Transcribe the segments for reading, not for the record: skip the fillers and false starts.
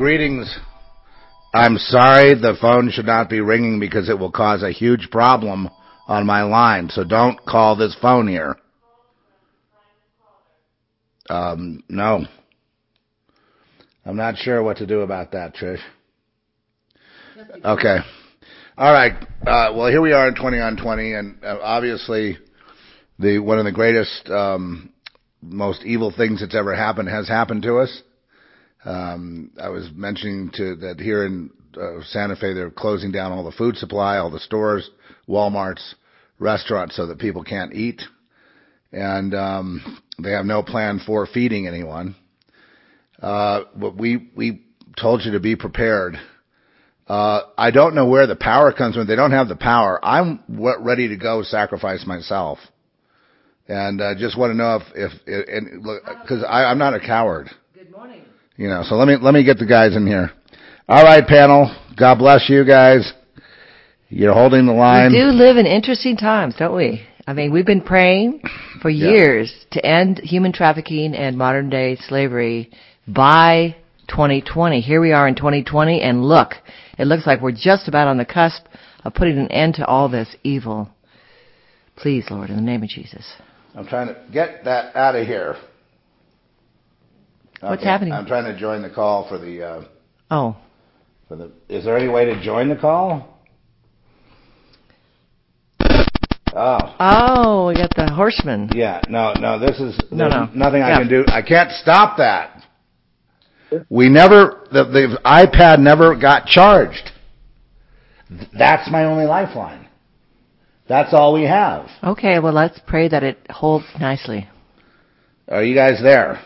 Greetings. I'm sorry, the phone should not be ringing because it will cause a huge problem on my line. So don't call this phone here. No. I'm not sure what to do about that, Trish. Okay. All right. Well, here we are in 20 on 20, and obviously one of the greatest, most evil things that's ever happened has happened to us. I was mentioning that here in Santa Fe, they're closing down all the food supply, all the stores, Walmarts, restaurants, so that people can't eat. And they have no plan for feeding anyone. But we told you to be prepared. I don't know where the power comes from. They don't have the power. I'm ready to go sacrifice myself. And just want to know because I'm not a coward. Good morning. So let me get the guys in here. All right, panel. God bless you guys. You're holding the line. We do live in interesting times, don't we? I mean, we've been praying for years to end human trafficking and modern-day slavery by 2020. Here we are in 2020, and look, it looks like we're just about on the cusp of putting an end to all this evil. Please, Lord, in the name of Jesus. I'm trying to get that out of here. Okay. What's happening? I'm trying to join the call for the... Is there any way to join the call? Oh, we got the horseman. Yeah, no, this is nothing Yeah. I can do. I can't stop that. The iPad never got charged. That's my only lifeline. That's all we have. Okay, well, let's pray that it holds nicely. Are you guys there?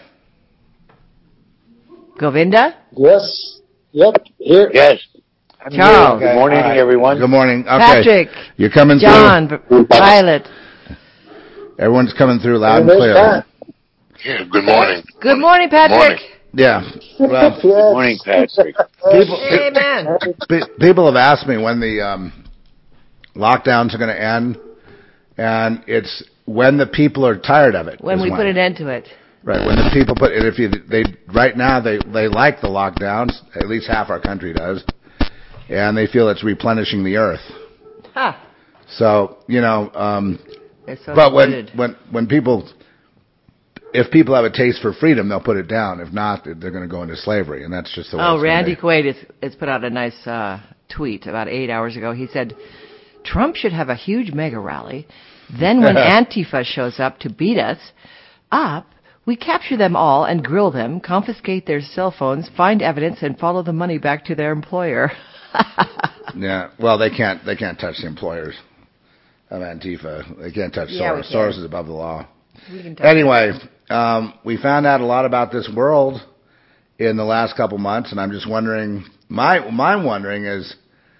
Govinda? Yes. Yep. Here. Yes. Charles. Okay. Good morning, everyone. Good morning. Okay. Patrick. You're coming John, through. Violet. Everyone's coming through loud and clear. Yeah, good morning. Good morning, Patrick. Good morning. Yeah. Well, good morning, Patrick. Amen. People have asked me when the lockdowns are going to end, and it's when the people are tired of it. When we put an end to it. Right, when the people put it, right now they like the lockdowns, at least half our country does, and they feel it's replenishing the earth. Huh. So, but when people, if people have a taste for freedom, they'll put it down. If not, they're going to go into slavery, and that's just the way it's Randy Quaid has put out a nice tweet about 8 hours ago. He said, Trump should have a huge mega rally. Then when Antifa shows up to beat us up, we capture them all and grill them, confiscate their cell phones, find evidence, and follow the money back to their employer. Yeah, well, they can't touch the employers of Antifa. They can't touch Soros. Soros is above the law. Anyway, we found out a lot about this world in the last couple months, and I'm just wondering. My wondering is,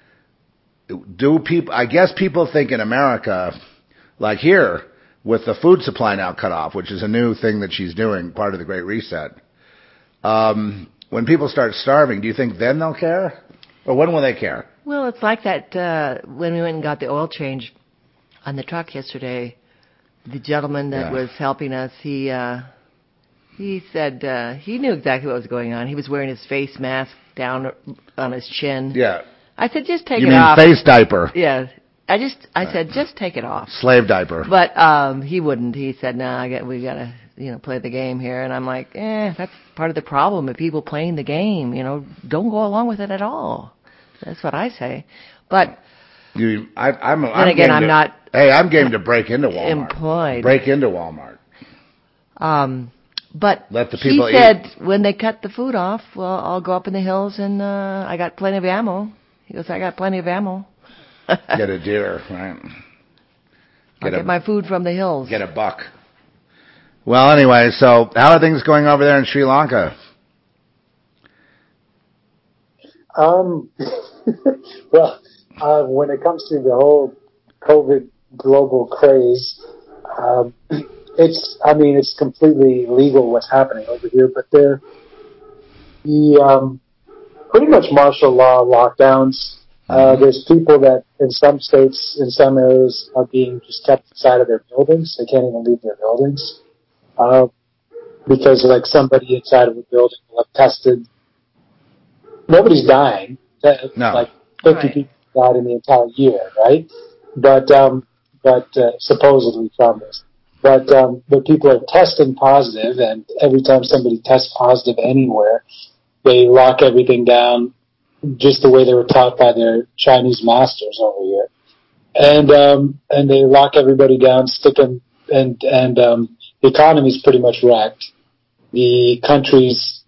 I guess people think in America, like here, with the food supply now cut off, which is a new thing that she's doing, part of the Great Reset. When people start starving, do you think then they'll care? Or when will they care? Well, it's like that when we went and got the oil change on the truck yesterday. The gentleman that was helping us, he said he knew exactly what was going on. He was wearing his face mask down on his chin. Yeah. I said, just take it You off. mean face diaper? Yeah. I said, just take it off. Slave diaper. But he wouldn't. He said, we got to play the game here. And I'm like, that's part of the problem of people playing the game. Don't go along with it at all. That's what I say. But I'm not. Hey, I'm game to break into Walmart. Employed. Break into Walmart. But let the people he said when they cut the food off, well, I'll go up in the hills and I got plenty of ammo. He goes, I got plenty of ammo. Get a deer, right? Get my food from the hills. Get a buck. Well, anyway, so how are things going over there in Sri Lanka? Well, when it comes to the whole COVID global craze, it's completely illegal what's happening over here, but pretty much martial law lockdowns. There's people that in some states, in some areas, are being just kept inside of their buildings. They can't even leave their buildings because, somebody inside of a building will have tested nobody's dying. No. Like 50 Right. people died in the entire year, right? But supposedly from this. But people are testing positive, and every time somebody tests positive anywhere, they lock everything down just the way they were taught by their Chinese masters over here. And they lock everybody down, stick them, and the economy's pretty much wrecked. The country's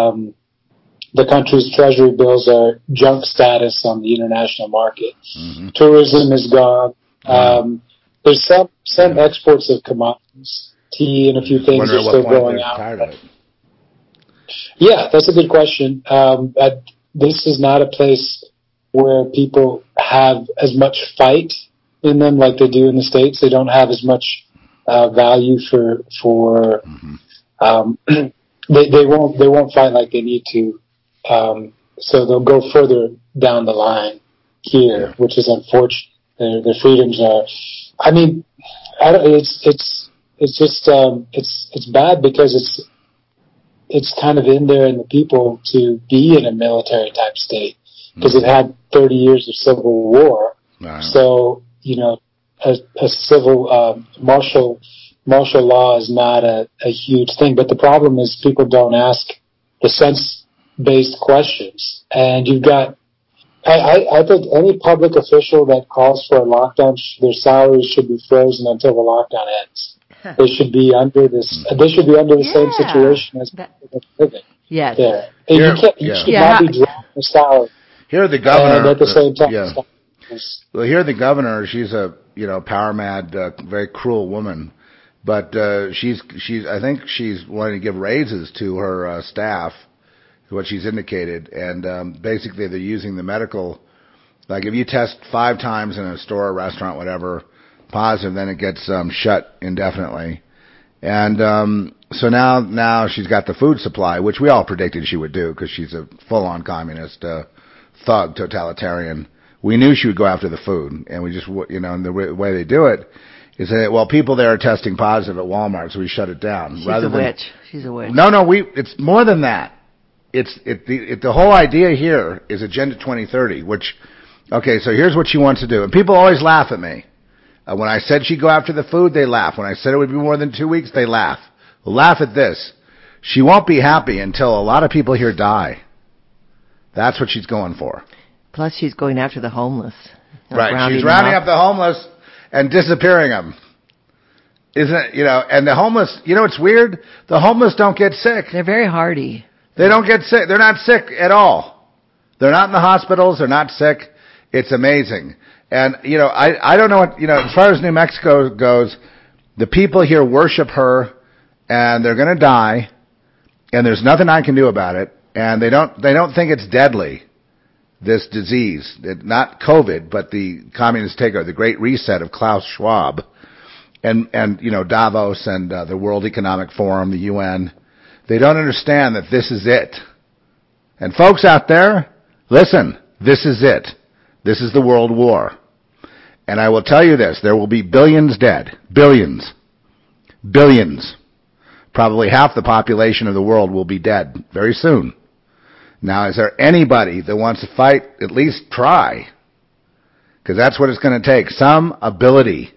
treasury bills are junk status on the international market. Mm-hmm. Tourism is gone. There's some exports of commodities, tea and a few things are still going out. Tired of it. Yeah, that's a good question. This is not a place where people have as much fight in them like they do in the States. They don't have as much value for they won't fight like they need to. So they'll go further down the line here, which is unfortunate. Their freedoms are. I mean, it's bad because it's kind of in there in the people to be in a military type state because it had 30 years of civil war. Right. So a civil martial law is not a huge thing. But the problem is people don't ask the sense-based questions, and you've got. I think any public official that calls for a lockdown, their salaries should be frozen until the lockdown ends. They should be under this. They should be under the same situation as people living. Yes. There. And you should not be drawing a salary. Here, the governor. And at the same time. Well, here the governor. She's a power mad, very cruel woman, but she's. I think she's wanting to give raises to her staff. What she's indicated, and basically they're using the medical, like if you test 5 times in a store, or restaurant, whatever, positive, then it gets shut indefinitely. And so now she's got the food supply, which we all predicted she would do because she's a full-on communist, thug, totalitarian. We knew she would go after the food, and we just, and the way they do it is that, well, people there are testing positive at Walmart, so we shut it down. She's a witch. She's a witch. No, it's more than that. The whole idea here is Agenda 2030, which, okay, so here's what she wants to do. And people always laugh at me. When I said she'd go after the food, they laugh. When I said it would be more than 2 weeks, they laugh. Well, laugh at this. She won't be happy until a lot of people here die. That's what she's going for. Plus, she's going after the homeless. Right, she's rounding up the homeless and disappearing them. Isn't it, and the homeless, it's weird? The homeless don't get sick. They're very hardy. They don't get sick. They're not sick at all. They're not in the hospitals. They're not sick. It's amazing. And, I don't know what, as far as New Mexico goes, the people here worship her and they're going to die and there's nothing I can do about it. And they don't think it's deadly, this disease. Not COVID, but the communist takeover, the Great Reset of Klaus Schwab and Davos and the World Economic Forum, the UN. They don't understand that this is it. And folks out there, listen, this is it. This is the world war. And I will tell you this, there will be billions dead. Billions. Billions. Probably half the population of the world will be dead very soon. Now, is there anybody that wants to fight? At least try. Because that's what it's going to take. Some ability.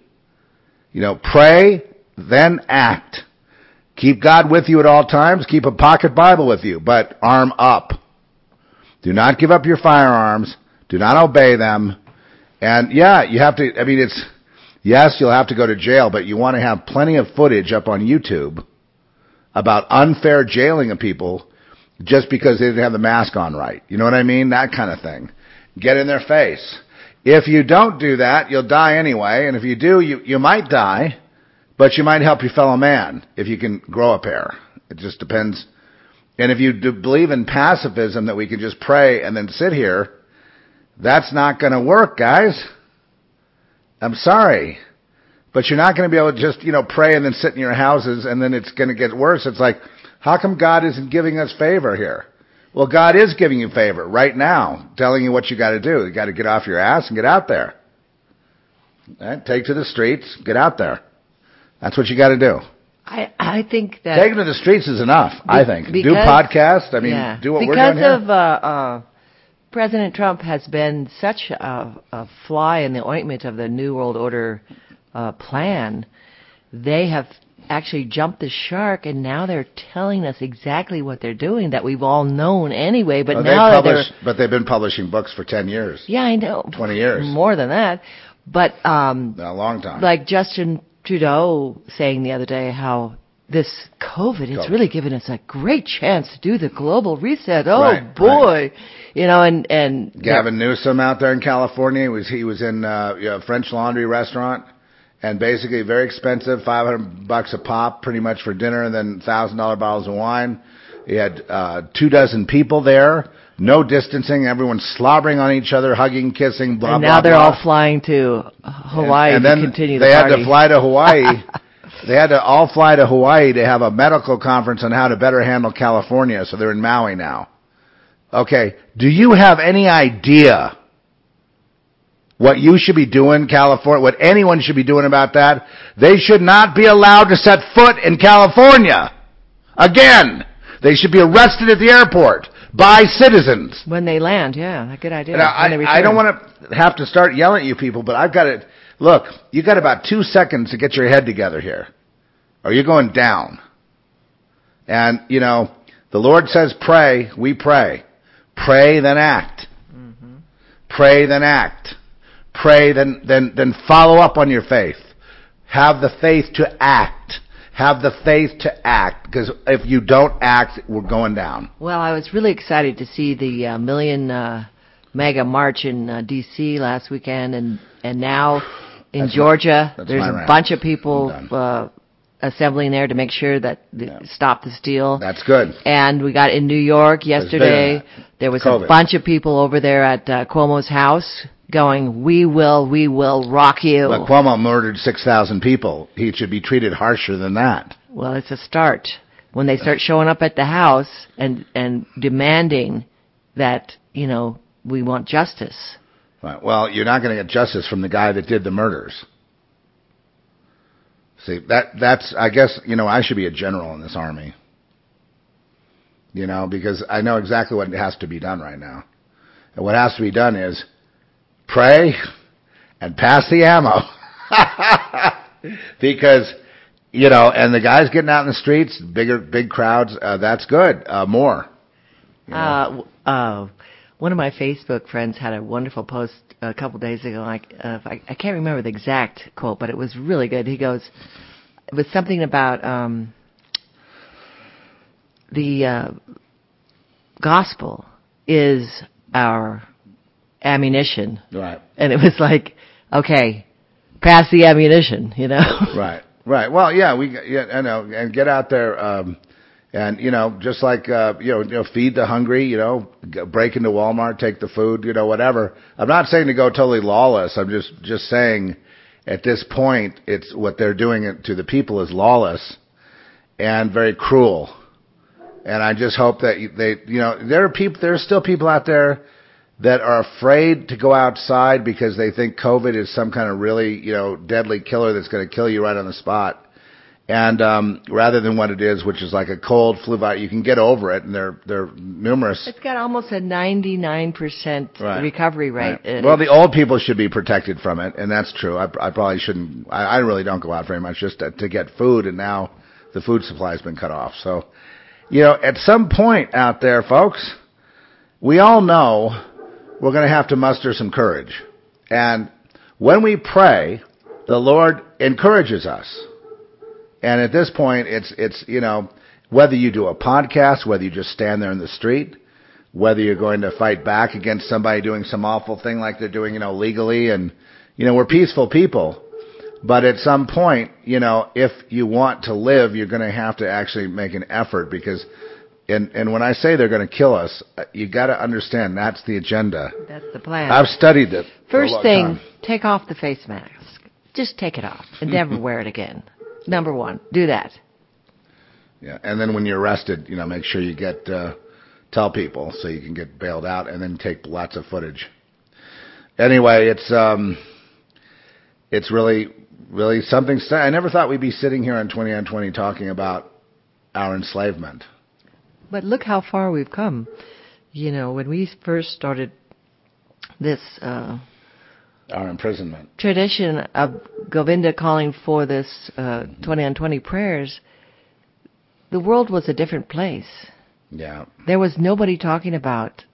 Pray, then act. Keep God with you at all times. Keep a pocket Bible with you, but arm up. Do not give up your firearms. Do not obey them. And you have to, yes, you'll have to go to jail, but you want to have plenty of footage up on YouTube about unfair jailing of people just because they didn't have the mask on right. You know what I mean? That kind of thing. Get in their face. If you don't do that, you'll die anyway, and if you do, you might die. But you might help your fellow man if you can grow a pair. It just depends. And if you do believe in pacifism, that we can just pray and then sit here, that's not going to work, guys. I'm sorry. But you're not going to be able to just, pray and then sit in your houses and then it's going to get worse. It's like, how come God isn't giving us favor here? Well, God is giving you favor right now, telling you what you got to do. You got to get off your ass and get out there. Right? Take to the streets, get out there. That's what you got to do. I think that taking to the streets is enough. I think do podcasts. Do what we're doing here. Because of President Trump has been such a fly in the ointment of the New World Order plan. They have actually jumped the shark, and now they're telling us exactly what they're doing that we've all known anyway. But but they've been publishing books for 10 years. Yeah, I know. 20 years. More than that. But a long time. Like Justin Trudeau saying the other day how this COVID has really given us a great chance to do the global reset. Oh, boy. Right. You know, and Gavin Newsom out there in California, he was in a French Laundry restaurant, and basically very expensive, $500 a pop pretty much for dinner, and then $1,000 bottles of wine. He had 24 people there, no distancing, everyone slobbering on each other, hugging, kissing, blah, blah, blah. And now they're all flying to Hawaii to continue the party. They had to fly to Hawaii. They had to all fly to Hawaii to have a medical conference on how to better handle California, so they're in Maui now. Okay, do you have any idea what you should be doing, California, what anyone should be doing about that? They should not be allowed to set foot in California. Again, they should be arrested at the airport by citizens. When they land, yeah, a good idea. Now, I don't want to have to start yelling at you people, but I've got to, look, you got about 2 seconds to get your head together here, or you're going down. And, you know, the Lord says pray, we pray. Pray, then act. Mm-hmm. Pray, then act. Pray, then follow up on your faith. Have the faith to act. Have the faith to act, because if you don't act, we're going down. Well, I was really excited to see the Million Mega March in D.C. last weekend, and now in Georgia, there's a bunch of people assembling there to make sure that stop the steal. That's good. And we got in New York yesterday. There was a bunch of people over there at Cuomo's house going, we will rock you. But Cuomo murdered 6,000 people. He should be treated harsher than that. Well, it's a start. When they start showing up at the house and demanding that, you know, we want justice. Right. Well, you're not going to get justice from the guy that did the murders. See, that's, I guess, you know, I should be a general in this army. You know, because I know exactly what has to be done right now. And what has to be done is pray and pass the ammo. Because, you know, and the guys getting out in the streets, big crowds, that's good. More. You know? One of my Facebook friends had a wonderful post a couple days ago. I can't remember the exact quote, but it was really good. He goes, it was something about the gospel is our ammunition. Right. And it was like, okay, pass the ammunition, you know? Right. Well, yeah, I know, and get out there, and, you know, just like, you know, feed the hungry, you know, break into Walmart, take the food, you know, whatever. I'm not saying to go totally lawless. I'm just saying at this point, it's what they're doing to the people is lawless and very cruel. And I just hope that they, you know, there are still people out there that are afraid to go outside because they think COVID is some kind of really, you know, deadly killer that's going to kill you right on the spot. And rather than what it is, which is like a cold flu virus, you can get over it, and they're numerous. It's got almost a 99% recovery rate. Right. Well, the old people should be protected from it, and that's true. I probably shouldn't. I really don't go out very much just to get food, and now the food supply has been cut off. So, you know, at some point out there, folks, we all know we're going to have to muster some courage. And when we pray, the Lord encourages us. And at this point, it's you know, whether you do a podcast, whether you just stand there in the street, whether you're going to fight back against somebody doing some awful thing like they're doing, you know, legally. And, you know, we're peaceful people. But at some point, you know, if you want to live, you're going to have to actually make an effort because, and when I say they're going to kill us, you got to understand that's the agenda. That's the plan. I've studied it. First thing, take off the face mask. Just take it off and never wear it again. Number one, do that. Yeah, and then when you're arrested, you know, make sure you tell people so you can get bailed out, and then take lots of footage. Anyway, it's really something. I never thought we'd be sitting here on 20 on 20 talking about our enslavement. But look how far we've come. You know, when we first started our imprisonment. Tradition of Govinda calling for this 20 on 20 prayers, the world was a different place. Yeah. There was nobody talking about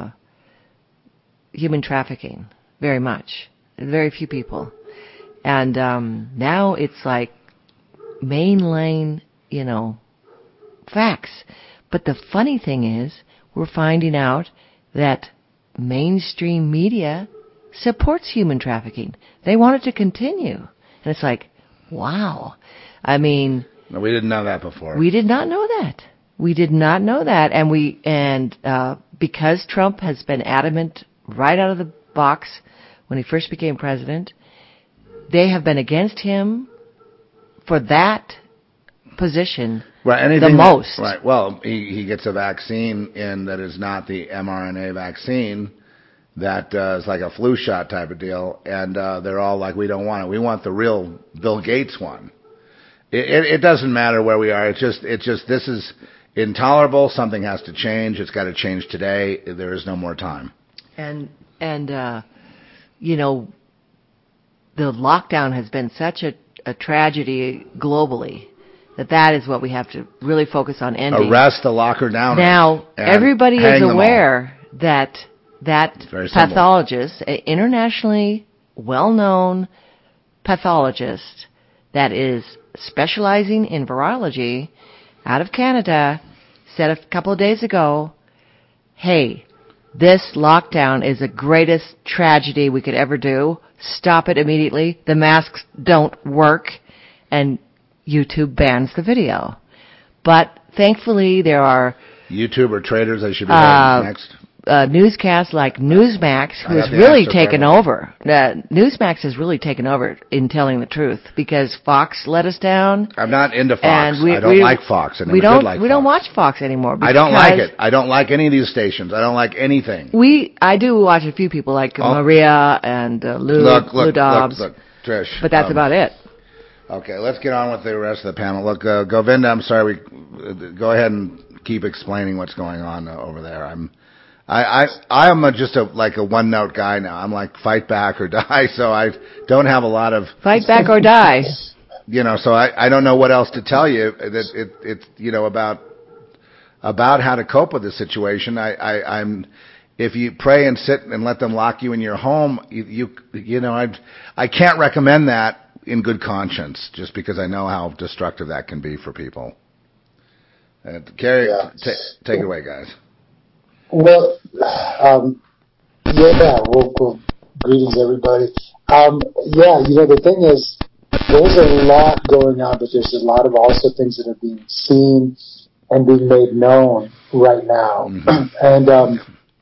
human trafficking very much. Very few people. And now it's like mainline, facts. But the funny thing is, we're finding out that mainstream media supports human trafficking. They want it to continue. And it's like, wow. I mean... No, we didn't know that before. We did not know that. We did not know that. And because Trump has been adamant right out of the box when he first became president, they have been against him for that position the most. Right. Well, he gets a vaccine in that is not the mRNA vaccine. That is like a flu shot type of deal, and they're all like, we don't want it. We want the real Bill Gates one. It doesn't matter where we are. It's just this is intolerable. Something has to change. It's got to change today. There is no more time. And the lockdown has been such a tragedy globally that is what we have to really focus on ending. Arrest the locker down. Now everybody is aware that pathologist, an internationally well-known pathologist that is specializing in virology out of Canada, said a couple of days ago, hey, this lockdown is the greatest tragedy we could ever do. Stop it immediately. The masks don't work. And YouTube bans the video. But thankfully there are... YouTube or traders, they should be next. Newscasts like Newsmax, who has really taken over. Newsmax has really taken over in telling the truth because Fox let us down. I'm not into Fox. I don't like Fox. I never did like Fox. We don't watch Fox anymore. I don't like it. I don't like any of these stations. I don't like anything. I do watch a few people like Maria and Lou Dobbs. Look, Trish. But that's about it. Okay, let's get on with the rest of the panel. Look, Govinda, I'm sorry. Go ahead and keep explaining what's going on over there. I'm just a one-note guy now. I'm like fight back or die, so I don't have a lot of... Fight back or die. So I don't know what else to tell you it's about how to cope with the situation. I'm if you pray and sit and let them lock you in your home, I can't recommend that in good conscience, just because I know how destructive that can be for people. Carrie, take it away, guys. Well, greetings, everybody. The thing is, there's a lot going on, but there's a lot of also things that are being seen and being made known right now. Mm-hmm.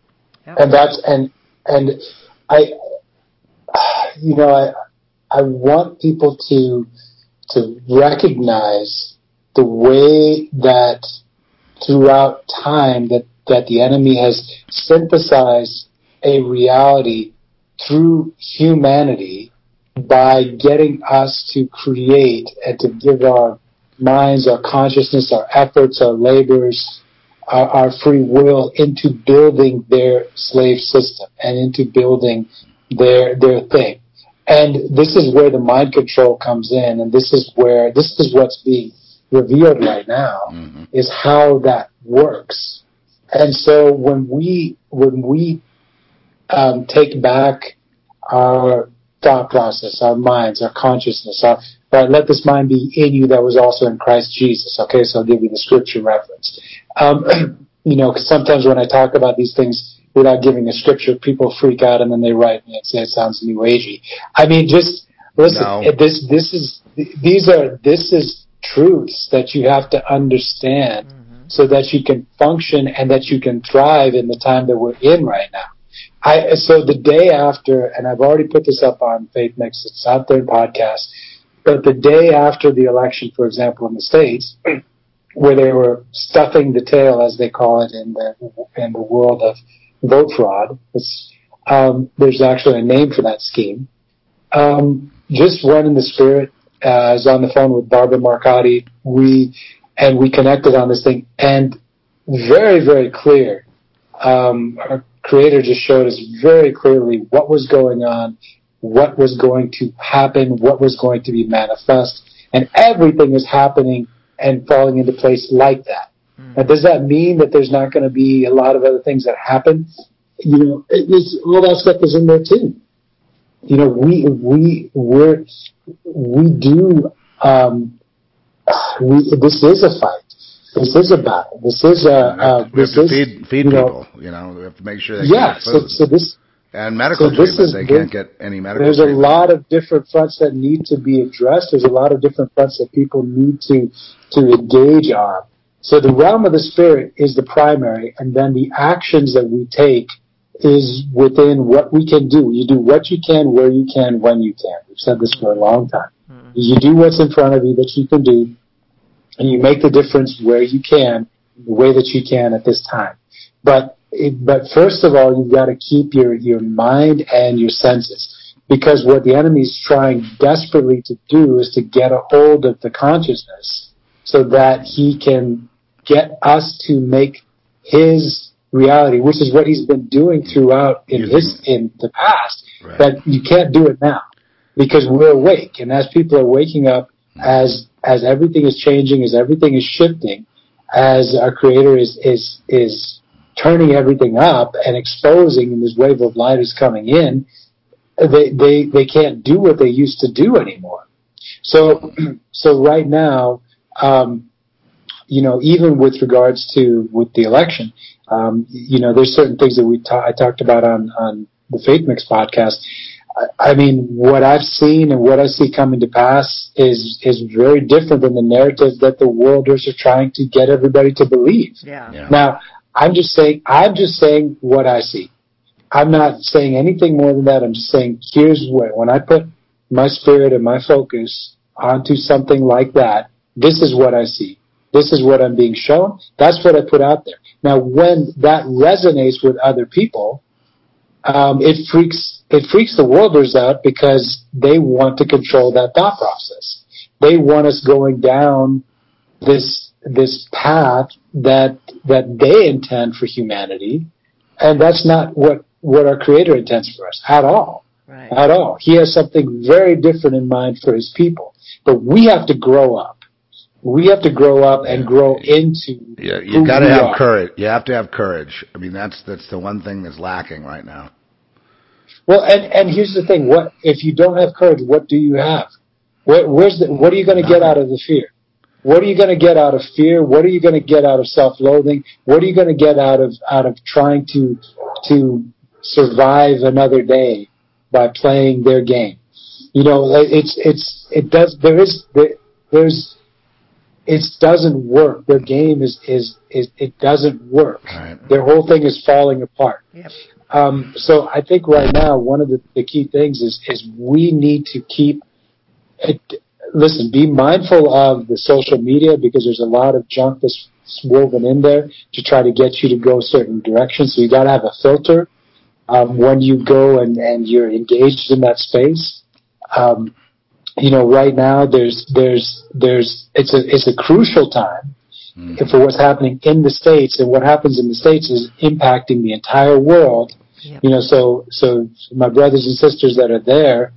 I want people to recognize the way that throughout time that the enemy has synthesized a reality through humanity by getting us to create and to give our minds, our consciousness, our efforts, our labors, our free will into building their slave system and into building their thing. And this is where the mind control comes in, and this is what's being revealed right now, mm-hmm. is how that works. And so when we take back our thought process, our minds, our consciousness, let this mind be in you that was also in Christ Jesus. Okay, so I'll give you the scripture reference. Because sometimes when I talk about these things without giving a scripture, people freak out and then they write me and say it sounds new agey. I mean, just listen. No. This is truths that you have to understand, mm-hmm. so that you can function and that you can thrive in the time that we're in right now. So the day after, and I've already put this up on Faith Mix, it's out there in podcast, but the day after the election, for example, in the States, where they were stuffing the tail, as they call it in the world of vote fraud, there's actually a name for that scheme. Just went in the spirit. I was on the phone with Barbara Marcotti. We connected on this thing, and very, very clear. Creator just showed us very clearly what was going on, what was going to happen, what was going to be manifest, and everything is happening and falling into place like that. Now, does that mean that there's not going to be a lot of other things that happen? All that stuff is in there too. This is a fight. This is a battle. This is we have to feed people. We have to make sure they get food. And medical treatment, they can't get any medical treatment. There's a lot of different fronts that need to be addressed. There's a lot of different fronts that people need to engage on. So the realm of the spirit is the primary, and then the actions that we take is within what we can do. You do what you can, where you can, when you can. We've said this for a long time. You do what's in front of you that you can do, and you make the difference where you can, the way that you can at this time. But first of all, you've got to keep your mind and your senses, because what the enemy is trying desperately to do is to get a hold of the consciousness so that he can get us to make his reality, which is what he's been doing throughout in the past, right. That you can't do it now because we're awake, and as people are waking up, as everything is changing, as everything is shifting, as our Creator is turning everything up and exposing, and this wave of light is coming in, they can't do what they used to do anymore. So right now, even with regards to with the election, there's certain things that I talked about on the Faith Mix podcast. I mean, what I've seen and what I see coming to pass is very different than the narrative that the worlders are trying to get everybody to believe. Yeah. Now, I'm just saying what I see. I'm not saying anything more than that. I'm just saying, here's when I put my spirit and my focus onto something like that, this is what I see. This is what I'm being shown. That's what I put out there. Now, when that resonates with other people, it freaks the worlders out because they want to control that thought process. They want us going down this path that they intend for humanity, and that's not what our Creator intends for us at all. Right. At all. He has something very different in mind for His people. But we have to grow up. We have to grow up and grow into. Yeah, you got to have courage. You have to have courage. I mean, that's the one thing that's lacking right now. Well, and here's the thing: what if you don't have courage? What do you have? What are you going to get out of the fear? What are you going to get out of fear? What are you going to get out of self-loathing? What are you going to get out of trying to survive another day by playing their game? It doesn't work. Their game it doesn't work. Right. Their whole thing is falling apart. Yep. So I think right now one of the key things is we need to keep it. Listen, be mindful of the social media because there's a lot of junk that's woven in there to try to get you to go certain directions. So you got to have a filter when you go and you're engaged in that space. Right now it's a crucial time for what's happening in the States, and what happens in the States is impacting the entire world. Yep. So my brothers and sisters that are there,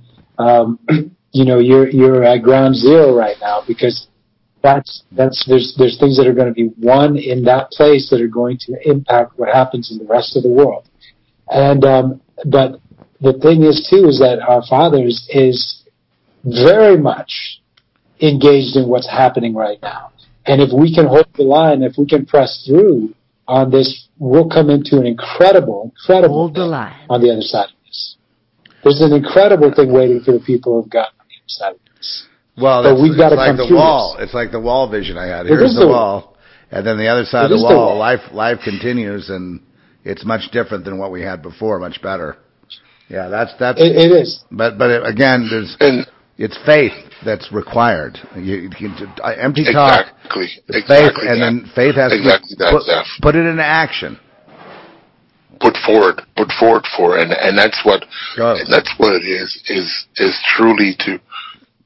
you're at ground zero right now because there's things that are going to be won in that place that are going to impact what happens in the rest of the world. And but the thing is too is that our Father is very much engaged in what's happening right now. And if we can hold the line, if we can press through on this, we'll come into an incredible hold the line on the other side of this. There's an incredible thing waiting for the people of God on the other side of this. Well, but we've got to like come the through wall. this. It's like the wall vision I had. Here's the wall, and then the other side of the wall, life continues, and it's much different than what we had before. Much better. Yeah, that's it is. But again, it's faith that's required. Empty talk. Exactly. Faith, and then faith has to put it into action. Put forward for, and that's what it is truly to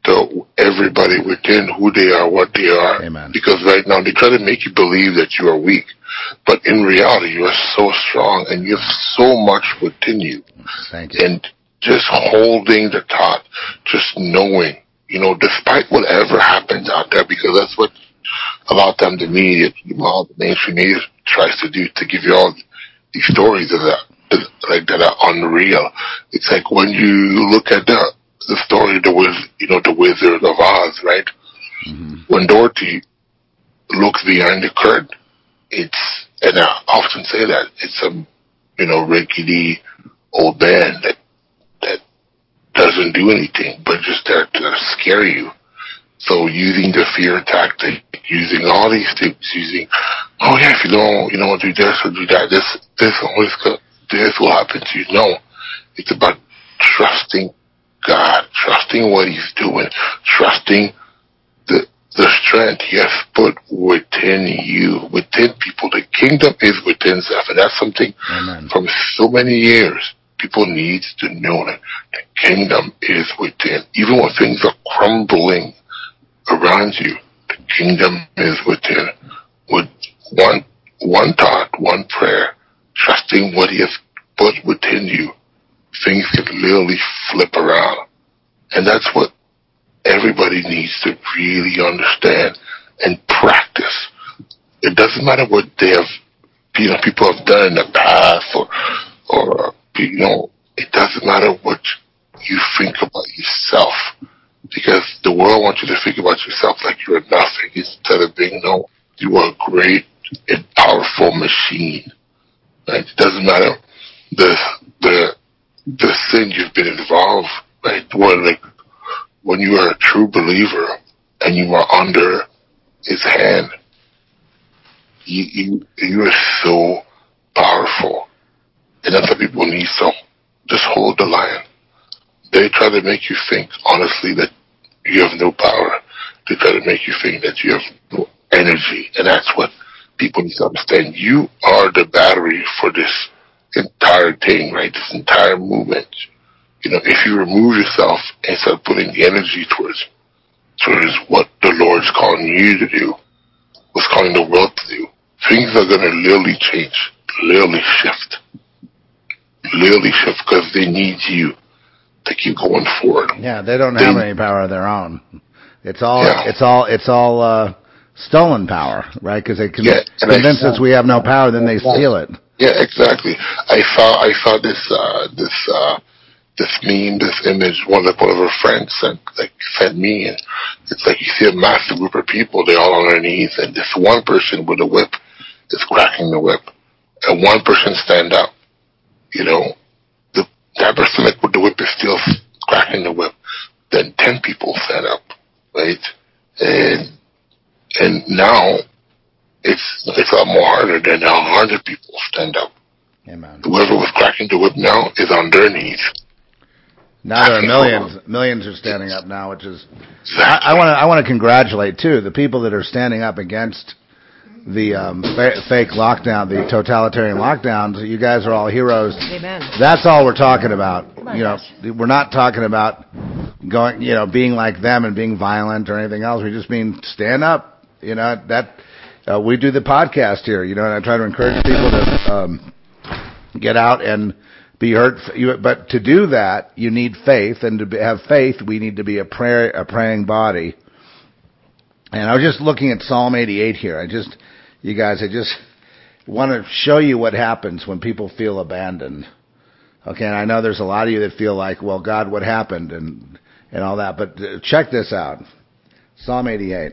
everybody within who they are, what they are. Amen. Because right now they try to make you believe that you are weak, but in reality you are so strong and you have so much within you. Thank you. And just holding the thought, just knowing, despite whatever happens out there, because that's what a lot of time the media, all the mainstream media tries to do, to give you all these stories that are unreal. It's like when you look at the story, the Wizard of Oz, right? Mm-hmm. When Dorothy looks behind the curtain, and I often say that it's a rickety old man that doesn't do anything but just there to scare you. So using the fear tactic, using all these things, if you don't do this or do that, this will happen to you. No, it's about trusting God, trusting what He's doing, trusting the strength He has put within you, within people. The kingdom is within self, and that's something Amen. From so many years people need to know that the kingdom is within. Even when things are crumbling around you, the kingdom is within. With one thought, one prayer, trusting what He has put within you, things can literally flip around. And that's what everybody needs to really understand and practice. It doesn't matter what they have, people have done in the past, or it doesn't matter what you think about yourself, because the world wants you to think about yourself like you're nothing, instead of being, no, you are a great and powerful machine. Right? It doesn't matter the sin you've been involved, right? When you are a true believer and you are under His hand, you are so powerful. And that's what people need. So just hold the line. They try to make you think, honestly, that you have no power. They try to make you think that you have no energy. And that's what people need to understand. You are the battery for this entire thing, right? This entire movement. If you remove yourself and start putting the energy towards what the Lord's calling you to do, what's calling the world to do, things are going to literally change, literally shift, because they need you to keep going forward. Yeah, they don't have any power of their own. It's all stolen power, right? Because they convince us we have no power, then they steal it. Yeah, exactly. I saw this meme, this image, one of her friends sent me, and it's like you see a massive group of people, they're all on their knees, and this one person with a whip is cracking the whip, and one person stand up. That person with the whip is still cracking the whip. Then 10 people stand up, right? And now it's a lot more harder than 100 people stand up. Amen. Whoever was cracking the whip now is on their knees. Now there are millions are standing up now, which is I want to congratulate too the people that are standing up against the fake lockdown, the totalitarian lockdowns. You guys are all heroes. Amen. That's all we're talking about. We're not talking about going, being like them and being violent or anything else. We just mean stand up. That we do the podcast here. And I try to encourage people to get out and be heard. But to do that, you need faith, and to have faith, we need to be a praying body. And I was just looking at Psalm 88 here. I just want to show you what happens when people feel abandoned. Okay, and I know there's a lot of you that feel like, well, God, what happened, and all that. But check this out, Psalm 88.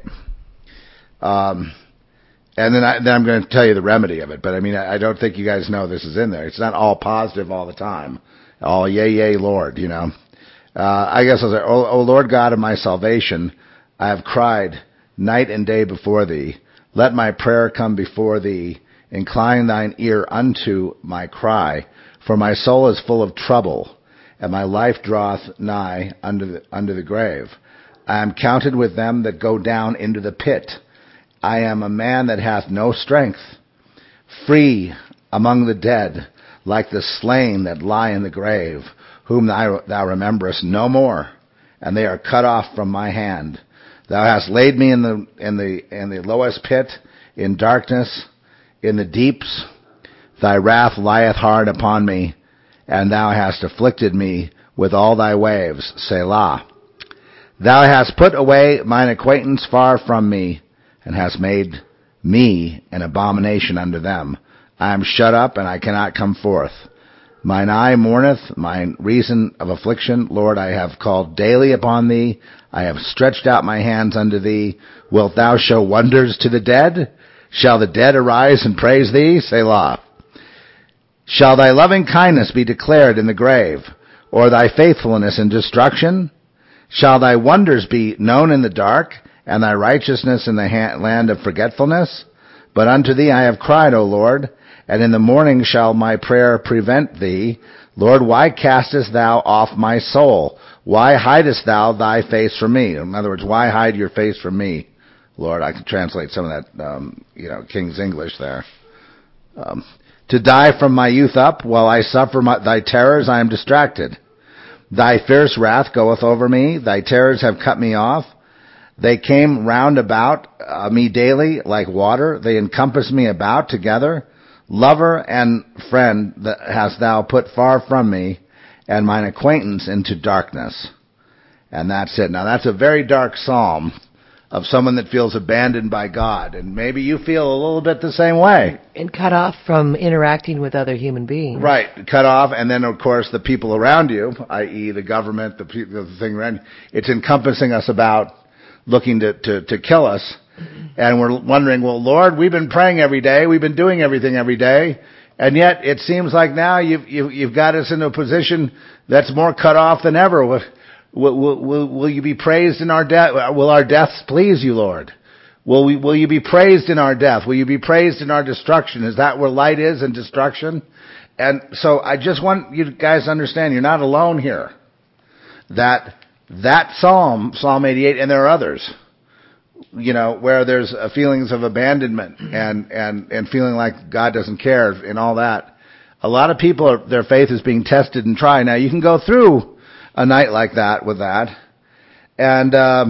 And then I'm going to tell you the remedy of it. But I don't think you guys know this is in there. It's not all positive all the time. All yay, Lord, I guess I'll say, O Lord God of my salvation, I have cried night and day before Thee. Let my prayer come before Thee. Incline Thine ear unto my cry. For my soul is full of trouble, and my life draweth nigh unto the grave. I am counted with them that go down into the pit. I am a man that hath no strength, free among the dead, like the slain that lie in the grave, whom thou rememberest no more, and they are cut off from my hand. Thou hast laid me in the lowest pit, in darkness, in the deeps. Thy wrath lieth hard upon me, and thou hast afflicted me with all thy waves. Selah. Thou hast put away mine acquaintance far from me, and hast made me an abomination unto them. I am shut up, and I cannot come forth. Mine eye mourneth, mine reason of affliction. Lord, I have called daily upon thee. I have stretched out my hands unto thee. Wilt thou show wonders to the dead? Shall the dead arise and praise thee? Selah. Shall thy loving kindness be declared in the grave, or thy faithfulness in destruction? Shall thy wonders be known in the dark, and thy righteousness in the land of forgetfulness? But unto thee I have cried, O Lord, and in the morning shall my prayer prevent thee. Lord, why castest thou off my soul? Why hidest thou thy face from me? In other words, why hide your face from me, Lord? I can translate some of that, King's English there. To die from my youth up, while I suffer thy terrors, I am distracted. Thy fierce wrath goeth over me. Thy terrors have cut me off. They came round about me daily like water. They encompass me about together. Lover and friend hast thou put far from me, and mine acquaintance into darkness. And that's it. Now that's a very dark psalm of someone that feels abandoned by God. And maybe you feel a little bit the same way. And cut off from interacting with other human beings. Right. Cut off. And then, of course, the people around you, i.e. the government, the thing around you, it's encompassing us about, looking to kill us. And we're wondering, well, Lord, we've been praying every day. We've been doing everything every day. And yet it seems like now you've got us in a position that's more cut off than ever. Will you be praised in our death? Will our deaths please you, Lord? Will you be praised in our death? Will you be praised in our destruction? Is that where light is, in destruction? And so I just want you guys to understand, you're not alone here. That Psalm 88, and there are others, where there's feelings of abandonment and feeling like God doesn't care and all that. A lot of people, their faith is being tested and tried. Now, you can go through a night like that with that. And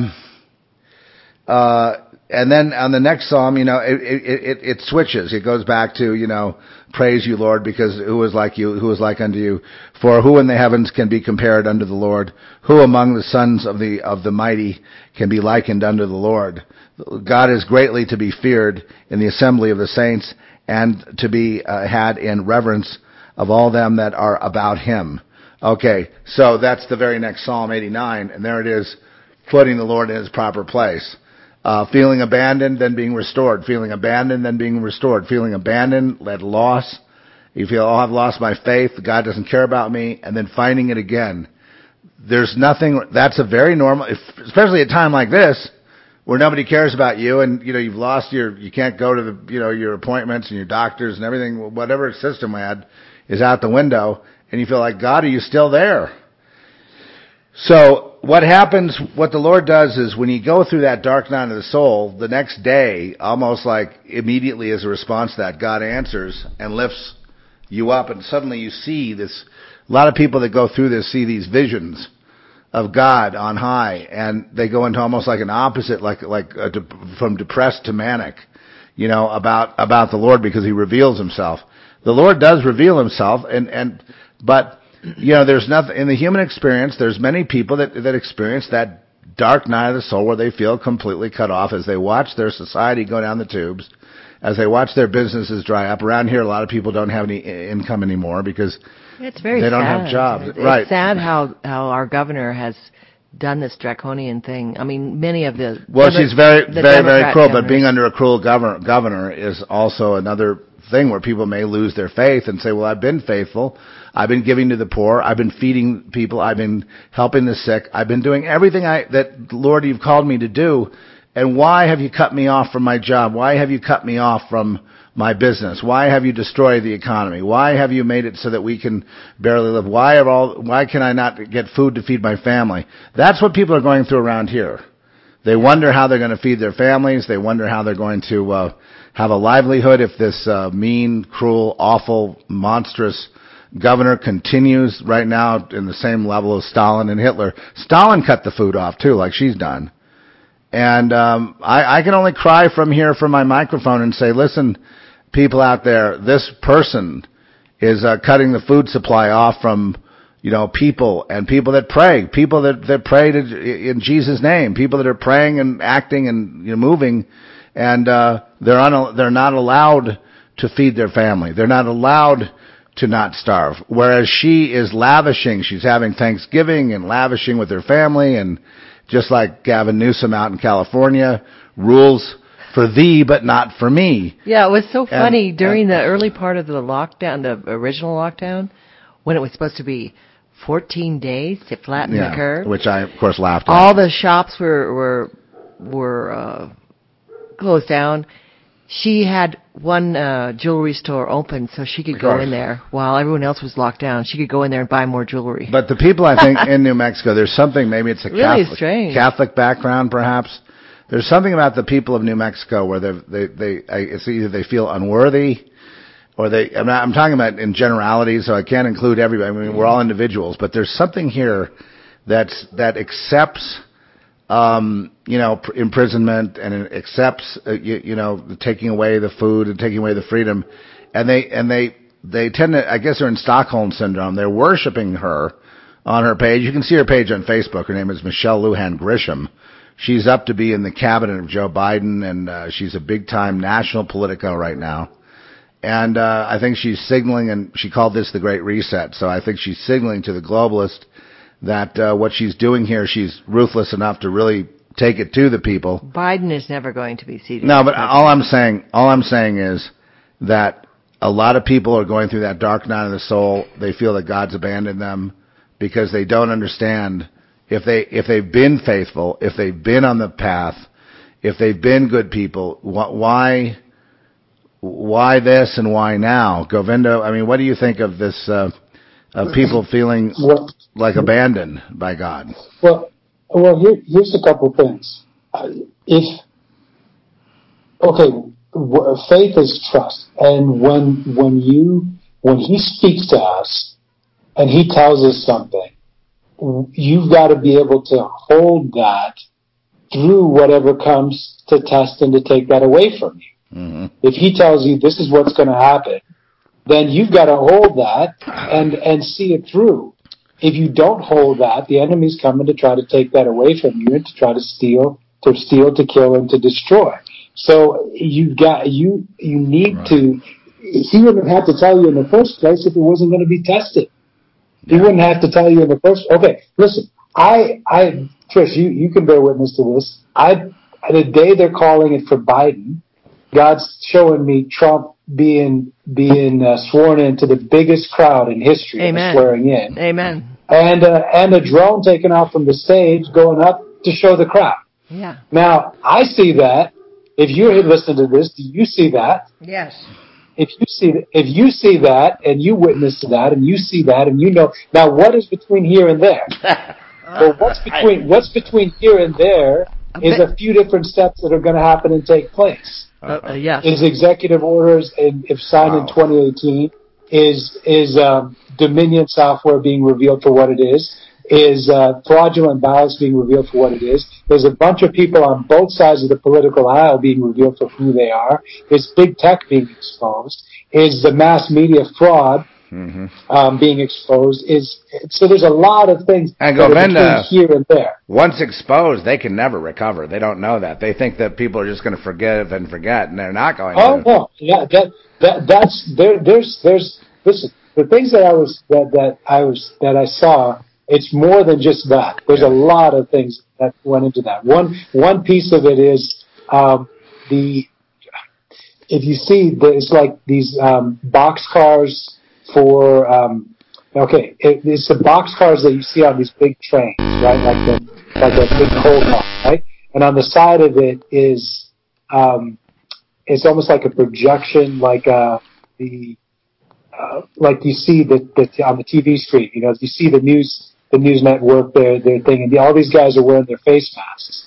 then on the next psalm, it switches. It goes back to, praise you, Lord, because who is like you, who is like unto you? For who in the heavens can be compared unto the Lord? Who among the sons of the mighty can be likened unto the Lord? God is greatly to be feared in the assembly of the saints, and to be had in reverence of all them that are about him. Okay, so that's the very next Psalm 89, and there it is, putting the Lord in his proper place. Feeling abandoned, then being restored. Feeling abandoned, then being restored. Feeling abandoned, led loss. You feel, I've lost my faith, God doesn't care about me, and then finding it again. There's nothing, that's a very normal, especially at a time like this, where nobody cares about you, and, you've lost you can't go to your appointments and your doctors and everything, whatever system we had is out the window, and you feel like, God, are you still there? So what happens, what the Lord does is when you go through that dark night of the soul, the next day, almost like immediately as a response to that, God answers and lifts you up, and suddenly you see this. A lot of people that go through this see these visions of God on high, and they go into almost like an opposite, from depressed to manic, about the Lord, because he reveals himself. The Lord does reveal himself, but there's nothing in the human experience. There's many people that experience that dark night of the soul where they feel completely cut off as they watch their society go down the tubes, as they watch their businesses dry up. Around here, a lot of people don't have any income anymore because it's very they don't sad. have jobs. It's sad how our governor has done this draconian thing. I mean, many of the she's very, very, very cruel. governors. But being under a cruel governor is also another thing where people may lose their faith and say, well, I've been faithful. I've been giving to the poor. I've been feeding people. I've been helping the sick. I've been doing everything that, Lord, you've called me to do. And why have you cut me off from my job? Why have you cut me off from my business? Why have you destroyed the economy? Why have you made it so that we can barely live? Why can I not get food to feed my family? That's what people are going through around here. They wonder how they're going to feed their families. They wonder how they're going to have a livelihood if this mean, cruel, awful, monstrous governor continues right now in the same level of Stalin and Hitler. Stalin cut the food off too, like she's done. And I can only cry from here from my microphone and say, listen, people out there, this person is cutting the food supply off from, people and people that pray, people that pray in Jesus' name, people that are praying and acting and moving, and they're not allowed to feed their family. They're not allowed to not starve. Whereas she is lavishing, she's having Thanksgiving and lavishing with her family, and just like Gavin Newsom out in California, rules for thee, but not for me. Yeah, it was so funny during the early part of the lockdown, the original lockdown, when it was supposed to be 14 days to flatten the curve. Which I, of course, laughed at. All the shops were closed down. She had one jewelry store open, so she could go in there while everyone else was locked down. She could go in there and buy more jewelry. But the people, I think, in New Mexico, there's something, maybe it's a really Catholic background, perhaps. There's something about the people of New Mexico where it's either they feel unworthy, or I'm talking about in generalities, so I can't include everybody. I mean, we're all individuals, but there's something here that accepts, imprisonment, and it accepts, taking away the food and taking away the freedom, and they tend to, I guess they're in Stockholm syndrome. They're worshiping her on her page. You can see her page on Facebook. Her name is Michelle Lujan Grisham. She's up to be in the cabinet of Joe Biden, and she's a big-time national politico right now. And I think she's signaling, and she called this the Great Reset, so I think she's signaling to the globalists that what she's doing here, she's ruthless enough to really take it to the people. Biden is never going to be seated. No, but all I'm saying is that a lot of people are going through that dark night of the soul. They feel that God's abandoned them because they don't understand if they've been faithful, if they've been on the path, if they've been good people, why this and why now? Govindo, I mean, what do you think of this, of people feeling like abandoned by God? Well, here's a couple of things. Faith is trust, and when He speaks to us and He tells us something, you've got to be able to hold that through whatever comes to test and to take that away from you. Mm-hmm. If He tells you this is what's going to happen, then you've got to hold that and see it through. If you don't hold that, the enemy's coming to try to take that away from you and to try to steal, to kill, and to destroy. So you need to. He wouldn't have to tell you in the first place if it wasn't going to be tested. He wouldn't have to tell you in the first. Okay, listen. Trish, you can bear witness to this. The day they're calling it for Biden, God's showing me Trump being sworn into the biggest crowd in history. Amen. Swearing in. Amen. And a drone taken off from the stage going up to show the crowd. Yeah. Now, I see that. If you're listening to this, do you see that? Yes. If you see that, and you witness to that, and you see that, and you know, now what is between here and there? Well, what's between here and there is a few different steps that are going to happen and take place. Yes. Is executive orders, and if signed in 2018, is Dominion software being revealed for what it is fraudulent ballots being revealed for what it is. There's a bunch of people on both sides of the political aisle being revealed for who they are. Is big tech being exposed? Is the mass media fraud being exposed? So there's a lot of things and that are between here and there. Once exposed, they can never recover. They don't know that. They think that people are just going to forgive and forget, and they're not going to. Oh no, yeah, listen, the things that I saw. It's more than just that. There's a lot of things that went into that. One piece of it is if you see, it's like these box cars for it's the box cars that you see on these big trains, right? Like a big coal car, right? And on the side of it is it's almost like a projection, like you see on the TV screen. You know, you see the news network, their thing, and all these guys are wearing their face masks.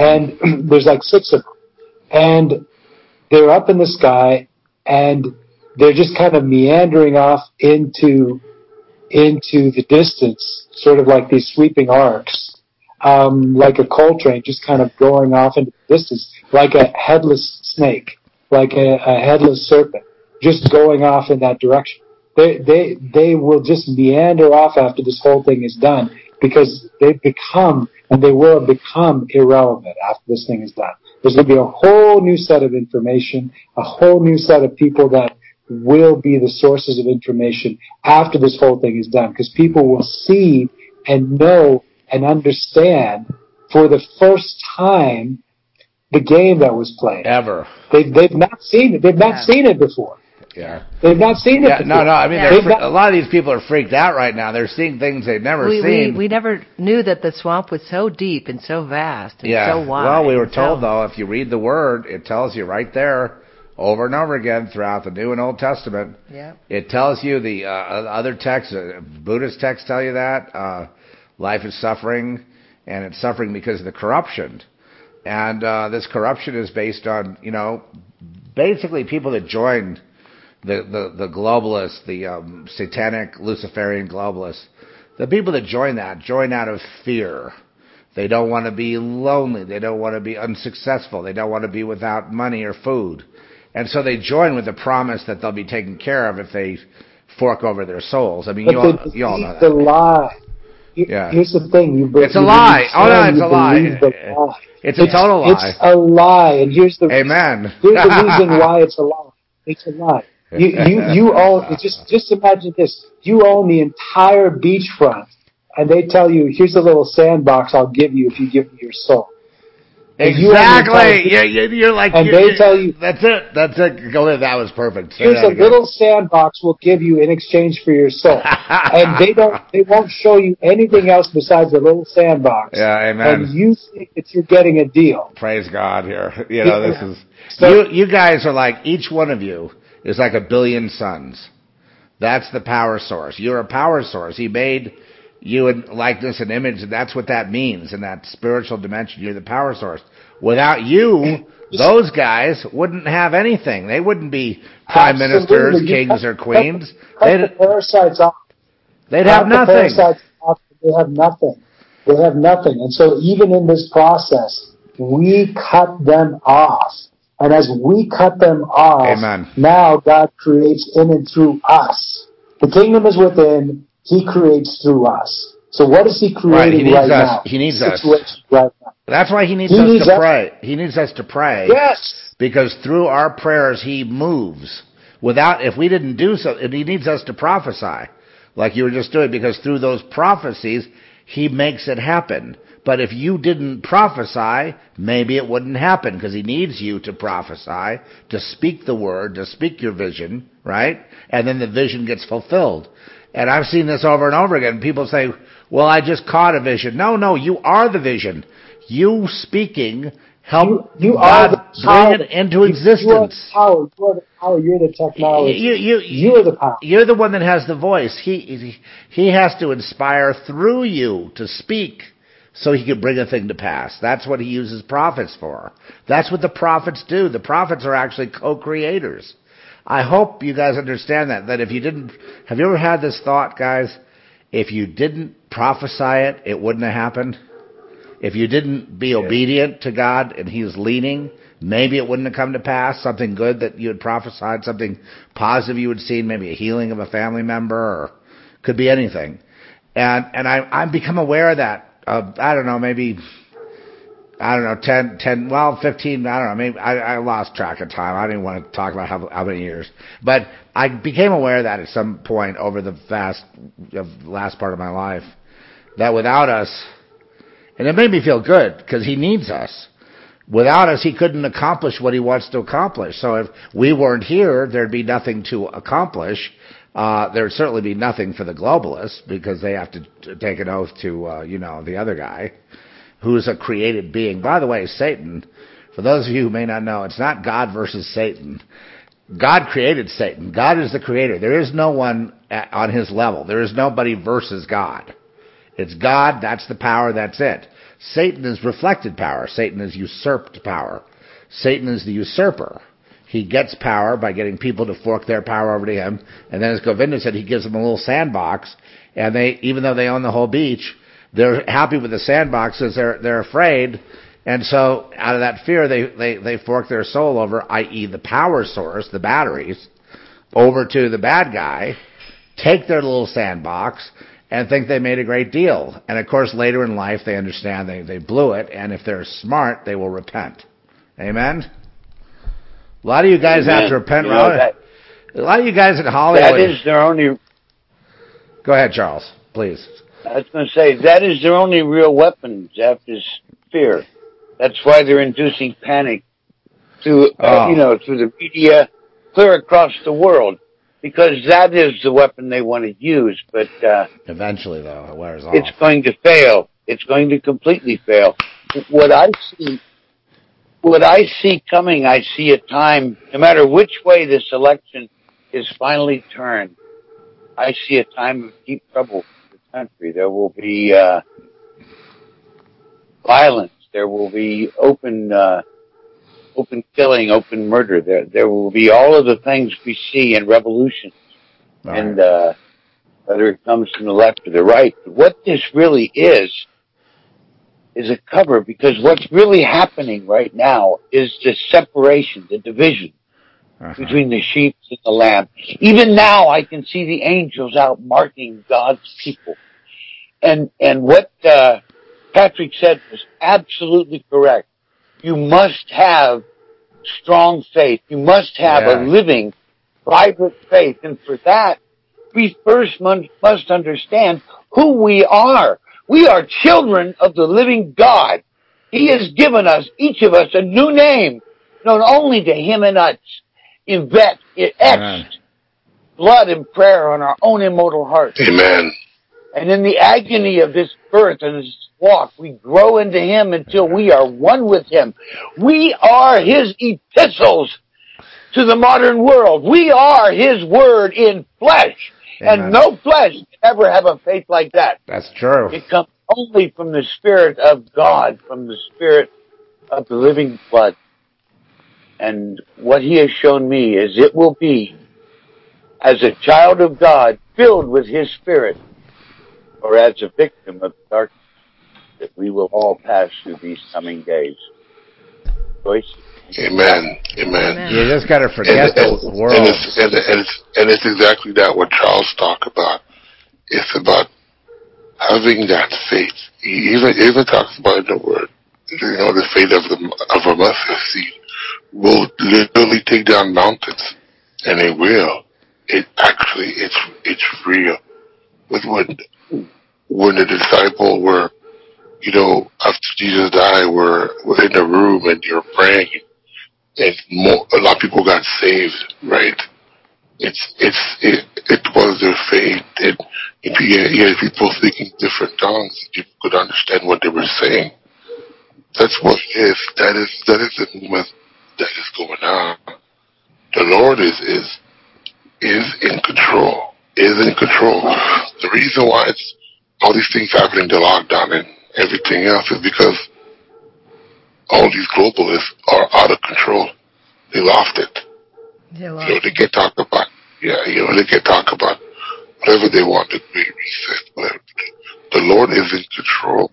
And there's like 6 of them. And they're up in the sky, and they're just kind of meandering off into the distance, sort of like these sweeping arcs, like a coal train just kind of going off into the distance, like a headless snake, like a headless serpent, just going off in that direction. They will just meander off after this whole thing is done, because they've become, and they will become, irrelevant after this thing is done. There's going to be a whole new set of information, a whole new set of people that will be the sources of information after this whole thing is done, because people will see and know and understand for the first time the game that was played. Ever. They've not seen it. They've not seen it before. Yeah. They've not seen it before. No. I mean, Yeah. a lot of these people are freaked out right now. They're seeing things they've never seen. We never knew that the swamp was so deep and so vast and so wide. Well, we were told, though, if you read the Word, it tells you right there, over and over again throughout the New and Old Testament. Yeah. It tells you the other texts, Buddhist texts tell you that. Life is suffering, and it's suffering because of the corruption. And this corruption is based on, basically people that joined the globalists, the satanic Luciferian globalists. The people that join out of fear. They don't want to be lonely. They don't want to be unsuccessful. They don't want to be without money or food. And so they join with the promise that they'll be taken care of if they fork over their souls. I mean, you all know that. The lie. Here's the thing. It's a lie. Oh, no, it's a lie. It's a total lie. It's a lie. And here's the Amen. Here's the reason why it's a lie. It's a lie. You own, just imagine this. You own the entire beachfront, and they tell you, here's a little sandbox I'll give you if you give me your soul. Exactly. You're like, and they tell you, that's it. Go ahead. That was perfect. Here's a little sandbox we'll give you in exchange for your soul. And they won't show you anything else besides the little sandbox. Yeah, amen. And you think that you're getting a deal. Praise God here. This is, so, you guys are like, each one of you is like a billion suns. That's the power source. You're a power source. He made you in likeness and image, and that's what that means. In that spiritual dimension, you're the power source. Without you, those guys wouldn't have anything. They wouldn't be prime ministers, kings, or queens. Cut the parasites off. They'd have nothing. They have nothing. They have nothing. And so even in this process, we cut them off. And as we cut them off, Amen. Now God creates in and through us. The kingdom is within. He creates through us. So what is He creating right now? He needs us. Right now. That's why He needs us to pray. He needs us to pray. Yes. Because through our prayers, He moves. If we didn't do so, He needs us to prophesy, like you were just doing, because through those prophecies, He makes it happen. But if you didn't prophesy, maybe it wouldn't happen, because He needs you to prophesy, to speak the word, to speak your vision, right? And then the vision gets fulfilled. And I've seen this over and over again. People say, well, I just caught a vision. No, you are the vision. You speaking help you God bring it into existence. You are the power. You're the technology. You're the power. You're the one that has the voice. He has to inspire through you to speak so He can bring a thing to pass. That's what He uses prophets for. That's what the prophets do. The prophets are actually co-creators. I hope you guys understand that if you didn't, have you ever had this thought, guys? If you didn't prophesy it wouldn't have happened. If you didn't be obedient to God and He was leading, maybe it wouldn't have come to pass. Something good that you had prophesied, something positive you had seen, maybe a healing of a family member, or could be anything. And I've become aware of that. I don't know, 10, well, 15, I don't know, maybe I lost track of time. I didn't want to talk about how many years. But I became aware of that at some point over the last part of my life, that without us, and it made me feel good, because He needs us. Without us, He couldn't accomplish what He wants to accomplish. So if we weren't here, there'd be nothing to accomplish. There'd certainly be nothing for the globalists, because they have to take an oath to, the other guy, who's a created being. By the way, Satan, for those of you who may not know, it's not God versus Satan. God created Satan. God is the creator. There is no one on His level. There is nobody versus God. It's God, that's the power, that's it. Satan is reflected power. Satan is usurped power. Satan is the usurper. he gets power by getting people to fork their power over to him. And then, as Govinda said, he gives them a little sandbox. And they, even though they own the whole beach, they're happy with the sandbox because they're afraid. And so, out of that fear, they fork their soul over, i.e., the power source, the batteries, over to the bad guy, take their little sandbox, and think they made a great deal. And of course, later in life, they understand they blew it, and if they're smart, they will repent. Amen? A lot of you guys have to repent. A lot of you guys in Hollywood... That is their only... Go ahead, Charles, please. I was going to say, that is their only real weapon, Jeff, is fear. That's why they're inducing panic through, through the media, clear across the world, because that is the weapon they want to use. But eventually, though, it wears off. It's going to fail. It's going to completely fail. What I see coming, I see a time. No matter which way this election is finally turned, I see a time of deep trouble for the country. There will be violence. There will be open killing, open murder. There will be all of the things we see in revolutions, right. And whether it comes from the left or the right. But what this really is a cover, because what's really happening right now is the separation, the division between the sheep and the lamb. Even now, I can see the angels out marking God's people, and what Patrick said was absolutely correct. You must have strong faith. You must have a living, vibrant faith. And for that, we first must understand who we are. We are children of the living God. He has given us, each of us, a new name, known only to Him and us, etched blood and prayer on our own immortal hearts. Amen. And in the agony of this birth and this walk, we grow into Him until we are one with Him. We are His epistles to the modern world. We are His Word in flesh. Amen. And no flesh can ever have a faith like that. That's true. It comes only from the Spirit of God, from the Spirit of the living blood. And what He has shown me is it will be, as a child of God, filled with His Spirit, or as a victim of darkness, that we will all pass through these coming days. Joyce? Amen. Amen. You just got to forget the world. And it's exactly that what Charles talked about. It's about having that faith. He even talks about in the Word. The faith of a mustard seed will literally take down mountains, and it will. It's real. With when the disciples were, after Jesus died, were in the room and you're praying, and a lot of people got saved, right? It was their faith. If you had people speaking different tongues, people could understand what they were saying. That's what it is. That is the movement that is going on. The Lord is in control. Is in control. The reason why it's all these things happening, the lockdown and everything else, is because all these globalists are out of control. They lost it. They can talk about, they can talk about whatever they want, the Great Reset, whatever. The Lord is in control.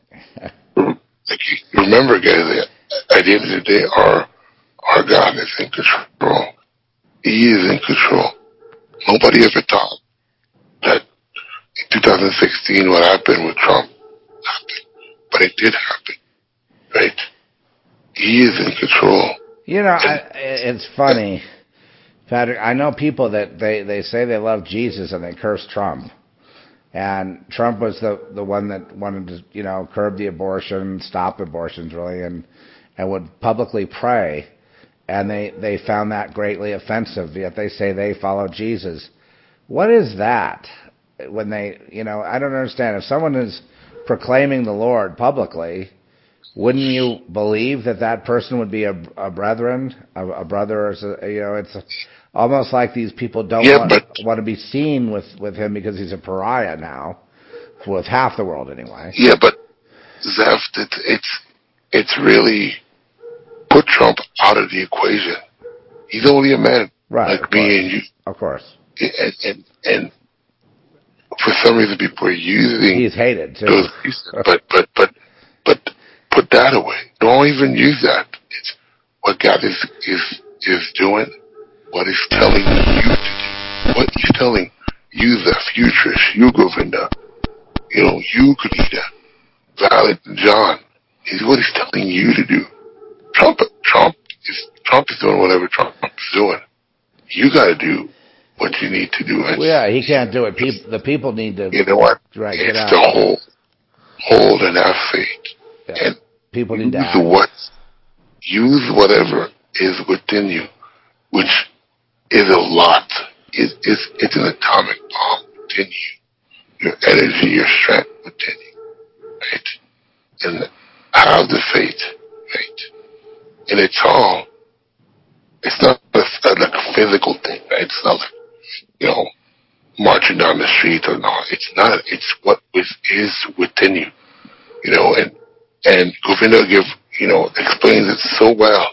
Remember, guys, at the end of the day, our God is in control. He is in control. Nobody ever thought that in 2016 what happened with Trump happened. But it did happen, right? He is in control. It's funny, Patrick. I know people that they say they love Jesus and they curse Trump. And Trump was the one that wanted to, curb the abortion, stop abortions, really, and would publicly pray. And they found that greatly offensive, yet they say they follow Jesus. What is that? When they, I don't understand. If someone is proclaiming the Lord publicly, wouldn't you believe that person would be a brother? It's almost like these people don't want to be seen with him because he's a pariah now, with half the world anyway. Yeah, but Zeph, it's really put Trump out of the equation. He's only a man Right, like me and you. Of course. And for some reason, people are using He's hated too. those pieces. But put that away. Don't even use that. It's what God is doing. What He's telling you to do. What He's telling you, the futurist, you Govinda, you Khadija, Violet and John, is what He's telling you to do. Trump is doing whatever Trump is doing. You got to do what you need to do. Well, yeah, he can't do it. The people need to. You know what? Right, it's get out. to hold and have faith, and people need to act. Use whatever is within you, which is a lot. It's an atomic bomb within you. Your energy, your strength within you, right? And have the faith, right? And it's not like a physical thing, right? It's not like, marching down the street or not. It's not. It's what is within you, and Govinda explains it so well.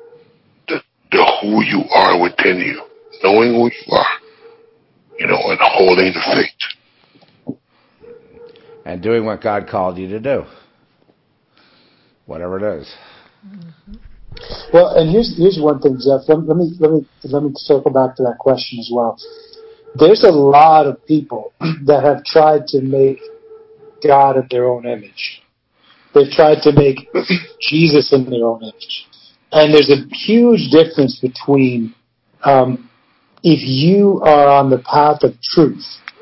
The who you are within you, knowing who you are, and holding the faith. And doing what God called you to do. Whatever it is. Well, and here's one thing, Jeff. Let me circle back to that question as well. There's a lot of people that have tried to make God in their own image. They've tried to make Jesus in their own image. And there's a huge difference between if you are on the path of truth,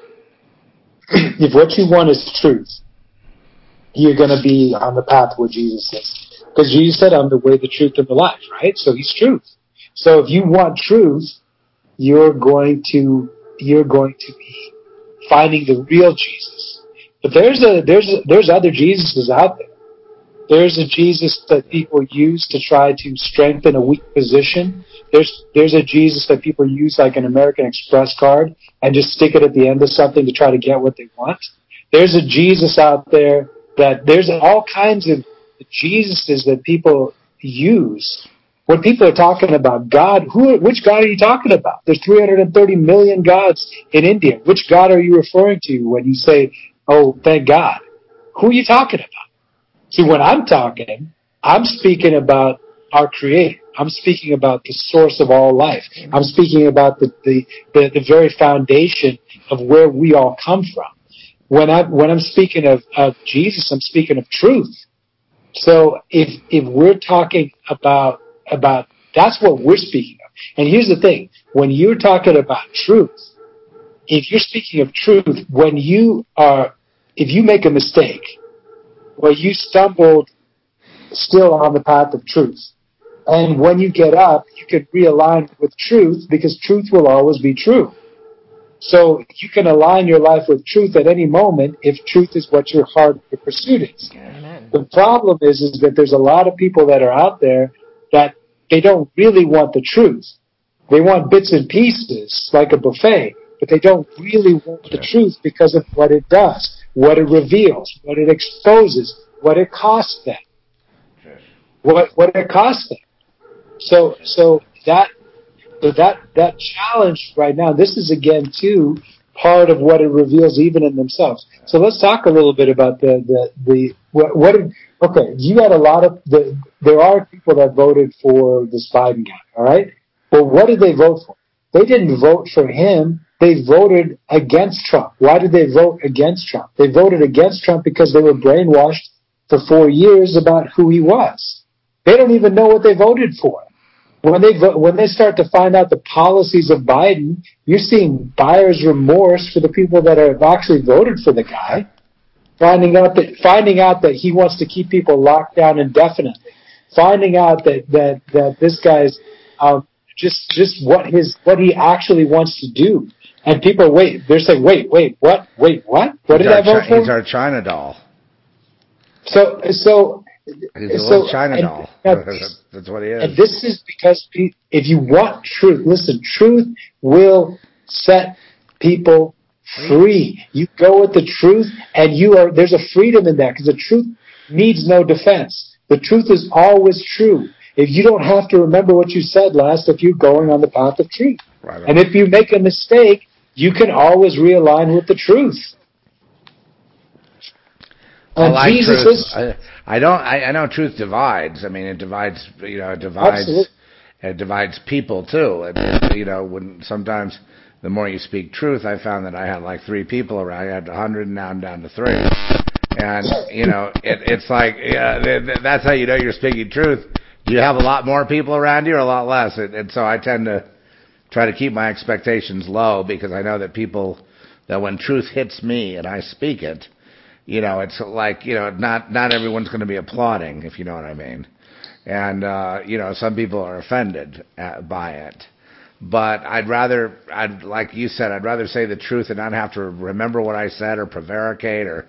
if what you want is truth, you're going to be on the path where Jesus is. Because Jesus said, I'm the way, the truth, and the life, right? So He's truth. So if you want truth, you're going to be finding the real Jesus. But there's other Jesuses out there. There's a Jesus that people use to try to strengthen a weak position. There's a Jesus that people use like an American Express card and just stick it at the end of something to try to get what they want. There's a Jesus out there that there's all kinds of Jesuses that people use. When people are talking about God, which God are you talking about? There's 330 million gods in India. Which God are you referring to when you say, oh, thank God? Who are you talking about? See, when I'm talking, I'm speaking about our Creator. I'm speaking about the source of all life. I'm speaking about the very foundation of where we all come from. When I'm speaking of Jesus, I'm speaking of truth. So if we're talking about that's what we're speaking of. And here's the thing: when you're talking about truth, if you're speaking of truth, if you make a mistake, well, you stumbled still on the path of truth. And when you get up, you can realign with truth because truth will always be true. So you can align your life with truth at any moment if truth is what your heart pursuit is. Amen. The problem is that there's a lot of people that are out there that they don't really want the truth. They want bits and pieces like a buffet, but they don't really want the truth because of what it does, what it reveals, what it exposes, what it costs them. What it costs them. So that challenge right now, this is again too part of what it reveals even in themselves. So let's talk a little bit about you had a lot of there are people that voted for this Biden guy, all right? Well, what did they vote for? They didn't vote for him. They voted against Trump. Why did they vote against Trump? They voted against Trump because they were brainwashed for 4 years about who he was. They don't even know what they voted for. When they start to find out the policies of Biden, you're seeing buyer's remorse for the people that have actually voted for the guy, finding out that he wants to keep people locked down indefinitely, finding out that this guy's just what he actually wants to do, and people they're saying wait what did I vote for? He's our China doll. So he's a little China doll. That's what he is. And this is because if you want truth, listen, truth will set people free. You go with the truth, and there's a freedom in that because the truth needs no defense. The truth is always true. If you don't have to remember what you said last if you're going on the path of truth. Right on. And if you make a mistake, you can always realign with the truth. I like truth. I know truth divides. I mean, it divides. Absolutely. It divides people too. When sometimes the more you speak truth, I found that I had like 3 people around. I had 100, and now I'm down to 3. And it's like that's how you know you're speaking truth. Do you have a lot more people around you or a lot less? And so I tend to try to keep my expectations low because I know that when truth hits me and I speak it. It's like, not everyone's going to be applauding, if you know what I mean. And, some people are offended by it. But like you said, I'd rather say the truth and not have to remember what I said or prevaricate or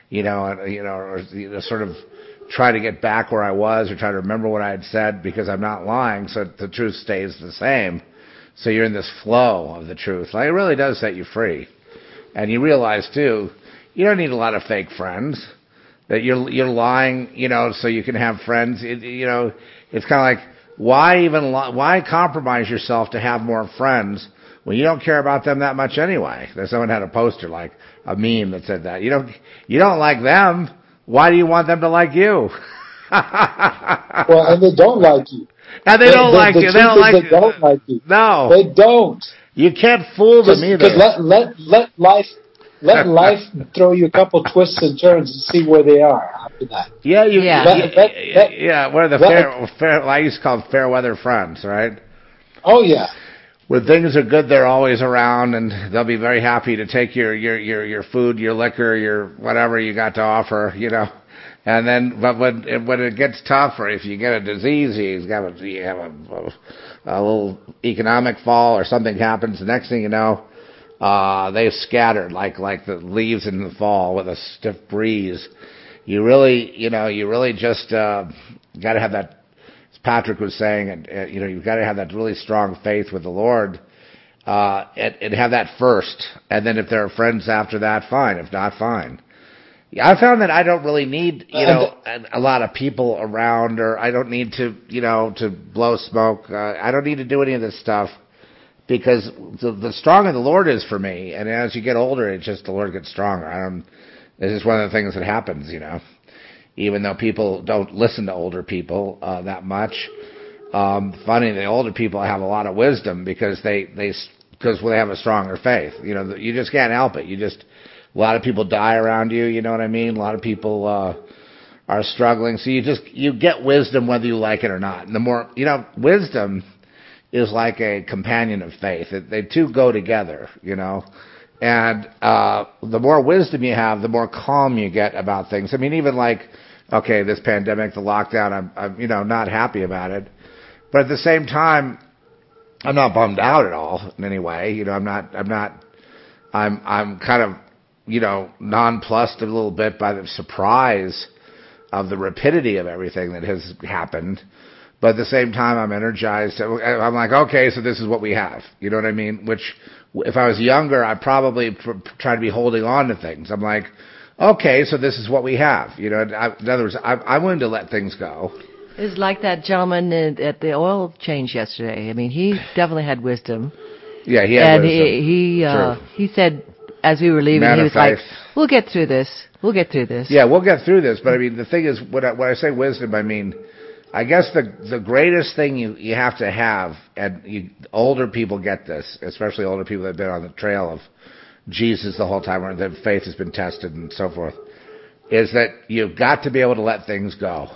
sort of try to get back where I was or try to remember what I had said because I'm not lying, so the truth stays the same. So you're in this flow of the truth. Like, it really does set you free. And you realize, too, you don't need a lot of fake friends. That you're lying, so you can have friends. It's kind of like why compromise yourself to have more friends when you don't care about them that much anyway? Someone had a poster like a meme that said that you don't like them. Why do you want them to like you? Well, and they don't like you. And they don't like you. They don't like you. No, they don't. You can't fool them either. Because let life throw you a couple twists and turns and see where they are after that. Yeah, We're the fair. I used to call them fair weather friends, right? Oh yeah. When things are good, they're always around, and they'll be very happy to take your food, your liquor, your whatever you got to offer, And then, but when it gets tough, or if you get a disease, you have a little economic fall, or something happens, the next thing you know, they've scattered like the leaves in the fall with a stiff breeze. You really just got to have that. As Patrick was saying, you've got to have that really strong faith with the Lord, and have that first. And then if there are friends after that, fine. If not, fine. Yeah, I found that I don't really need, a lot of people around, or I don't need to, to blow smoke. I don't need to do any of this stuff because the stronger the Lord is for me, and as you get older, the Lord gets stronger. This is one of the things that happens, even though people don't listen to older people that much. Funny, the older people have a lot of wisdom because they have a stronger faith. You just can't help it. A lot of people die around you, you know what I mean? A lot of people are struggling. So you get wisdom whether you like it or not. And the more, wisdom is like a companion of faith. They two go together, And the more wisdom you have, the more calm you get about things. I mean, even like, okay, this pandemic, the lockdown, I'm not happy about it. But at the same time, I'm not bummed out at all in any way. I'm kind of, nonplussed a little bit by the surprise of the rapidity of everything that has happened. But at the same time, I'm energized. I'm like, okay, so this is what we have. You know what I mean? Which, if I was younger, I'd probably try to be holding on to things. I'm like, okay, so this is what we have. In other words, I'm willing to let things go. It's like that gentleman at the oil change yesterday. I mean, he definitely had wisdom. Yeah, he had wisdom. He said, as we were leaving, he was like, we'll get through this. Yeah, we'll get through this. But I mean, the thing is, when I say wisdom, I mean, I guess the greatest thing you have to have, and older people get this, especially older people that have been on the trail of Jesus the whole time, where their faith has been tested and so forth, is that you've got to be able to let things go.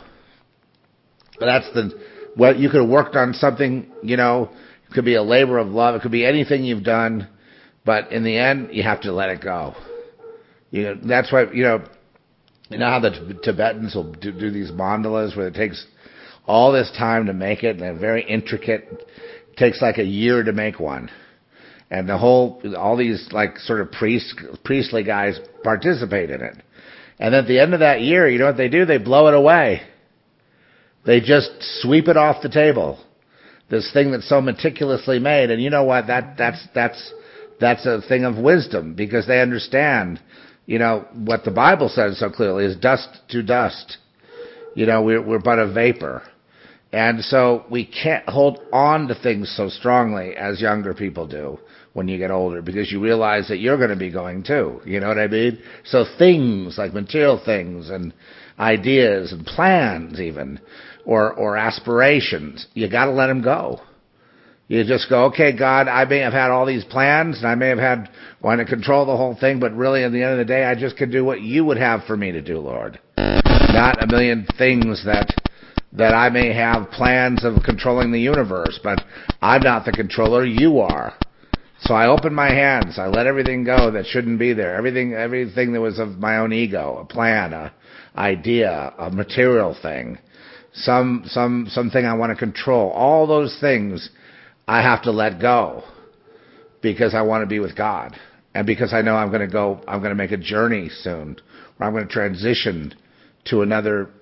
You could have worked on something, it could be a labor of love, it could be anything you've done. But in the end, you have to let it go. That's why, how the Tibetans will do these mandalas where it takes all this time to make it, and they're very intricate. It takes like a year to make one. And all these like sort of priestly guys participate in it. And at the end of that year, you know what they do? They blow it away. They just sweep it off the table. This thing that's so meticulously made. And you know what? That's a thing of wisdom, because they understand, what the Bible says so clearly is dust to dust. We're but a vapor. And so we can't hold on to things so strongly as younger people do when you get older, because you realize that you're going to be going too. You know what I mean? So things like material things and ideas and plans even, or aspirations, you got to let them go. You just go, okay, God, I may have had all these plans, and I may have had wanting to control the whole thing, but really, at the end of the day, I just can do what you would have for me to do, Lord. Not a million things that I may have plans of controlling the universe, but I'm not the controller, you are. So I open my hands, I let everything go that shouldn't be there, everything that was of my own ego, a plan, a idea, a material thing, something I want to control, all those things I have to let go because I want to be with God, and because I know I'm going to make a journey soon, where I'm going to transition to another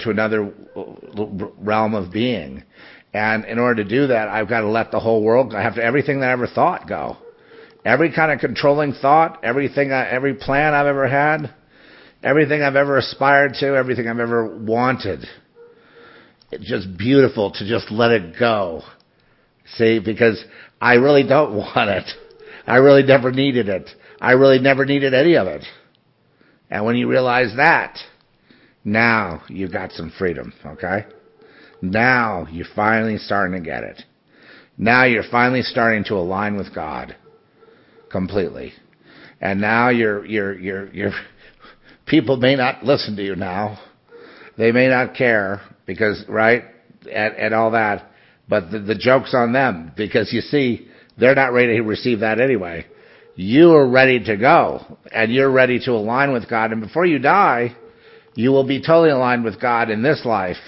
realm of being. And in order to do that, I've got to let the whole world go. Everything that I ever thought go. Every kind of controlling thought, every plan I've ever had, everything I've ever aspired to, everything I've ever wanted. It's just beautiful to just let it go. See, because I really don't want it. I really never needed it. I really never needed any of it. And when you realize that, now you've got some freedom, okay? Now you're finally starting to get it. Now you're finally starting to align with God completely. And now you're people may not listen to you now. They may not care because, right, and all that. But the joke's on them, because you see, they're not ready to receive that anyway. You are ready to go, and you're ready to align with God. And before you die, you will be totally aligned with God in this life.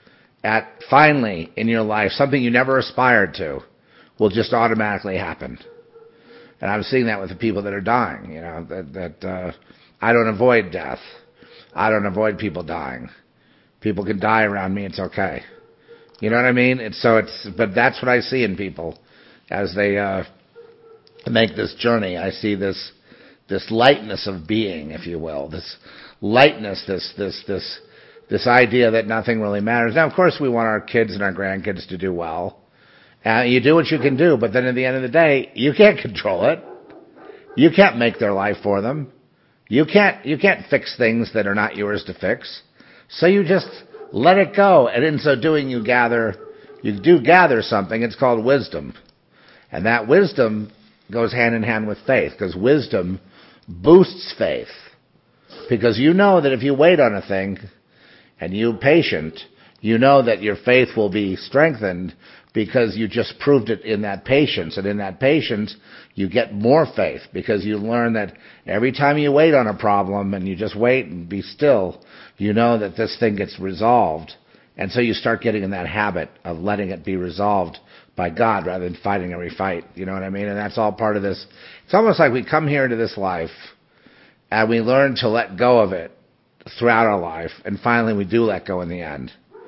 Finally in your life, something you never aspired to will just automatically happen. And I'm seeing that with the people that are dying. You know, that I don't avoid death. I don't avoid people dying. People can die around me; it's okay. You know what I mean? But that's what I see in people as they make this journey. I see this lightness of being, if you will, this lightness, this idea that nothing really matters. Now, of course, we want our kids and our grandkids to do well. You do what you can do, but then at the end of the day, you can't control it. You can't make their life for them. You can't fix things that are not yours to fix. So you just let it go, and in so doing, you do gather something. It's called wisdom, and that wisdom goes hand in hand with faith, because wisdom boosts faith. Because you know that if you wait on a thing, and you're patient, you know that your faith will be strengthened because you just proved it in that patience, and in that patience, you get more faith, because you learn that every time you wait on a problem and you just wait and be still, you know that this thing gets resolved. And so you start getting in that habit of letting it be resolved by God rather than fighting every fight. You know what I mean? And that's all part of this. It's almost like we come here into this life and we learn to let go of it throughout our life, and finally we do let go in the end.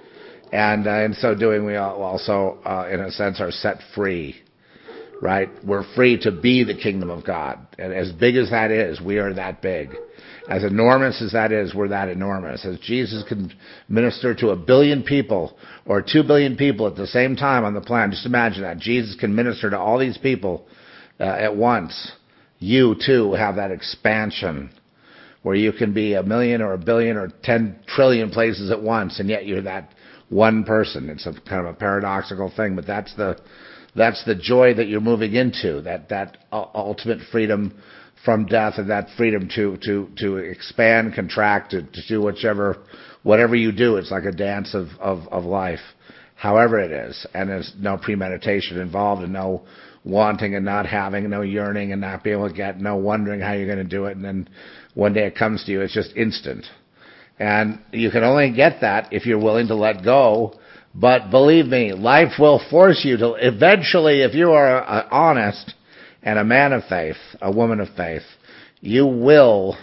And in so doing, we also, in a sense, are set free. Right? We're free to be the kingdom of God. And as big as that is, we are that big. As enormous as that is, we're that enormous. As Jesus can minister to 1 billion people or 2 billion people at the same time on the planet, just imagine that. Jesus can minister to all these people at once. You, too, have that expansion where you can be 1 million or 1 billion or 10 trillion places at once, and yet you're that one person. It's a kind of a paradoxical thing, but that's the joy that you're moving into, that ultimate freedom from death, and that freedom to expand, contract, to do whatever you do. It's like a dance of life, however it is. And there's no premeditation involved, and no wanting and not having, no yearning and not being able to get, no wondering how you're going to do it. And then one day it comes to you, it's just instant. And you can only get that if you're willing to let go. But believe me, life will force you to eventually, if you are honest and a man of faith, a woman of faith, you will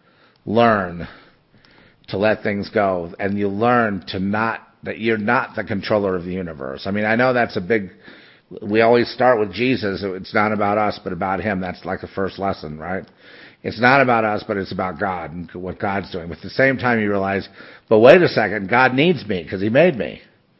learn to let things go, and you learn that you're not the controller of the universe. I mean, I know that's we always start with Jesus. It's not about us, but about Him. That's like the first lesson, right? It's not about us, but it's about God and what God's doing. But at the same time, you realize, but wait a second, God needs me because He made me.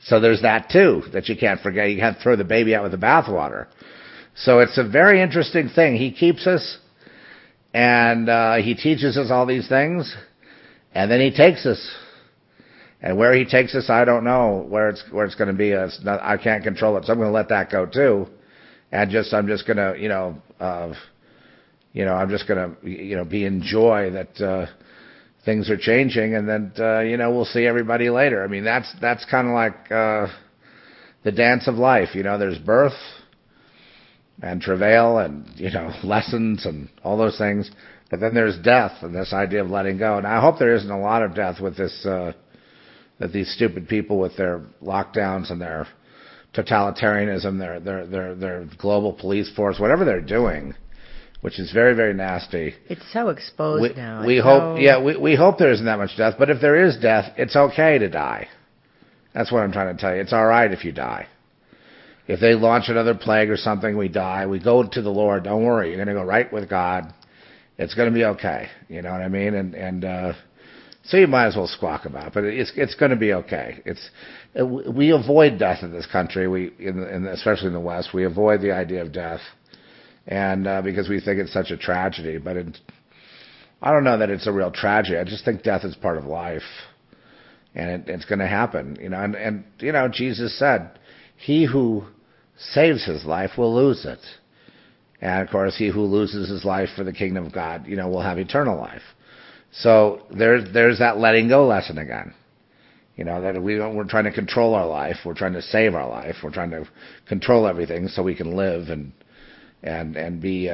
So there's that too that you can't forget. You can't throw the baby out with the bathwater. So it's a very interesting thing. He keeps us, and he teaches us all these things, and then he takes us. And where he takes us, I don't know where it's going to be. I can't control it, so I'm going to let that go too. And I'm just going to, I'm just going to, be in joy that things are changing, and then we'll see everybody later. I mean, that's kind of like the dance of life. There's birth and travail and lessons and all those things, but then there's death and this idea of letting go. And I hope there isn't a lot of death with this that these stupid people with their lockdowns and their totalitarianism, their global police force, whatever they're doing, which is very, very nasty. It's so exposed now. We hope there isn't that much death, but if there is death, it's okay to die. That's what I'm trying to tell you. It's all right if you die. If they launch another plague or something, we die. We go to the Lord. Don't worry. You're going to go right with God. It's going to be okay. You know what I mean? And so you might as well squawk about it. But it's going to be okay. We avoid death in this country. Especially in the West, we avoid the idea of death, and because we think it's such a tragedy. But I don't know that it's a real tragedy. I just think death is part of life, and it's going to happen. And Jesus said, "He who saves his life will lose it. And of course, he who loses his life for the kingdom of God, will have eternal life." So there's that letting go lesson again. That we're trying to control our life. We're trying to save our life. We're trying to control everything so we can live and be,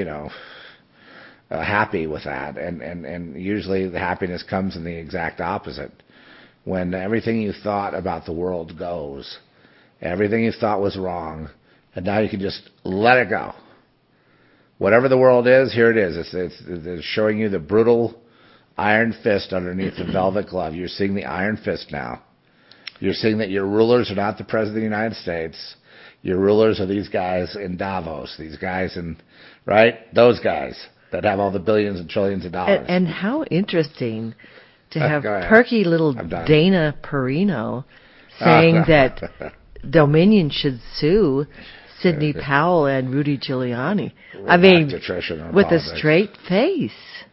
happy with that. And usually the happiness comes in the exact opposite. When everything you thought about the world goes, everything you thought was wrong, and now you can just let it go. Whatever the world is, here it is. It's showing you the brutal iron fist underneath the velvet glove. You're seeing the iron fist now. You're seeing that your rulers are not the President of the United States. Your rulers are these guys in Davos, these guys those guys that have all the billions and trillions of dollars. And how interesting to have perky little Dana Perino saying that Dominion should sue Sidney Powell and Rudy Giuliani. With a straight face.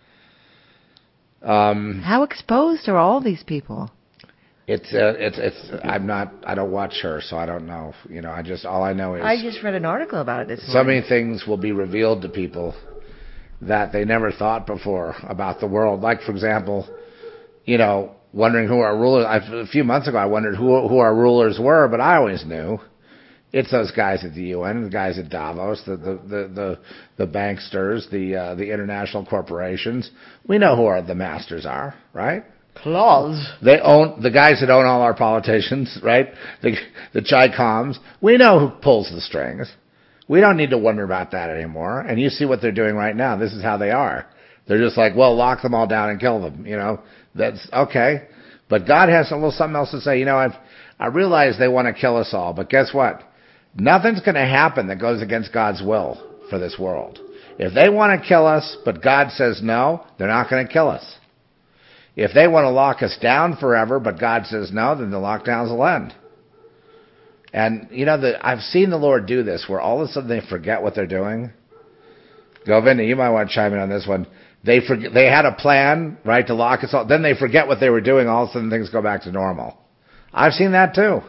How exposed are all these people? I don't watch her, so I don't know. All I know is I just read an article about it this morning. So many things will be revealed to people that they never thought before about the world. Like, for example, wondering who our rulers. A few months ago, I wondered who our rulers were, but I always knew. It's those guys at the UN, the guys at Davos, the banksters, the international corporations. We know who the masters are, right? Claws. They own the guys that own all our politicians, right? The Chi-Coms. We know who pulls the strings. We don't need to wonder about that anymore. And you see what they're doing right now. This is how they are. They're just like, well, lock them all down and kill them. That's okay. But God has a little something else to say. I realize they want to kill us all, but guess what? Nothing's going to happen that goes against God's will for this world. If they want to kill us, but God says no, they're not going to kill us. If they want to lock us down forever, but God says no, then the lockdowns will end. And, I've seen the Lord do this, where all of a sudden they forget what they're doing. Govinda, you might want to chime in on this one. They had a plan, right, to lock us all. Then they forget what they were doing. All of a sudden things go back to normal. I've seen that too.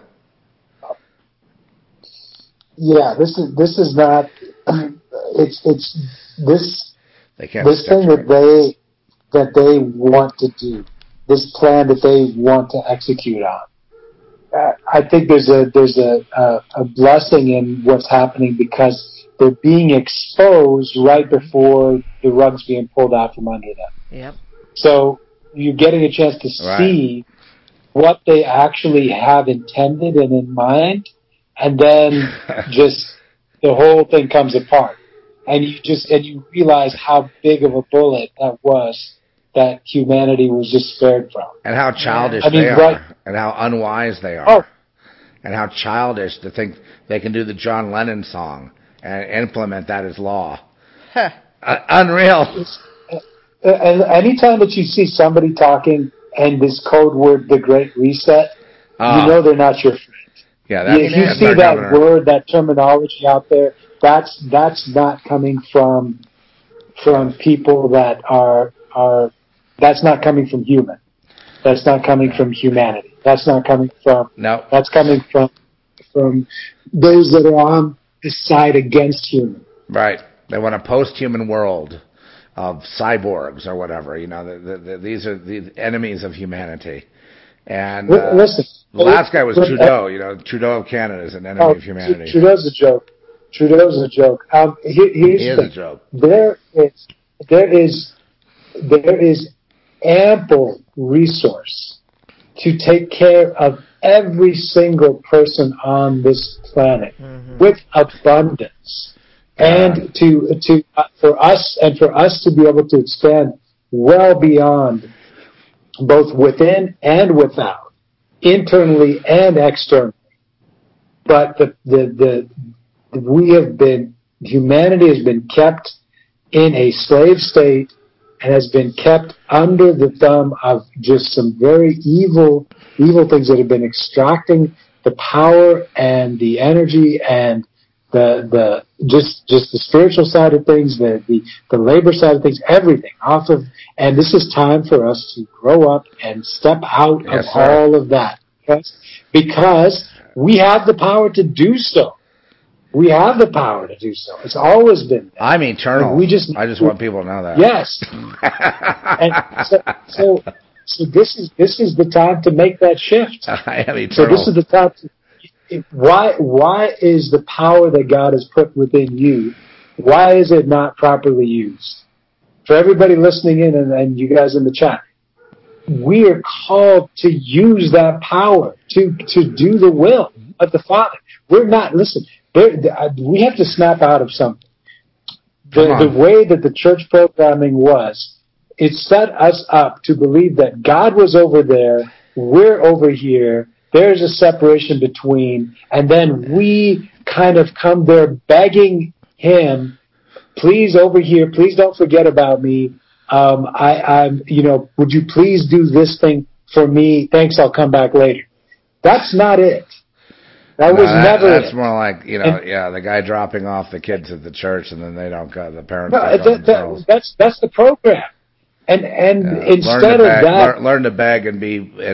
Yeah, this is not. It's this. They can't this thing that they want to do. This plan that they want to execute on. I think there's a blessing in what's happening because they're being exposed right before the rug's being pulled out from under them. Yep. So you're getting a chance to see what they actually have intended and in mind. And then just the whole thing comes apart, and you realize how big of a bullet that was that humanity was just spared from, and how childish they are, and how unwise they are, and how childish to think they can do the John Lennon song and implement that as law. Unreal. And anytime that you see somebody talking and this code word, the Great Reset, you know they're not your friend. Yeah, that's, if you that's see our that governor. word, that terminology out there, that's not coming from people that are that's not coming from human. That's not coming from humanity. That's not coming from. No. That's coming from those that are on the side against human. Right. They want a post-human world of cyborgs or whatever. You know, these are the enemies of humanity. And listen, the last guy was Trudeau. You know, Trudeau of Canada is an enemy of humanity. Trudeau's a joke. Trudeau's a joke. Here's the thing. A joke. There is ample resource to take care of every single person on this planet with abundance, and for us to be able to expand well beyond both within and without, internally and externally. But humanity has been kept in a slave state and has been kept under the thumb of just some very evil things that have been extracting the power and the energy and the spiritual side of things, the labor side of things, everything off of. And this is time for us to grow up and step out of all of that, because we have the power to do so. We have the power to do so. It's always been there. I'm eternal. I just want people to know that. Yes. And so this is the time to make that shift. I am eternal. So this is the time to. Why is the power that God has put within you, why is it not properly used? For everybody listening in and you guys in the chat, we are called to use that power to do the will of the Father. We're not, listen, we have to snap out of something. The way that the church programming was, it set us up to believe that God was over there, we're over here, there's a separation between, and then we kind of come there begging Him, please over here, please don't forget about me. Would you please do this thing for me? Thanks, I'll come back later. That's not it. That's more like, the guy dropping off the kids at the church and then they don't go, the parents don't go themselves. That's the program. And instead of that, learn to beg and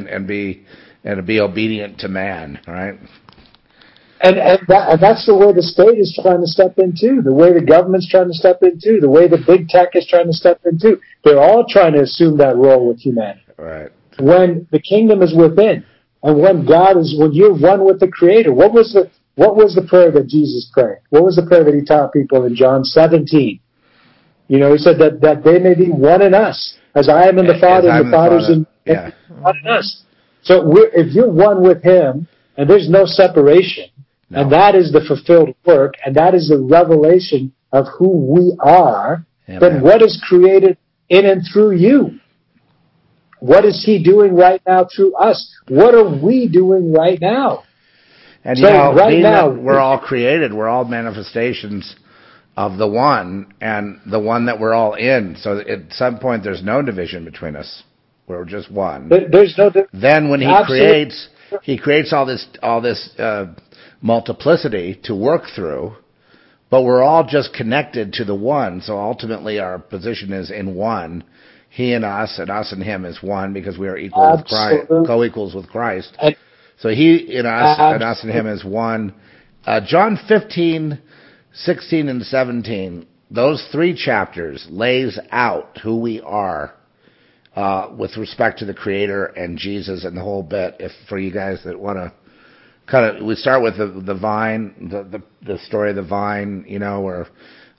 be obedient to man, right? And that's the way the state is trying to step into, the way the government's trying to step into, the way the big tech is trying to step into. They're all trying to assume that role with humanity. Right. When the kingdom is within, and when you're one with the Creator. What was the prayer that Jesus prayed? What was the prayer that He taught people in John 17? He said that they may be one in us, as I am in the Father, and the Father's in one in us. So if you're one with Him, and there's no separation, and that is the fulfilled work, and that is the revelation of who we are, then what is created in and through you? What is He doing right now through us? What are we doing right now? And right now, we're all created. We're all manifestations of the one, and the one that we're all in. So at some point, there's no division between us. We're just one. There's no. Then when He creates all this multiplicity to work through, but we're all just connected to the one. So ultimately, our position is in one. He and us and Him is one, because we are equal with Christ, co-equals with Christ. So He in us and us and Him is one. John 15, 16, and 17. Those 3 chapters lays out who we are with respect to the Creator and Jesus and the whole bit. If for you guys that want to we start with the vine, the story of the vine, where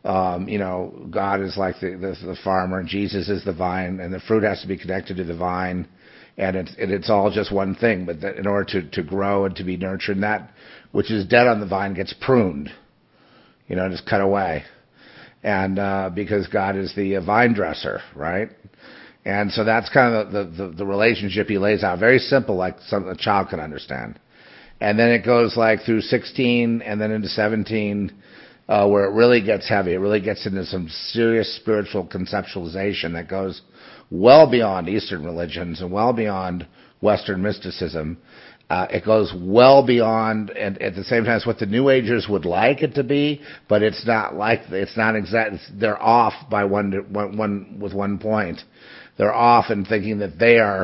God is like the farmer, and Jesus is the vine, and the fruit has to be connected to the vine, and it's all just one thing. But in order to grow and to be nurtured, that which is dead on the vine gets pruned, just cut away, and because God is the vine dresser, right? And so that's kind of the relationship He lays out. Very simple, like something a child can understand. And then it goes like through 16 and then into 17, where it really gets heavy. It really gets into some serious spiritual conceptualization that goes well beyond Eastern religions and well beyond Western mysticism. It goes well beyond, and at the same time, it's what the New Agers would like it to be, but it's not exact. They're off by one point. They're off in thinking that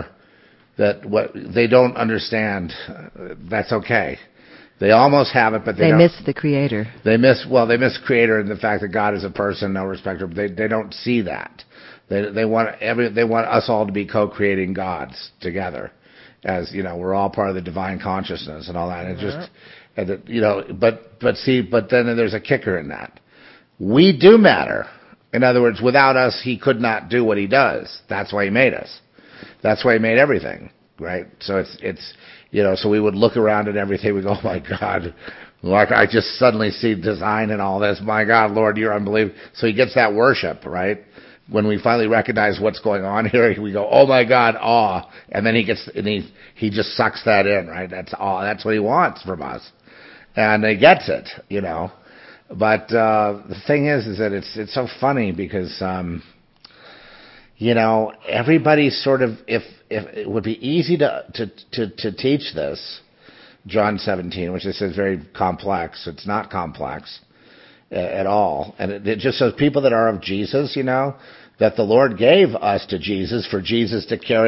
they don't understand. That's okay. They almost have it, but they miss the Creator. They miss Creator and the fact that God is a person, no respecter. They don't see that. They want us all to be co-creating gods together, as we're all part of the divine consciousness and all that. But then there's a kicker in that. We do matter. In other words, without us, He could not do what He does. That's why He made us. That's why He made everything, right? So it's so we would look around at everything. We go, oh my God, like I just suddenly see design and all this. My God, Lord, you're unbelievable. So He gets that worship, right? When we finally recognize what's going on here, we go, oh my God, awe. And then he just sucks that in, right? That's awe. That's what He wants from us. And He gets it, But the thing is that it's so funny because, everybody's sort of, if it would be easy to teach this, John 17, which it says very complex. It's not complex at all. And it just says people that are of Jesus, that the Lord gave us to Jesus for Jesus to carry,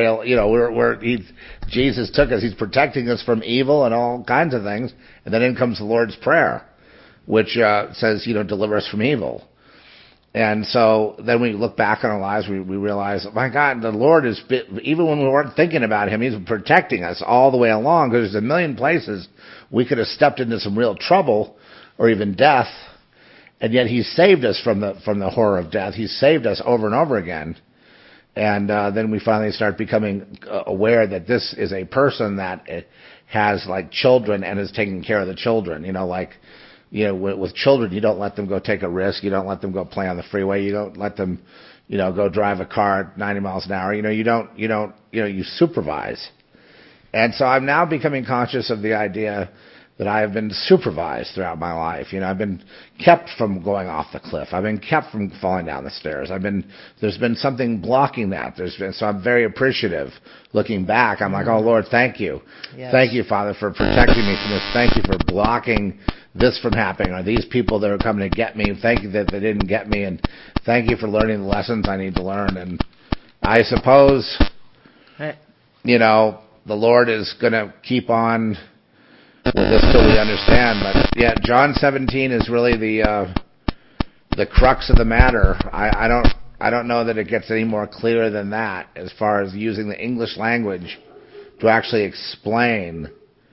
Jesus took us. He's protecting us from evil and all kinds of things. And then in comes the Lord's Prayer, which says, deliver us from evil. And so then we look back on our lives, we realize, oh my God, the Lord is, even when we weren't thinking about Him, He's protecting us all the way along, because there's a million places we could have stepped into some real trouble or even death, and yet He's saved us from the horror of death. He's saved us over and over again. And then we finally start becoming aware that this is a person that has like children and is taking care of the children, with children, you don't let them go take a risk. You don't let them go play on the freeway. You don't let them, go drive a car at 90 miles an hour. You supervise. And so I'm now becoming conscious of the idea that I have been supervised throughout my life. I've been kept from going off the cliff. I've been kept from falling down the stairs. There's been something blocking that. So I'm very appreciative. Looking back, I'm like, oh Lord, thank you. Yes. Thank you, Father, for protecting me from this. Thank you for blocking this from happening, or these people that are coming to get me. Thank you that they didn't get me, and thank you for learning the lessons I need to learn. And I suppose, the Lord is going to keep on with this till we understand. But yeah, John 17 is really the crux of the matter. I don't know that it gets any more clear than that, as far as using the English language to actually explain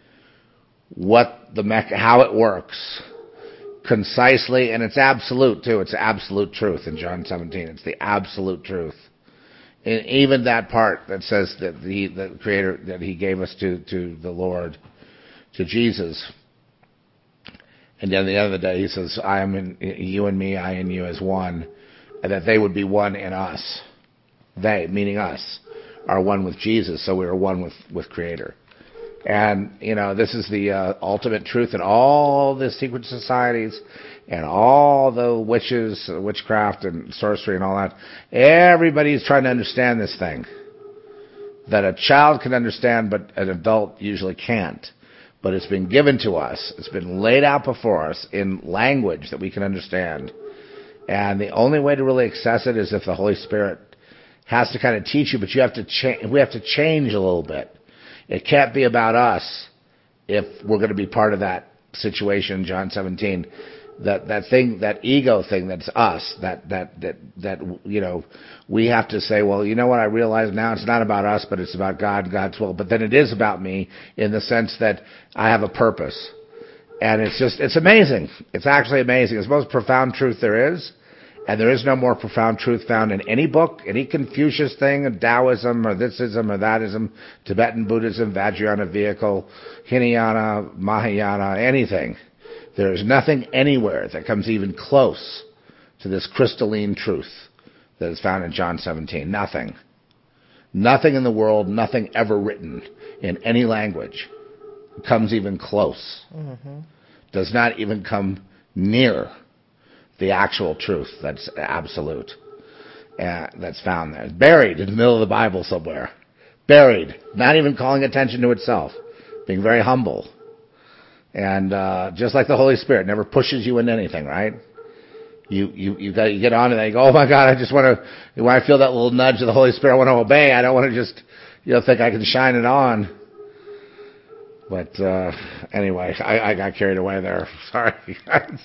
how it works concisely, and it's absolute too. It's absolute truth in John 17. It's the absolute truth. And even that part that says that the Creator, that He gave us to the Lord, to Jesus. And then at the end of the day, He says, I am in you and me, I in you as one, and that they would be one in us. They, meaning us, are one with Jesus, so we are one with Creator. And, this is the ultimate truth in all the secret societies and all the witchcraft and sorcery and all that. Everybody's trying to understand this thing that a child can understand, but an adult usually can't. But it's been given to us. It's been laid out before us in language that we can understand. And the only way to really access it is if the Holy Spirit has to kind of teach you, but we have to change a little bit. It can't be about us if we're going to be part of that situation, John 17. That thing, that ego thing that's us, that we have to say, well, you know what, I realize now it's not about us, but it's about God and God's will. But then it is about me in the sense that I have a purpose. And it's amazing. It's actually amazing. It's the most profound truth there is. And there is no more profound truth found in any book, any Confucius thing, Taoism, or thisism, or thatism, Tibetan Buddhism, Vajrayana vehicle, Hinayana, Mahayana, anything. There is nothing anywhere that comes even close to this crystalline truth that is found in John 17. Nothing. Nothing in the world, nothing ever written in any language comes even close. Mm-hmm. Does not even come near the actual truth that's absolute, that's found there. Buried in the middle of the Bible somewhere. Buried. Not even calling attention to itself. being very humble. And just like the Holy Spirit never pushes you into anything, right? You get on and you go, oh my God, I just want to, when I feel that little nudge of the Holy Spirit, I want to obey. I don't want to just, think I can shine it on. But anyway, I got carried away there. Sorry, guys.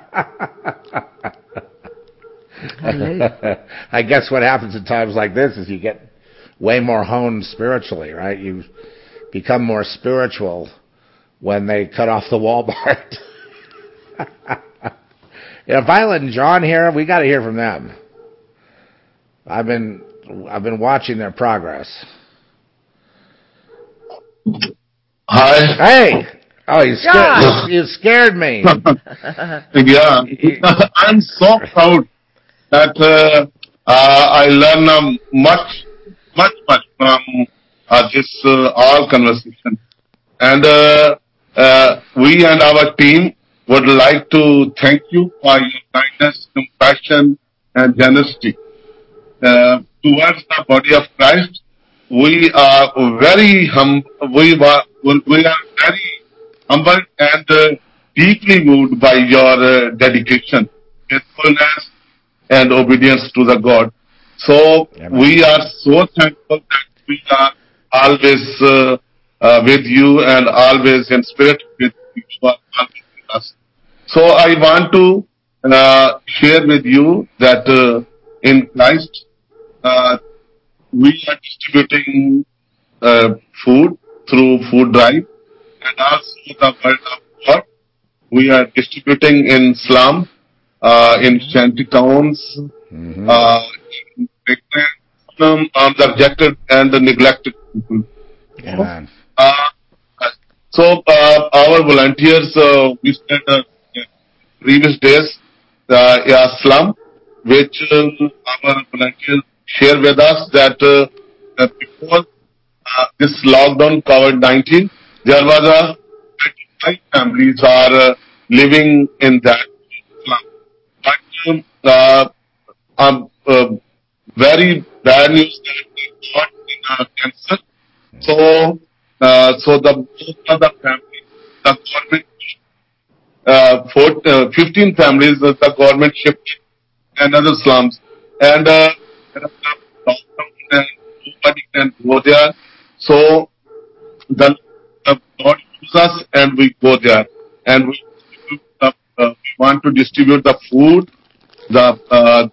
I guess what happens in times like this is you get way more honed spiritually, right? You become more spiritual when they cut off the Walmart. Violet and John here, we got to hear from them. I've been watching their progress. Hi. Hey. Oh, you scared me. Yeah, I'm so proud that I learn much from this all conversation. And we and our team would like to thank you for your kindness, compassion, and generosity towards the body of Christ. We are very we are very humbled and deeply moved by your dedication, faithfulness, and obedience to the God. So we are so thankful that we are always with you and always in spirit with you. You are always with us. So I want to share with you that in Christ we are distributing food through food drive, and also the word of God. We are distributing in slum, in shanty towns, in the rejected and the neglected people. Amen. So our volunteers, we spent previous days a slum, which our volunteers share with us that before this lockdown COVID-19, there was a 35 families are living in that slum. But very bad news that they got in cancer. So the most of the families, the government, 15 families, the government shifted another slums, and there are some lockdown and nobody can go there. So the God uses us and we go there, and we want to distribute the food, the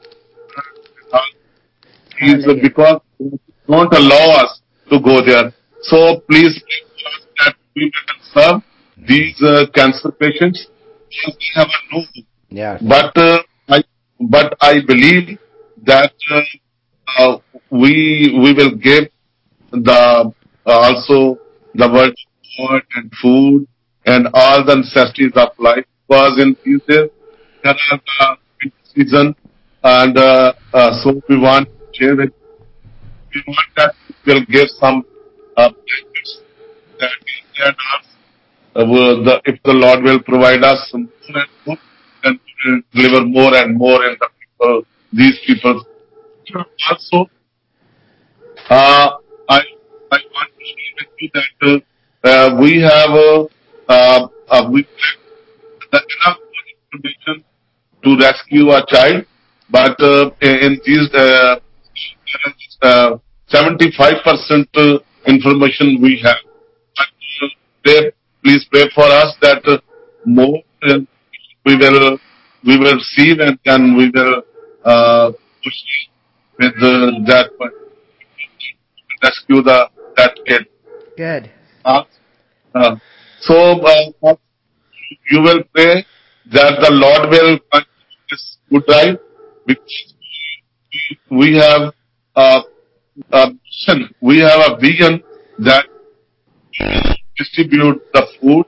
is because they don't allow us to go there. So please trust that we can serve these cancer patients because they have a no. Yeah. But I believe that we will give the also the word of God and food and all the necessities of life, because in these days there are the winter season, and so we want to share with. We want that we will give some blankets that we can ask if the Lord will provide us some more and more, then we will deliver more and more in the people, these people. Also, I want to share with you that we have we have enough information to rescue a child, but in these 75% information we have. But please pray for us that more we will receive, and then we will proceed with that one, rescue that kid. Good. So you will pray that the Lord will continue this good drive, because we have a mission. We have a vision that distribute the food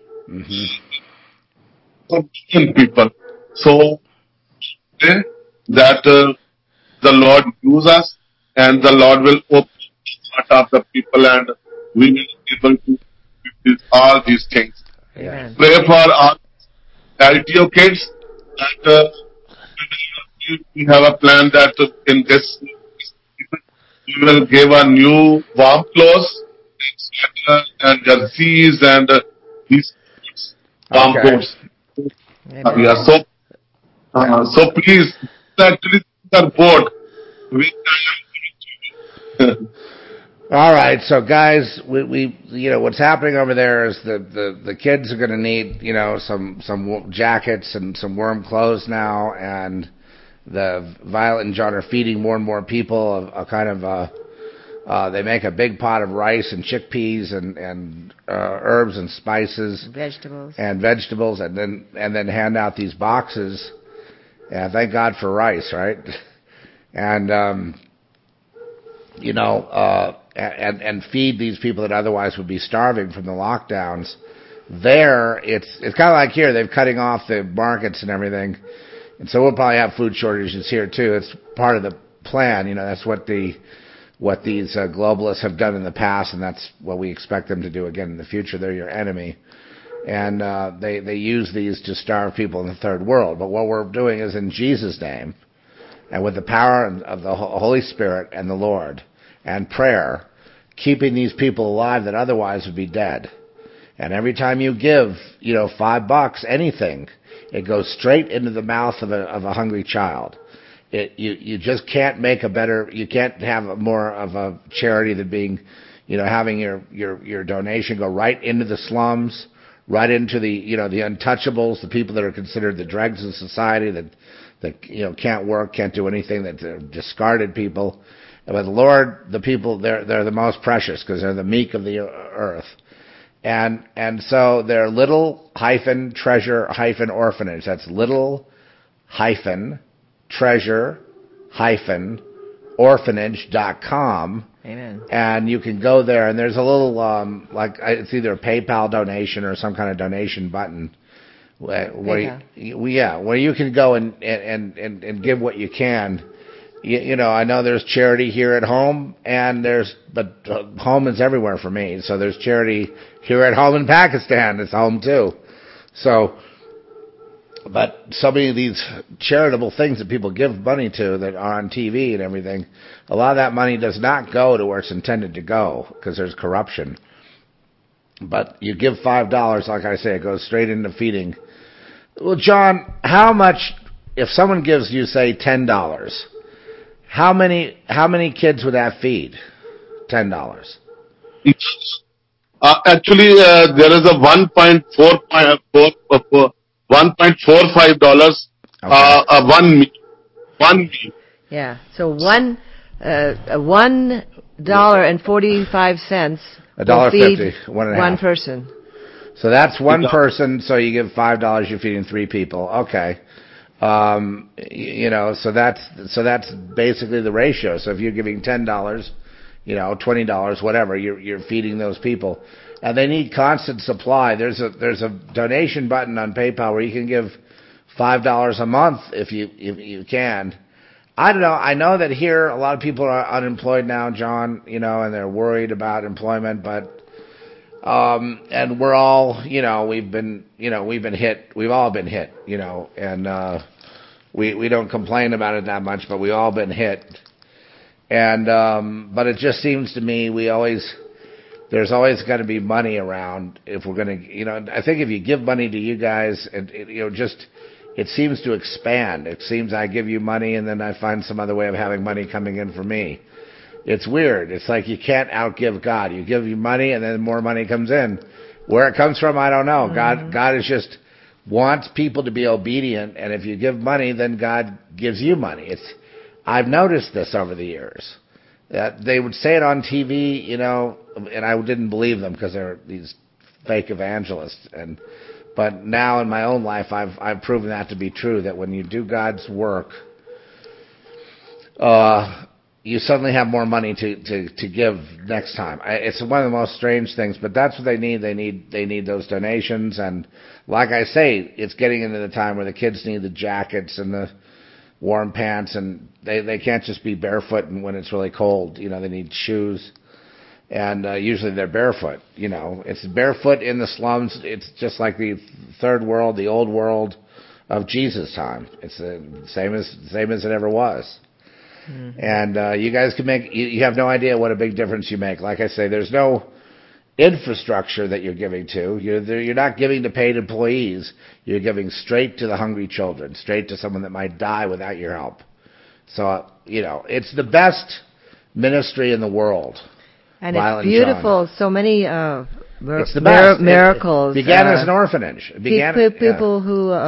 for billion people. So pray that the Lord use us, and the Lord will open the heart of the people, and we will be able to do all these things. Amen. Pray for our LTO kids, that we have a plan that in this we will give a new warm clothes and jerseys and these farm Okay. goods. Amen. Yeah, so please, actually, are bored. We All right, so guys, we what's happening over there is the kids are going to need some jackets and some warm clothes now, and the Violet and John are feeding more and more people a kind of they make a big pot of rice and chickpeas and herbs and spices, Vegetables. and then hand out these boxes. And thank God for rice, right? And and feed these people that otherwise would be starving from the lockdowns. There, it's kind of like here. They're cutting off the markets and everything, and so we'll probably have food shortages here too. It's part of the plan. That's what these globalists have done in the past, and that's what we expect them to do again in the future. They're your enemy, and they use these to starve people in the third world. But what we're doing is in Jesus' name, and with the power of the Holy Spirit and the Lord and prayer, keeping these people alive that otherwise would be dead. And every time you give, $5, anything, it goes straight into the mouth of a hungry child. You just can't make you can't have more of a charity than being, having your donation go right into the slums, right into the untouchables, the people that are considered the dregs of society that can't work, can't do anything, that they're discarded people. But the Lord, the people, they're the most precious because they're the meek of the earth. And so they're little treasure orphanage. That's little treasure orphanage.com. Amen. And you can go there, and there's a little it's either a PayPal donation or some kind of donation button where you can go and give what you can. I know there's charity here at home, but home is everywhere for me. So there's charity here at home in Pakistan. It's home too. So, but so many of these charitable things that people give money to that are on TV and everything, a lot of that money does not go to where it's intended to go because there's corruption. But you give $5, like I say, it goes straight into feeding. Well, John, how much, if someone gives you, say, $10, how many kids would that feed? $10. actually there is a $1.45 one meal. Yeah. So $1.45 $1.50. one person. So that's one person. So you give $5, you're feeding 3 people. Okay. So that's basically the ratio. So if you're giving $10, $20, whatever, you're feeding those people, and they need constant supply. There's a donation button on PayPal where you can give $5 a month if you can. I don't know. I know that here a lot of people are unemployed now, John. And they're worried about employment, but. And we're all, we've been hit. We've all been hit, and we don't complain about it that much, but we've all been hit. And but it just seems to me there's always got to be money around if we're going to, I think if you give money to you guys, it seems to expand. It seems I give you money and then I find some other way of having money coming in for me. It's weird. It's like you can't outgive God. You give you money and then more money comes in. Where it comes from, I don't know. Mm-hmm. God is just wants people to be obedient, and if you give money, then God gives you money. I've noticed this over the years. That they would say it on TV, and I didn't believe them because they're these fake evangelists. But now in my own life, I've proven that to be true. That when you do God's work, you suddenly have more money to give next time. It's one of the most strange things, but that's what they need. They need those donations, and like I say, it's getting into the time where the kids need the jackets and the warm pants, and they can't just be barefoot and when it's really cold. They need shoes, and usually they're barefoot. It's barefoot in the slums. It's just like the third world, the old world of Jesus' time. It's the same as it ever was. Mm-hmm. And you guys can you have no idea what a big difference you make. Like I say, there's no infrastructure that you're giving to. You're not giving to paid employees. You're giving straight to the hungry children, straight to someone that might die without your help. So, it's the best ministry in the world. And it's beautiful. So many it's the best. miracles. It began as an orphanage. People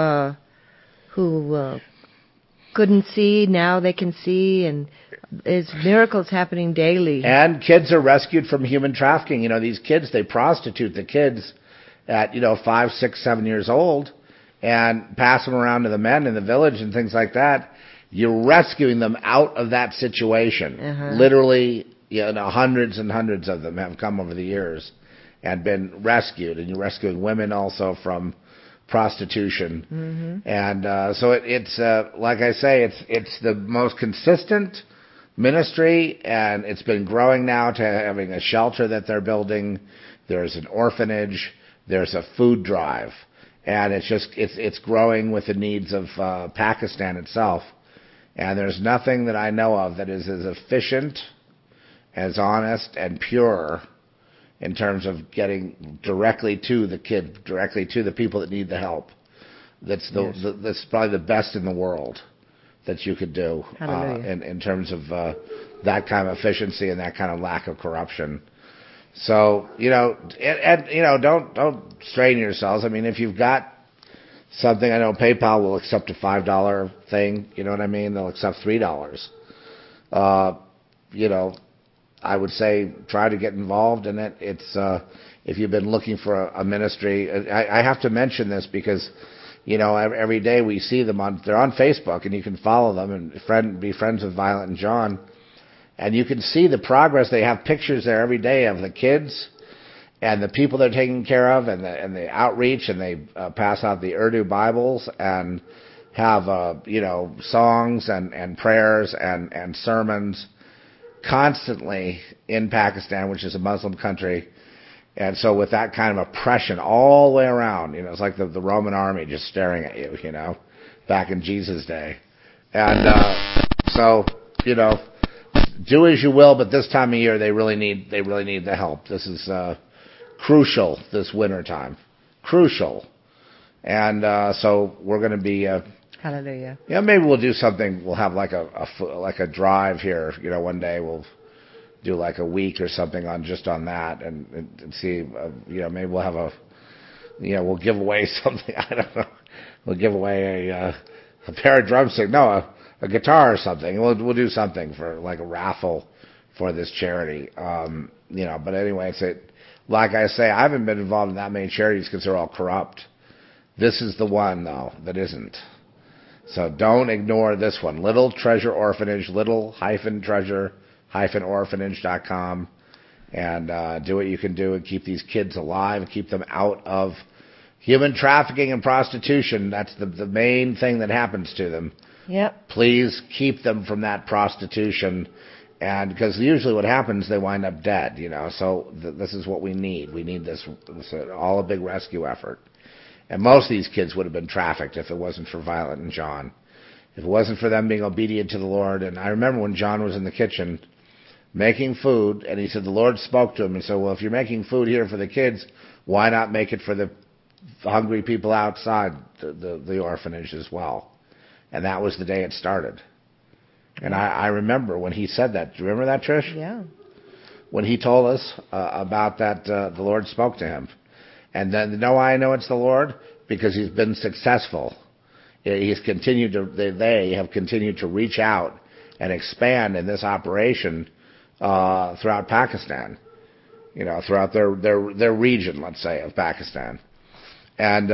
who couldn't see, now they can see, and there's miracles happening daily. And kids are rescued from human trafficking. These kids, they prostitute the kids at 5, 6, 7 years old and pass them around to the men in the village and things like that. You're rescuing them out of that situation. Literally, hundreds and hundreds of them have come over the years and been rescued. And you're rescuing women also from prostitution. And so it's like I say, it's the most consistent ministry, and it's been growing now to having a shelter that they're building. There's an orphanage. There's a food drive. And it's growing with the needs of Pakistan itself. And there's nothing that I know of that is as efficient, as honest, and pure in terms of getting directly to the kid, directly to the people that need the help. That's that's probably the best in the world that you could do in terms of that kind of efficiency and that kind of lack of corruption. So don't strain yourselves. I mean, if you've got something, I know PayPal will accept a $5 thing. You know what I mean? They'll accept $3. I would say try to get involved in it. It's if you've been looking for a ministry. I have to mention this because every day we see them they're on Facebook, and you can follow them and be friends with Violet and John, and you can see the progress. They have pictures there every day of the kids and the people they're taking care of, and the outreach, and they pass out the Urdu Bibles and have songs and prayers and sermons constantly in Pakistan, which is a Muslim country. And so with that kind of oppression all the way around, it's like the Roman army just staring at you, back in Jesus' day. And so, do as you will, but this time of year they really need the help. This is crucial this winter time. Crucial. And so we're going to be hallelujah. Maybe we'll do something. We'll have like a drive here. One day we'll do like a week or something on that, and see. Maybe we'll have we'll give away something. I don't know. We'll give away a pair of drumsticks. No, a guitar or something. We'll do something for like a raffle for this charity. But anyway, like I say, I haven't been involved in that many charities because they're all corrupt. This is the one though that isn't. So don't ignore this one. Little Treasure Orphanage, little-treasure-orphanage.com, and do what you can do and keep these kids alive and keep them out of human trafficking and prostitution. That's the main thing that happens to them. Yep. Please keep them from that prostitution, and because usually what happens, they wind up dead. So this is what we need. We need this all a big rescue effort. And most of these kids would have been trafficked if it wasn't for Violet and John. If it wasn't for them being obedient to the Lord. And I remember when John was in the kitchen making food, and he said the Lord spoke to him and said, well, if you're making food here for the kids, why not make it for the hungry people outside the orphanage as well? And that was the day it started. And I remember when he said that. Do you remember that, Trish? Yeah. When he told us about that, the Lord spoke to him. And then, I know it's the Lord? Because he's been successful. They have continued to reach out and expand in this operation throughout Pakistan, throughout their region, let's say, of Pakistan. And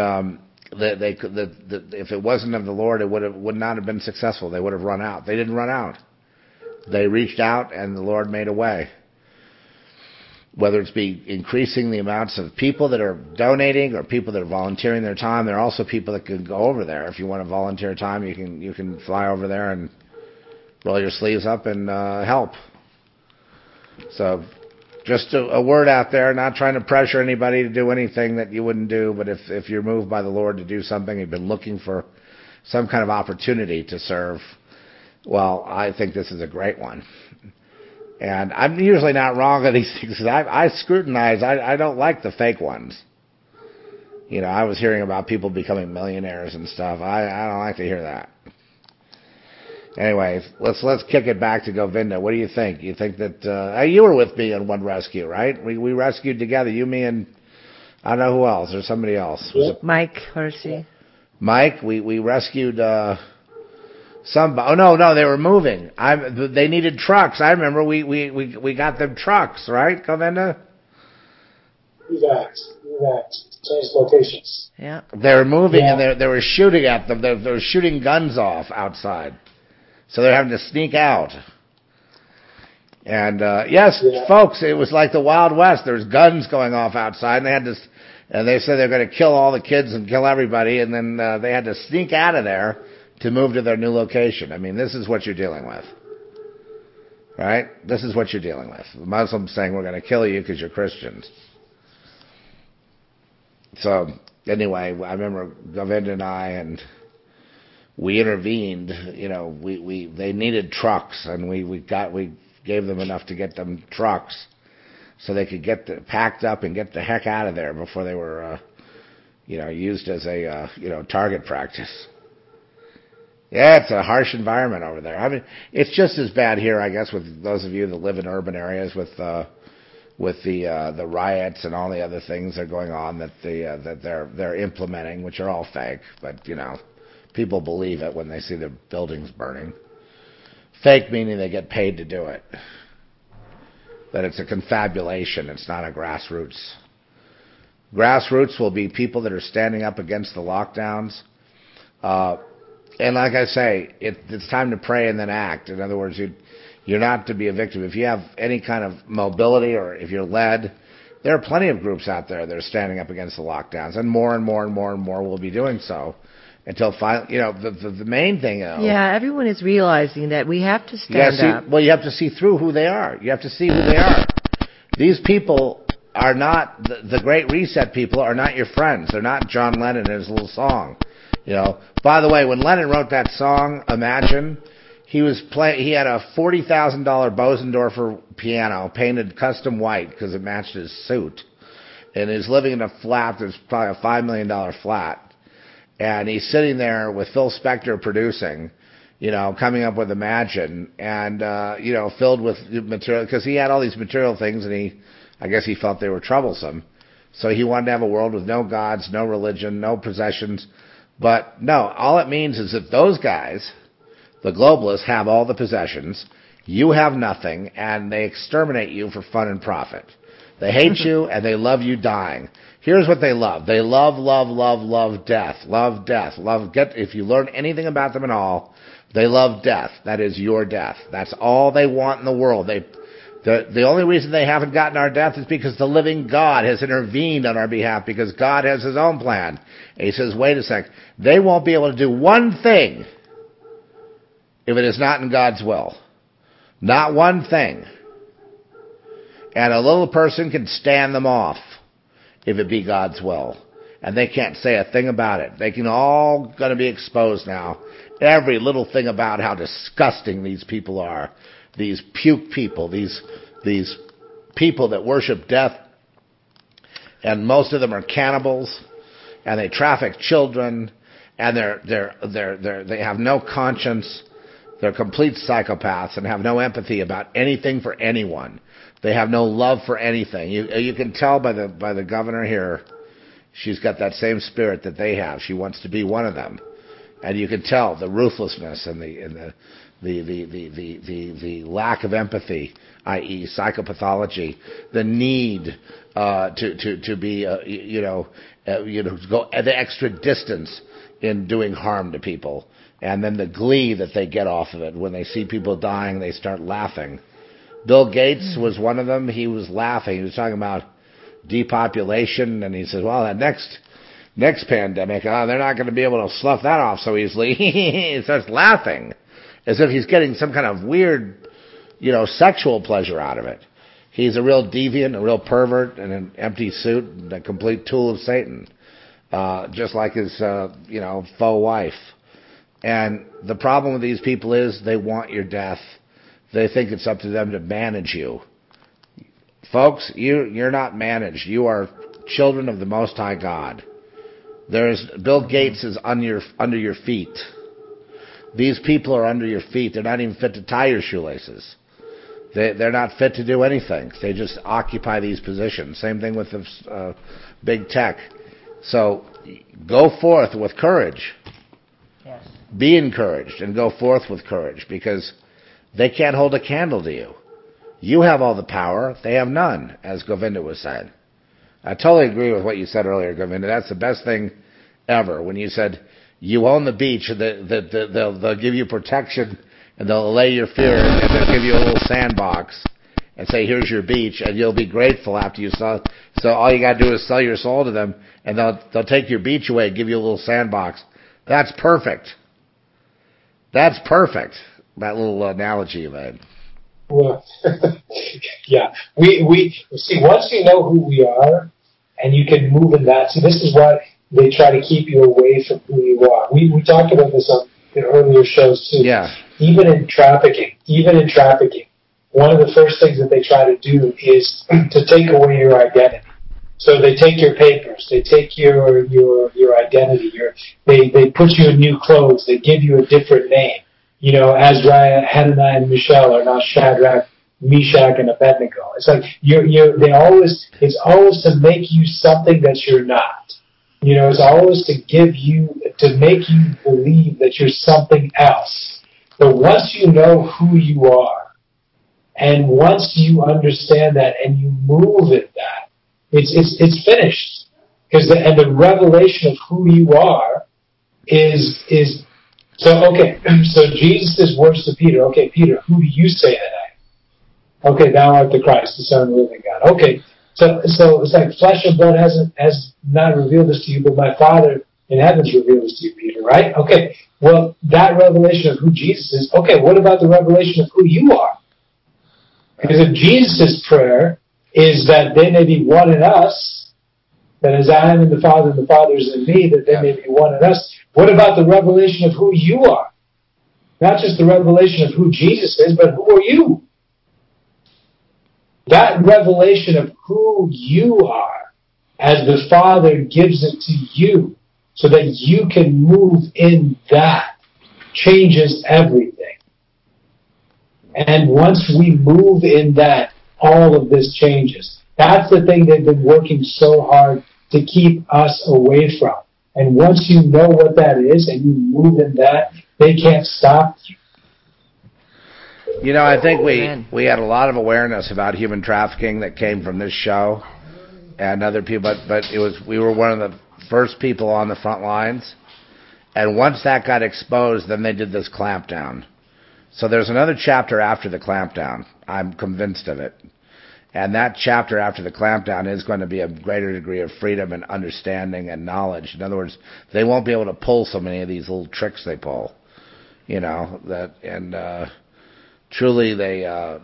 if it wasn't of the Lord, it would not have been successful. They would have run out. They didn't run out. They reached out, and the Lord made a way. Whether it's be increasing the amounts of people that are donating or people that are volunteering their time, there are also people that can go over there. If you want to volunteer time, you can fly over there and roll your sleeves up and help. So just a word out there, not trying to pressure anybody to do anything that you wouldn't do, but if you're moved by the Lord to do something, you've been looking for some kind of opportunity to serve, well, I think this is a great one. And I'm usually not wrong on these things. I scrutinize. I don't like the fake ones. You know, I was hearing about people becoming millionaires and stuff. I don't like to hear that. Anyway, let's kick it back to Govinda. What do you think? You think that you were with me in one rescue, right? We rescued together. You, me, and I don't know who else. Or somebody else. Was it Mike Hersey. Mike? We rescued some. Oh no, they were moving. They needed trucks. I remember we got them trucks, right, Govinda? You got changed locations. Yeah. They were moving, and they were shooting at them. They were shooting guns off outside, so they're having to sneak out. And folks, it was like the Wild West. There was guns going off outside, and they had to. And they said they're going to kill all the kids and kill everybody, and then they had to sneak out of there to move to their new location. I mean, this is what you're dealing with, right? This is what you're dealing with. The Muslims saying we're going to kill you because you're Christians. So anyway, I remember Govinda and we intervened. You know, they needed trucks, and we gave them enough to get them trucks, so they could get packed up and get the heck out of there before they were, used as a target practice. Yeah, it's a harsh environment over there. I mean, it's just as bad here, I guess, with those of you that live in urban areas with the riots and all the other things that are going on that they're implementing, which are all fake, but people believe it when they see their buildings burning. Fake meaning they get paid to do it. That it's a confabulation, it's not a grassroots. Grassroots will be people that are standing up against the lockdowns. And like I say, it's time to pray and then act. In other words, you're not to be a victim. If you have any kind of mobility or if you're led, there are plenty of groups out there that are standing up against the lockdowns, and more and more and more and more will be doing so until finally, the main thing. Yeah, everyone is realizing that we have to stand up. Well, you have to see through who they are. You have to see who they are. These people are not, the Great Reset people are not your friends. They're not John Lennon and his little song. By the way, when Lennon wrote that song, Imagine, he had a $40,000 Bosendorfer piano painted custom white because it matched his suit. And he's living in a flat that's probably a $5 million flat. And he's sitting there with Phil Spector producing, coming up with Imagine, and, filled with material, because he had all these material things, and I guess he felt they were troublesome. So he wanted to have a world with no gods, no religion, no possessions. But no, all it means is that those guys, the globalists, have all the possessions, you have nothing, and they exterminate you for fun and profit. They hate you, and they love you dying. Here's what they love. They love death. Love death. If you learn anything about them at all, they love death. That is your death. That's all they want in the world. The only reason they haven't gotten our death is because the living God has intervened on our behalf, because God has his own plan. And he says, wait a sec, they won't be able to do one thing if it is not in God's will. Not one thing. And a little person can stand them off if it be God's will. And they can't say a thing about it. They can all going to be exposed now. Every little thing about how disgusting these people are. These puke people, these people that worship death, and most of them are cannibals, and they traffic children, and they have no conscience. They're complete psychopaths and have no empathy about anything for anyone. They have no love for anything. You can tell by the governor here, she's got that same spirit that they have. She wants to be one of them, and you can tell the ruthlessness and the lack of empathy, i.e., psychopathology, the need to be go the extra distance in doing harm to people, and then the glee that they get off of it when they see people dying, they start laughing. Bill Gates was one of them. He was laughing. He was talking about depopulation, and he said, "Well, that next pandemic, they're not going to be able to slough that off so easily." He starts laughing, as if he's getting some kind of weird, sexual pleasure out of it. He's a real deviant, a real pervert, in an empty suit, and a complete tool of Satan, just like his, faux wife. And the problem with these people is they want your death they think it's up to them to manage you. Folks, you're not managed. You are children of the Most High God. Bill Gates is under your feet. These people are under your feet. They're not even fit to tie your shoelaces. They're not fit to do anything. They just occupy these positions. Same thing with the big tech. So go forth with courage. Yes. Be encouraged and go forth with courage, because they can't hold a candle to you. You have all the power. They have none, as Govinda was saying. I totally agree with what you said earlier, Govinda. That's the best thing ever. When you said you own the beach, they'll give you protection and they'll allay your fear, and they'll give you a little sandbox and say, here's your beach, and you'll be grateful after you sell. So all you got to do is sell your soul to them, and they'll take your beach away and give you a little sandbox. That's perfect. That's perfect. That little analogy you made. Well, yeah. We see, once you know who we are and you can move in that, see, this is why they try to keep you away from who you are. We talked about this on in earlier shows too. Yeah. Even in trafficking, one of the first things that they try to do is to take away your identity. So they take your papers, they take your identity, they put you in new clothes, they give you a different name. You know, Azariah, Hananiah, and Mishael are not Shadrach, Meshach, and Abednego. It's like it's always to make you something that you're not. You know, it's always to make you believe that you're something else. But once you know who you are, and once you understand that and you move in that, it's finished. And the revelation of who you are is so okay. So Jesus' words to Peter. Okay, Peter, who do you say that I am? Okay, thou art the Christ, the Son of the living God. Okay, so it's like flesh and blood has not revealed this to you, but my Father in heaven's revealed this to you, Peter. Right? Okay. Well, that revelation of who Jesus is. Okay, what about the revelation of who you are? Because if Jesus' prayer is that they may be one in us, that as I am in the Father and the Father is in me, that they may be one in us, what about the revelation of who you are? Not just the revelation of who Jesus is, but who are you? That revelation of who you are, as the Father gives it to you, so that you can move in that, changes everything. And once we move in that, all of this changes. That's the thing they've been working so hard to keep us away from. And once you know what that is and you move in that, they can't stop you. You know, I think we had a lot of awareness about human trafficking that came from this show and other people, but we were one of the first people on the front lines. And once that got exposed, then they did this clampdown. So there's another chapter after the clampdown. I'm convinced of it. And that chapter after the clampdown is going to be a greater degree of freedom and understanding and knowledge. In other words, they won't be able to pull so many of these little tricks they pull. You know, truly they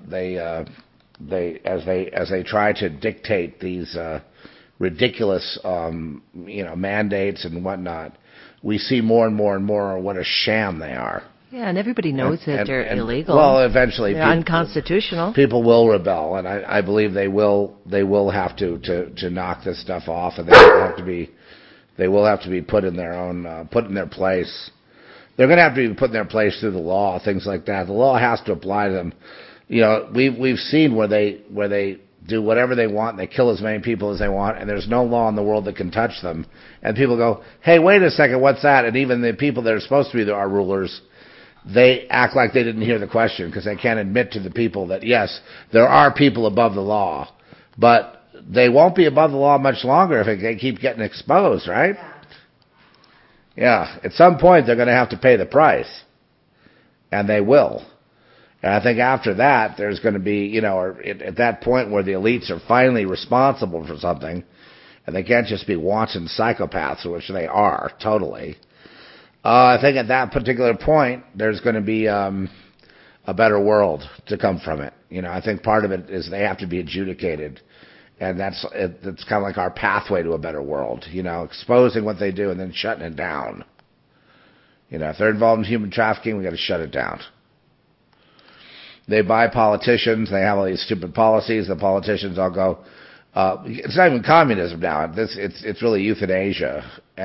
as they try to dictate these ridiculous mandates and whatnot, we see more and more and more what a sham they are. Yeah, and everybody knows that they're illegal. Well, eventually, they're unconstitutional. People will rebel, and I believe they will have to knock this stuff off, and they will have to be put in their own put in their place. They're going to have to be put in their place through the law, things like that. The law has to apply to them. You know, we've seen where they do whatever they want, and they kill as many people as they want, and there's no law in the world that can touch them. And people go, "Hey, wait a second, what's that?" And even the people that are supposed to be our rulers, they act like they didn't hear the question because they can't admit to the people that, yes, there are people above the law, but they won't be above the law much longer if they keep getting exposed, right? Yeah. At some point, they're going to have to pay the price, and they will. And I think after that, there's going to be, or at that point where the elites are finally responsible for something, and they can't just be wanton psychopaths, which they are, totally. I think at that particular point, there's going to be a better world to come from it. I think part of it is they have to be adjudicated, and that's kind of like our pathway to a better world. Exposing what they do and then shutting it down. If they're involved in human trafficking, we got to shut it down. They buy politicians. They have all these stupid policies. The politicians all go. It's not even communism now. It's really euthanasia.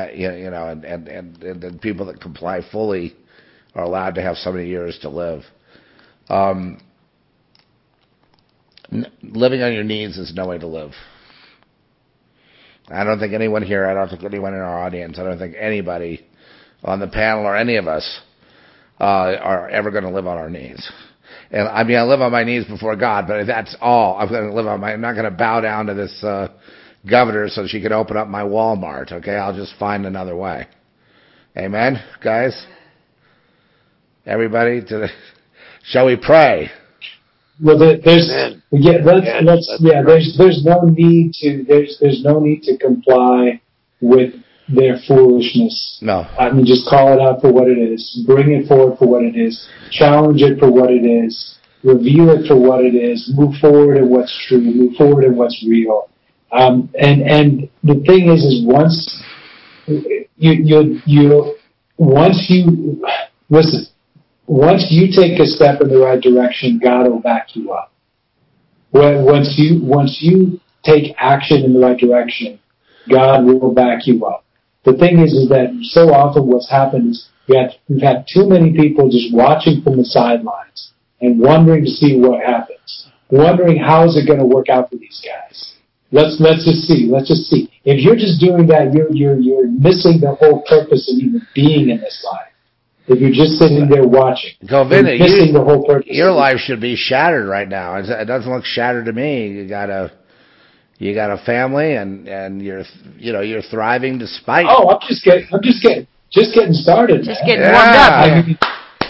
And people that comply fully are allowed to have so many years to live. Living on your knees is no way to live. I don't think anyone here, I don't think anyone in our audience, I don't think anybody on the panel or any of us are ever going to live on our knees. And I mean, I live on my knees before God, but that's all. I'm going to live on I'm not going to bow down to this governor so she can open up my Walmart. Okay, I'll just find another way. Amen, guys. Everybody, shall we pray? Well, there's no need to comply with their foolishness. No. I mean, just call it out for what it is. Bring it forward for what it is. Challenge it for what it is. Review it for what it is. Move forward in what's true. Move forward in what's real. And the thing is once you take a step in the right direction, God will back you up. Once you take action in the right direction, God will back you up. The thing is that so often what's happened is we've had too many people just watching from the sidelines and wondering to see what happens, wondering how is it going to work out for these guys. Let's just see. If you're just doing that, you're missing the whole purpose of even being in this life. If you're just sitting there watching, Govinda, you're missing the whole purpose. Your life should be shattered right now. It doesn't look shattered to me. You got a family, and you're thriving despite. Oh, I'm just getting started. Just getting warmed up. I mean,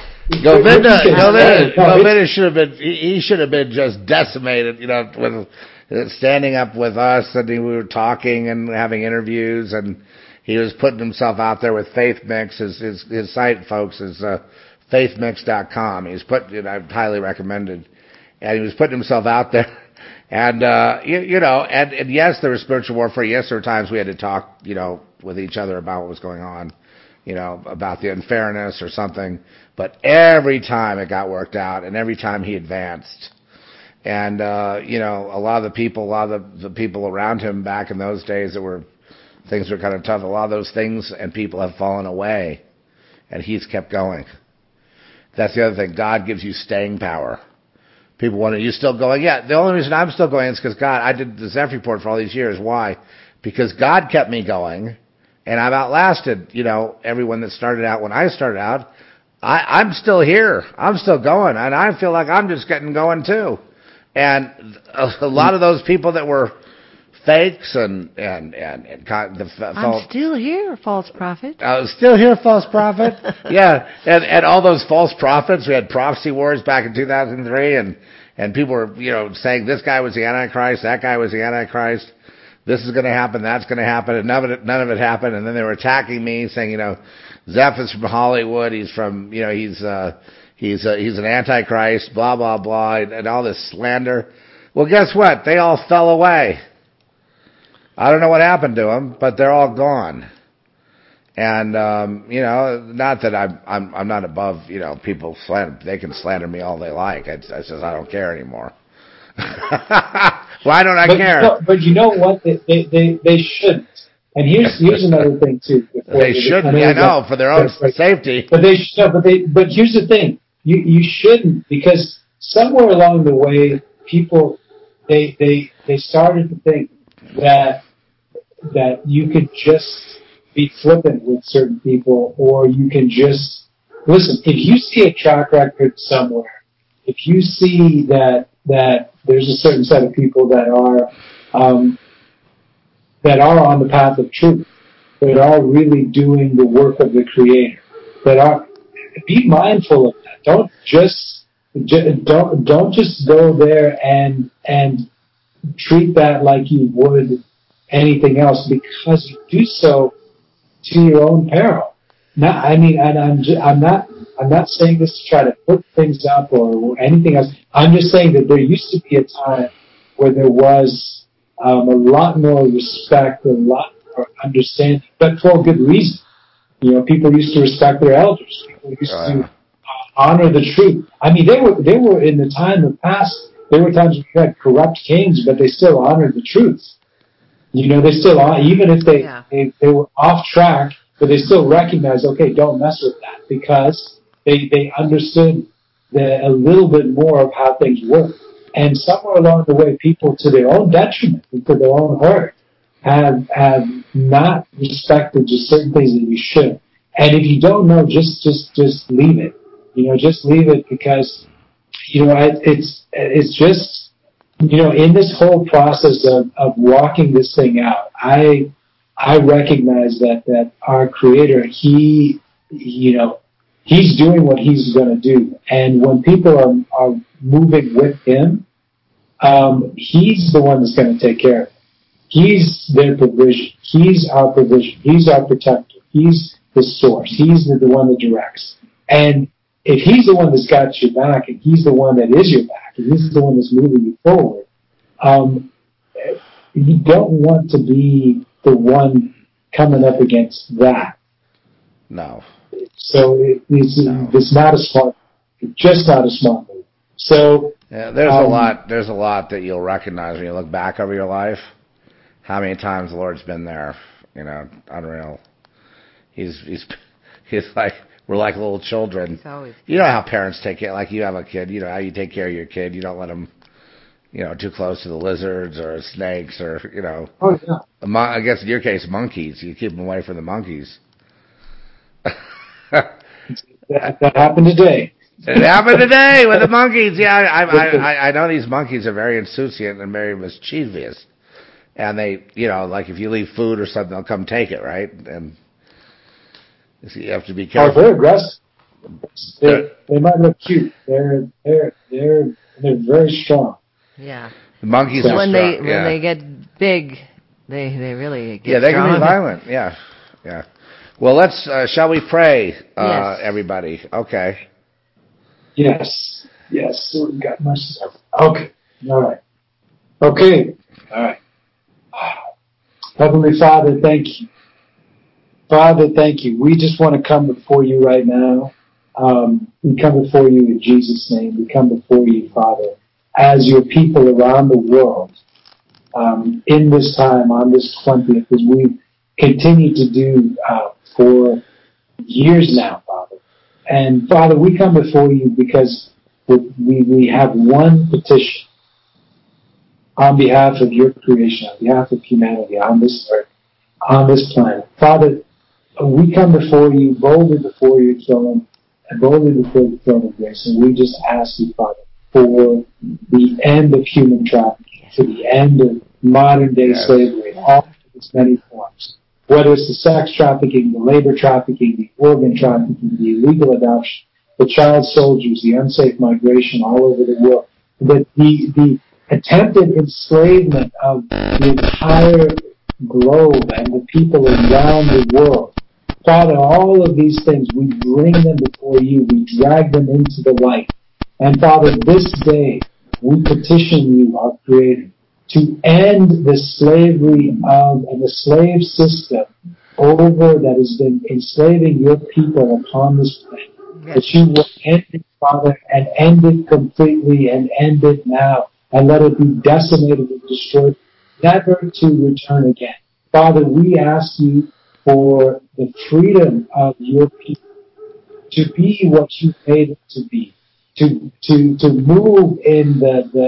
Govinda should have been just decimated. With standing up with us, and we were talking and having interviews, and he was putting himself out there with Faith Mix. His site, folks, is faithmix.com. I've highly recommended, and he was putting himself out there. And, and yes, there was spiritual warfare. Yes, there were times we had to talk, with each other about what was going on, about the unfairness or something. But every time it got worked out, and every time he advanced. And, a lot of the people around him back in those days things were kind of tough. A lot of those things and people have fallen away. And he's kept going. That's the other thing. God gives you staying power. People wonder, are you still going? Yeah, the only reason I'm still going is because God, I did the Zeph Report for all these years. Why? Because God kept me going, and I've outlasted, everyone that started out when I started out. I'm still here. I'm still going, and I feel like I'm just getting going too. And a lot of those people that were fakes and I'm still here, false prophet. I was still here, false prophet. Yeah, and all those false prophets. We had prophecy wars back in 2003, and people were saying this guy was the Antichrist, that guy was the Antichrist. This is going to happen, that's going to happen, and none of it happened. And then they were attacking me, saying Zeph is from Hollywood. He's from he's an Antichrist, blah blah blah, and all this slander. Well, guess what? They all fell away. I don't know what happened to them, but they're all gone. And not that I'm not above people slander. They can slander me all they like. I says I don't care anymore. Why don't I care? But you know what? They shouldn't. And here's another thing too. They shouldn't. I know, for their own safety. But but here's the thing. You shouldn't, because somewhere along the way, people they started to think that you could just be flippant with certain people, or you can just listen. If you see a track record somewhere, if you see that there's a certain set of people that are on the path of truth, that are really doing the work of the Creator, be mindful of that. Don't just go there and treat that like you would anything else, because you do so to your own peril. I'm not saying this to try to put things up or anything else. I'm just saying that there used to be a time where there was a lot more respect, a lot more understanding, but for good reason. People used to respect their elders. People used to honor the truth. I mean, they were in the time of past. There were times when you had corrupt kings, but they still honored the truth. You know, they still, even if they were off track, but they still recognized, okay, don't mess with that, because they understood a little bit more of how things work. And somewhere along the way, people, to their own detriment and to their own hurt, have not respected just certain things that you should. And if you don't know, just leave it. You know, just leave it, because, you know, it's just, you know, in this whole process of walking this thing out, I recognize that our Creator, He, you know, He's doing what He's going to do. And when people are moving with Him, He's the one that's going to take care of it. He's their provision. He's our provision. He's our protector. He's the source. He's the one that directs. And if He's the one that's got your back, and He's the one that is your back, and He's the one that's moving you forward, you don't want to be the one coming up against that. No. So it's not a smart, just not a smart move. So yeah, there's a lot that you'll recognize when you look back over your life. How many times the Lord's been there, you know, unreal. He's like, we're like little children. You know how parents take care, like you have a kid, you know how you take care of your kid. You don't let them, you know, too close to the lizards or snakes or, you know. Oh, yeah. I guess in your case, monkeys. You keep them away from the monkeys. That happened today. It happened today with the monkeys. Yeah, I know these monkeys are very insouciant and very mischievous. And they, you know, like if you leave food or something, they'll come take it, right? And so you have to be careful. Oh, they're aggressive. They might look cute. They're very strong. Yeah. The monkeys are when strong. When they get big, they really get they strong. can be violent. Yeah. Well, let's. Shall we pray, yes. Everybody? Okay. Yes. So we got much stuff. Okay. All right. Okay. All right. Heavenly Father, thank you. Father, thank you. We just want to come before you right now. We come before you in Jesus' name. We come before you, Father, as your people around the world, in this time, on this 20th, as we continue to do for years now, Father. And Father, we come before you because we have one petition on behalf of your creation, on behalf of humanity, on this earth, on this planet. Father, we come before you, boldly before your throne, and boldly before the throne of grace, and we just ask you, Father, for the end of human trafficking, for the end of modern-day slavery, all of its many forms. Whether it's the sex trafficking, the labor trafficking, the organ trafficking, the illegal adoption, the child soldiers, the unsafe migration all over the world, the attempted enslavement of the entire globe and the people around the world. Father, all of these things, we bring them before you. We drag them into the light. And Father, this day, we petition you, our Creator, to end the slavery and the slave system that has been enslaving your people upon this planet. Yes. That you will end it, Father, and end it completely and end it now. And let it be decimated and destroyed, never to return again. Father, we ask you for the freedom of your people to be what you made them to be, to move in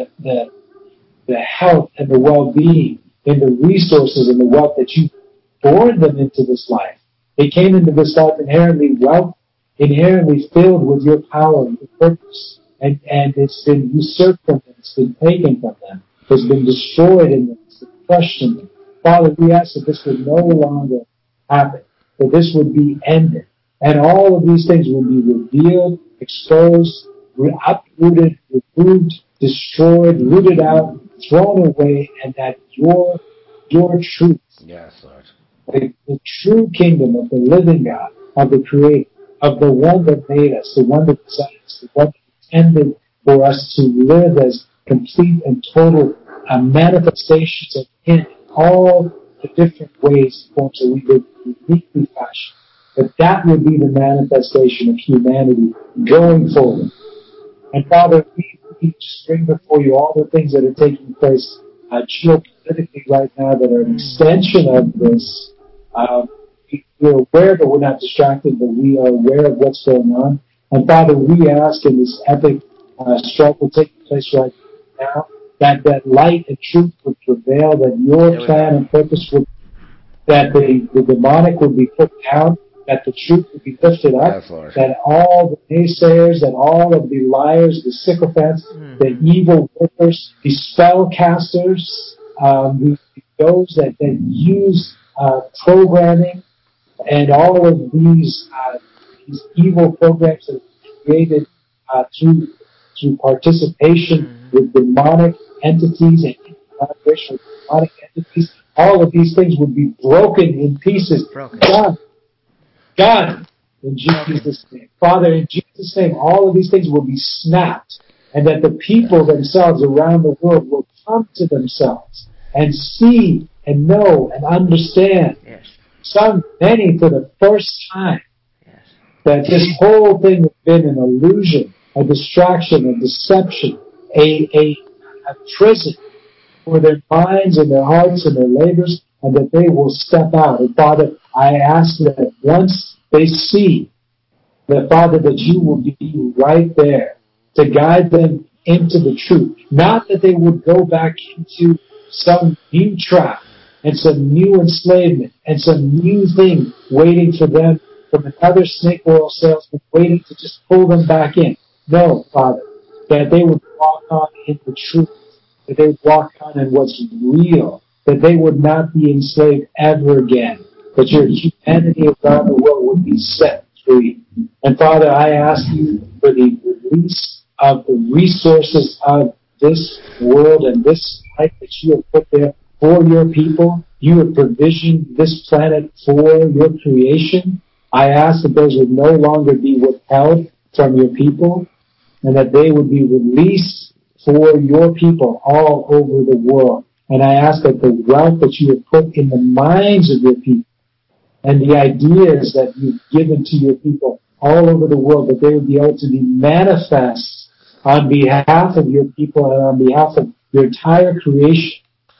the health and the well-being, in the resources and the wealth that you poured them into this life. They came into this life inherently wealth, inherently filled with your power and your purpose, and it's been usurped from them, it's been taken from them, it's been destroyed in them, it's been crushed in them. Father, we ask that this would no longer happen, that this would be ended, and all of these things will be revealed, exposed, uprooted, removed, destroyed, rooted out, thrown away, and that your truth, yes, Lord, the true kingdom of the living God, of the Creator, of the one that made us, the one that designed us, the one that intended for us to live as complete and total manifestations of Him in all the different ways and forms that we live uniquely fashioned. that would be the manifestation of humanity going forward. And Father, we just bring before you all the things that are taking place geopolitically right now that are an extension of this. We're aware, but we're not distracted, but we are aware of what's going on. And Father, we ask in this epic struggle taking place right now, that light and truth would prevail, that your plan and purpose would, that the demonic would be put down, that the truth would be lifted up, that all the naysayers, that all of the liars, the sycophants, the evil workers, the spellcasters, those that use programming and all of these evil programs that are created through participation with demonic entities and collaboration with demonic entities, all of these things would be broken in pieces. God, in Jesus' name. Father, in Jesus' name, all of these things will be snapped, and that the people themselves around the world will come to themselves and see and know and understand, many for the first time, that this whole thing has been an illusion, a distraction, a deception, a prison for their minds and their hearts and their labors, and that they will step out. And Father, I ask that once they see that, Father, that you will be right there to guide them into the truth. Not that they would go back into some new trap and some new enslavement and some new thing waiting for them from another snake oil salesman waiting to just pull them back in. No, Father, that they would walk on in the truth, that they would walk on in what's real, that they would not be enslaved ever again, that your humanity around the world would be set free. And Father, I ask you for the release of the resources of this world and this life that you have put there for your people. You have provisioned this planet for your creation. I ask that those would no longer be withheld from your people, and that they would be released for your people all over the world. And I ask that the wealth that you have put in the minds of your people and the ideas that you've given to your people all over the world, that they would be able to be manifest on behalf of your people and on behalf of your entire creation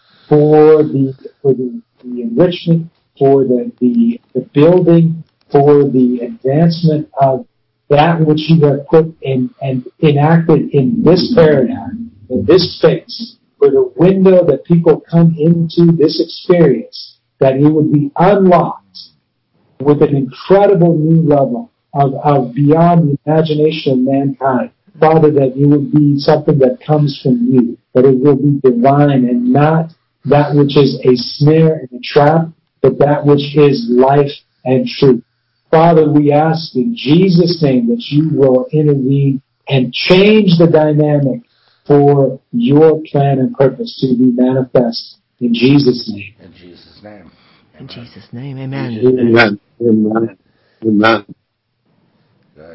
for the enrichment, for the building, for the advancement of that which you have put in and enacted in this paradigm, in this space, for the window that people come into this experience, that it would be unlocked with an incredible new level of beyond the imagination of mankind. Father, that it would be something that comes from you, that it will be divine and not that which is a snare and a trap, but that which is life and truth. Father, we ask in Jesus' name that you will intervene and change the dynamic for your plan and purpose to be manifest in Jesus' name. In Jesus' name. In Jesus' name, amen. Amen. Amen. Amen. Good.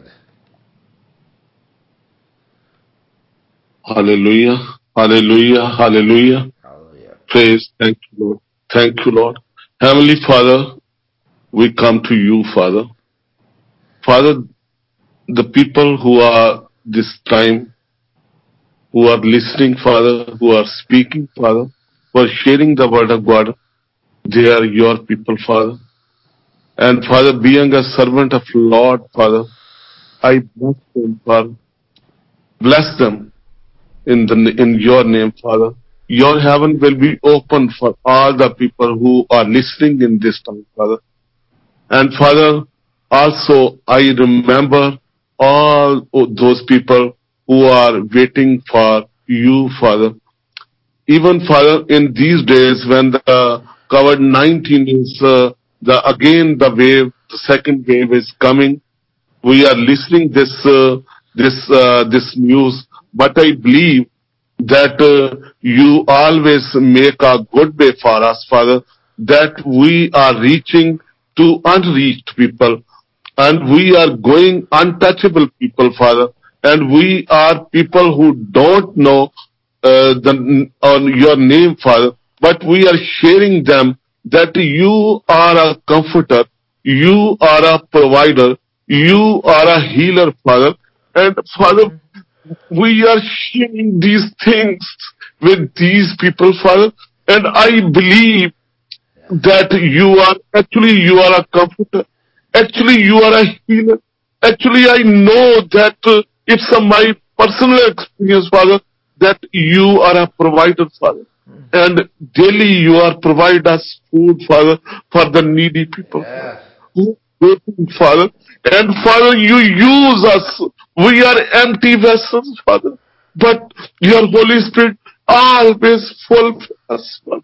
Hallelujah. Hallelujah. Hallelujah. Hallelujah. Praise. Thank you, Lord. Thank you, Lord. Heavenly Father, we come to you, Father. Father, the people who are this time, who are listening, Father, who are speaking, Father, who are sharing the word of God, they are your people, Father. And Father, being a servant of Lord, Father, I bless them, Father. Bless them in your name, Father. Your heaven will be open for all the people who are listening in this time, Father. And Father, also I remember all those people who are waiting for you, Father. Even Father, in these days when the COVID-19 is again the wave, the second wave is coming, we are listening this news, but I believe that you always make a good way for us, Father, that we are reaching to unreached people, and we are going untouchable people, Father, and we are people who don't know your name, Father, but we are sharing them that you are a comforter, you are a provider. You are a healer, Father. And Father, we are sharing these things with these people, Father. And I believe that you are a comforter. Actually, you are a healer. Actually, I know that it's my personal experience, Father, that you are a provider, Father. And daily you are provide us food, Father, for the needy people. Who waiting, Father. And Father, you use us. We are empty vessels, Father. But your Holy Spirit always fulfills us, Father.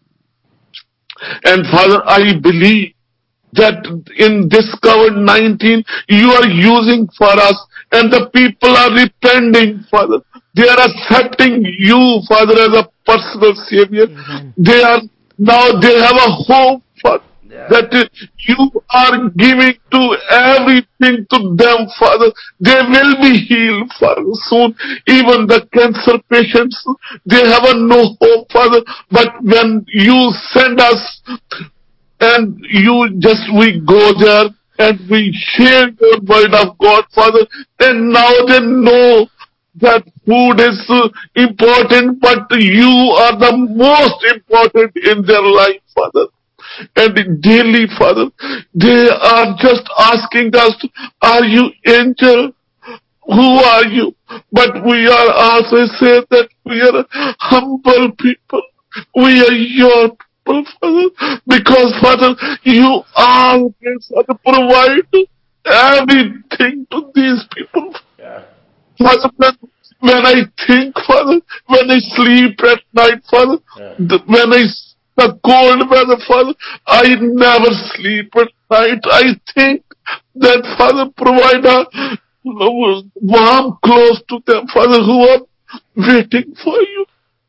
And Father, I believe that in this COVID-19 you are using for us, and the people are repenting, Father. They are accepting you, Father, as a personal Savior. Amen. They have a hope, Father, that you are giving to everything to them, Father. They will be healed, Father, soon. Even the cancer patients, they have a no hope, Father. But when you send us, and we go there and we share the word of God, Father, and now they know that food is important, but you are the most important in their life, Father. And daily, Father, they are just asking us, are you angel? Who are you? But we are also saying that we are humble people. We are your people, Father. Because, Father, you always provide everything to these people. Father, when I think, Father, when I sleep at night, Father, when the cold weather, Father, I never sleep at night. I think that, Father, provide a warm clothes to them, Father, who are waiting for you.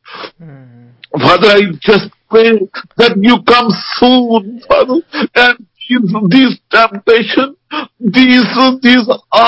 Father, I just pray that you come soon, Father, and these temptations, these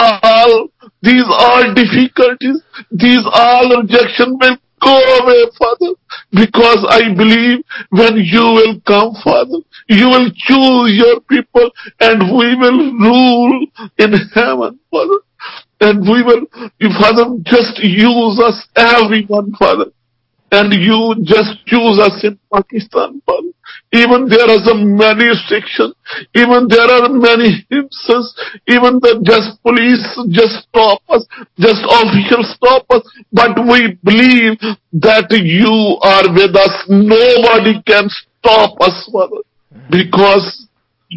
all difficulties, these all rejection will go away, Father, because I believe when you will come, Father, you will choose your people and we will rule in heaven, Father. And we will, Father, just use us, everyone, Father. And you just choose us in Pakistan, Father. Even there are so many restrictions, even there are many hindrances, even the just police just stop us, just officials stop us, but we believe that you are with us. Nobody can stop us, Father, because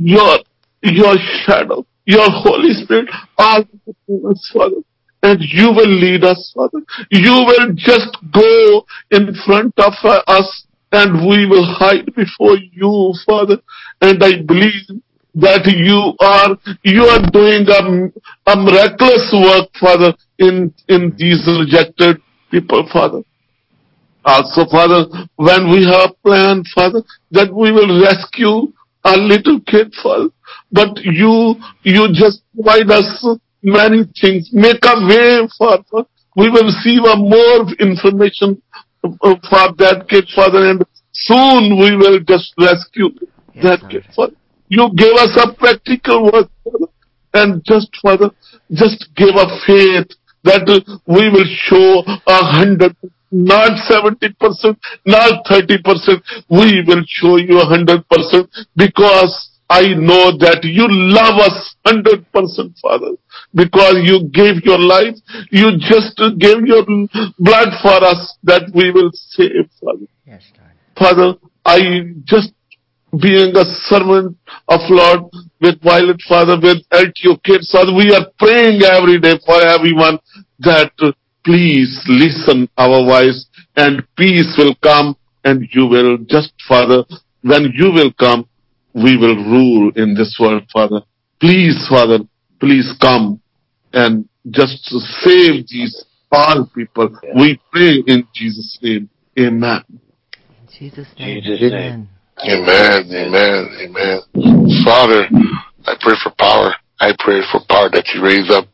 your shadow, your Holy Spirit are with us, Father. And you will lead us, Father. You will just go in front of us and we will hide before you, Father. And I believe that you are doing a miraculous work, Father, in these rejected people, Father. Also, Father, when we have planned, Father, that we will rescue a little kid, Father, but you just provide us many things. Make a way, Father. We will receive a more information for that kid, Father, and soon we will just rescue that kid, Father. You gave us a practical work, Father, and just, Father, just give a faith that we will show 100%, not 70%, not 30%. We will show you 100% because I know that you love us 100%, Father. Because you gave your life, you just gave your blood for us that we will save, Father. Yes, Lord. Father, I just being a servant of Lord with Violet, Father, with LTO kids, Father, we are praying every day for everyone that please listen our voice and peace will come and you will just, Father, when you will come, we will rule in this world, Father. Please, Father, please come and just save these all people. We pray in Jesus' name. Amen. In Jesus' name. Jesus' name. Amen, amen, amen. Father, I pray for power. I pray for power that you raise up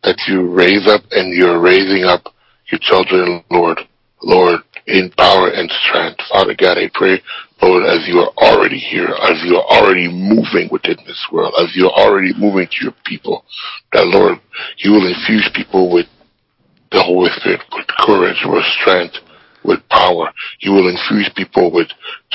and you're raising up your children, Lord, in power and strength. Father God, I pray Lord, as you are already here, as you are already moving within this world, as you are already moving to your people, that, Lord, you will infuse people with the Holy Spirit, with courage, with strength, with power. You will infuse people with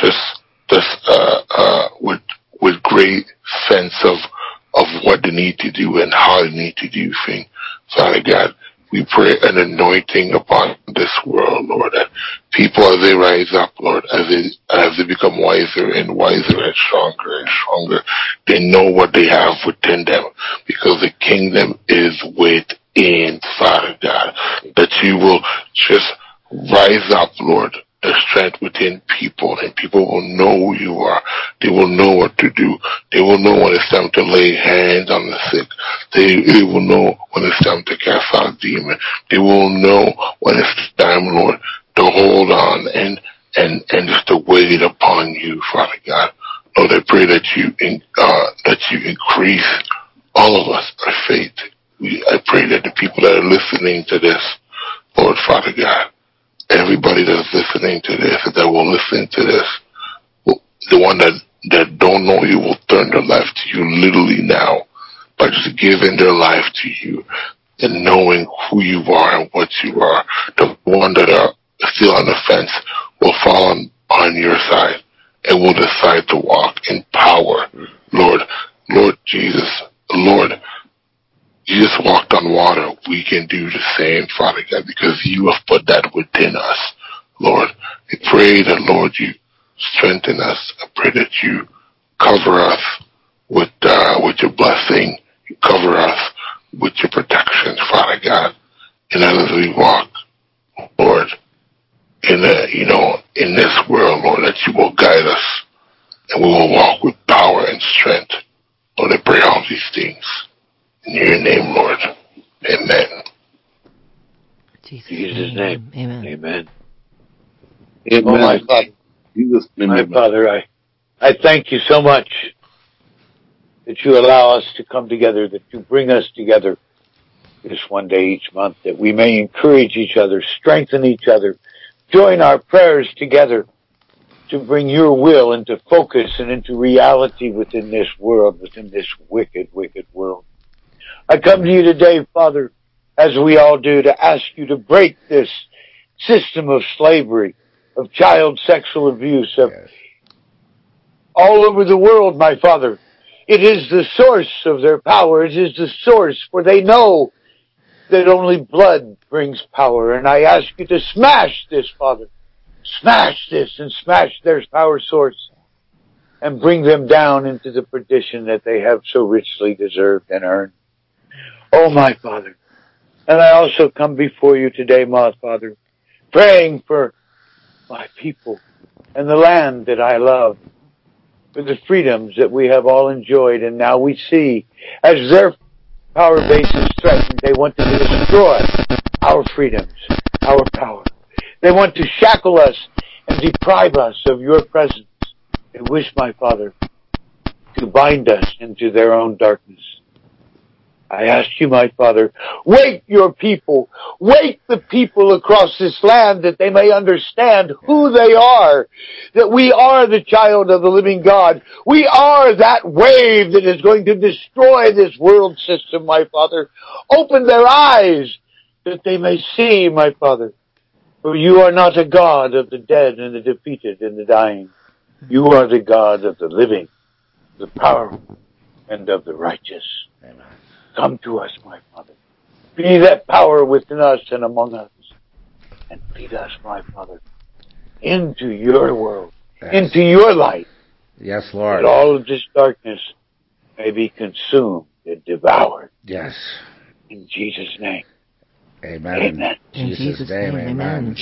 with great sense of what they need to do and how they need to do things. Father God, we pray an anointing upon this world, Lord, that people as they rise up, Lord, as they become wiser and wiser and stronger, they know what they have within them, because the kingdom is within, Father God, that you will just rise up, Lord, the strength within people, and people will know who you are. They will know what to do. They will know when it's time to lay hands on the sick. They will know when it's time to cast out demons. They will know when it's time, Lord, to hold on and just to wait upon you, Father God. Lord, I pray that you increase all of us our faith. I pray that the people that are listening to this, Lord, Father God, everybody that's listening to this, that will listen to this, the one that don't know you will turn their life to you literally now by just giving their life to you and knowing who you are and what you are. The one that are still on the fence will fall on your side and will decide to walk in power. Lord Jesus, Lord, you just walked on water. We can do the same, Father God, because you have put that within us, Lord. I pray that, Lord, you strengthen us. I pray that you cover us with your blessing. You cover us with your protection, Father God. And as we walk, Lord, in this world, Lord, that you will guide us and we will walk with power and strength. Lord, I pray all these things in your name, Lord. Amen. Jesus' name. Amen. Amen. Amen. Oh, my Father. Jesus' name, My amen. Father, I thank you so much that you allow us to come together, that you bring us together this one day each month, that we may encourage each other, strengthen each other, join our prayers together to bring your will into focus and into reality within this world, within this wicked, wicked world. I come to you today, Father, as we all do, to ask you to break this system of slavery, of child sexual abuse, of all over the world, my Father. It is the source of their power. It is the source, for they know that only blood brings power. And I ask you to smash this, Father. Smash this and smash their power source and bring them down into the perdition that they have so richly deserved and earned. Oh, my Father. And I also come before you today, my Father, praying for my people and the land that I love, for the freedoms that we have all enjoyed. And now we see, as their power base is threatened, they want to destroy our freedoms, our power. They want to shackle us and deprive us of your presence. They wish, my Father, to bind us into their own darkness. I ask you, my Father, wake your people, wake the people across this land that they may understand who they are, that we are the child of the living God. We are that wave that is going to destroy this world system, my Father. Open their eyes that they may see, my Father, for you are not a God of the dead and the defeated and the dying. You are the God of the living, the powerful, and of the righteous. Amen. Come to us, my Father. Be that power within us and among us. And lead us, my Father, into your world, into your light. Yes, Lord. That all of this darkness may be consumed and devoured. Yes. In Jesus' name. Amen. Amen. In Jesus' name, amen.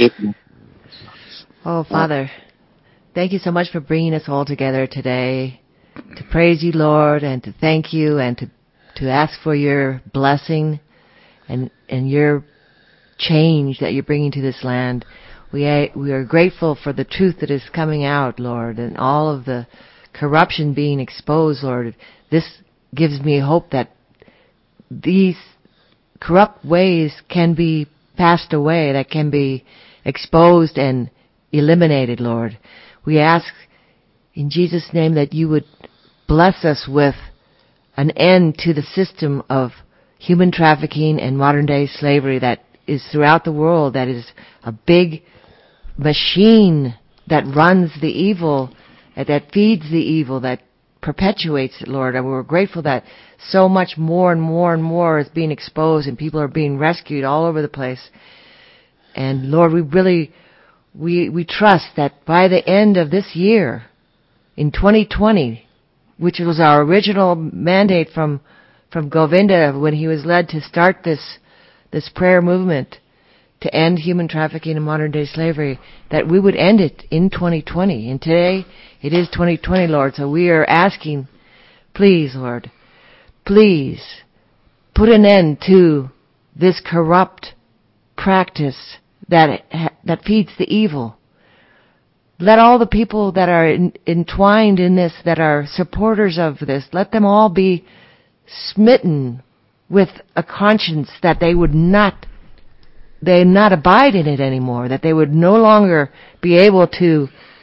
Oh, Father, thank you so much for bringing us all together today to praise you, Lord, and to thank you and to ask for your blessing and your change that you're bringing to this land. We are grateful for the truth that is coming out, Lord, and all of the corruption being exposed, Lord. This gives me hope that these corrupt ways can be passed away, that can be exposed and eliminated, Lord. We ask in Jesus' name, that you would bless us with an end to the system of human trafficking and modern-day slavery that is throughout the world, that is a big machine that runs the evil, that feeds the evil, that perpetuates it, Lord. And we're grateful that so much more and more and more is being exposed and people are being rescued all over the place. And Lord, we trust that by the end of this year, in 2020, which was our original mandate from Govinda when he was led to start this prayer movement to end human trafficking and modern-day slavery, that we would end it in 2020. And today, it is 2020, Lord, so we are asking, please, Lord, please put an end to this corrupt practice that feeds the evil. Let all the people that are entwined in this, that are supporters of this, let them all be smitten with a conscience that they not abide in it anymore, that they would no longer be able to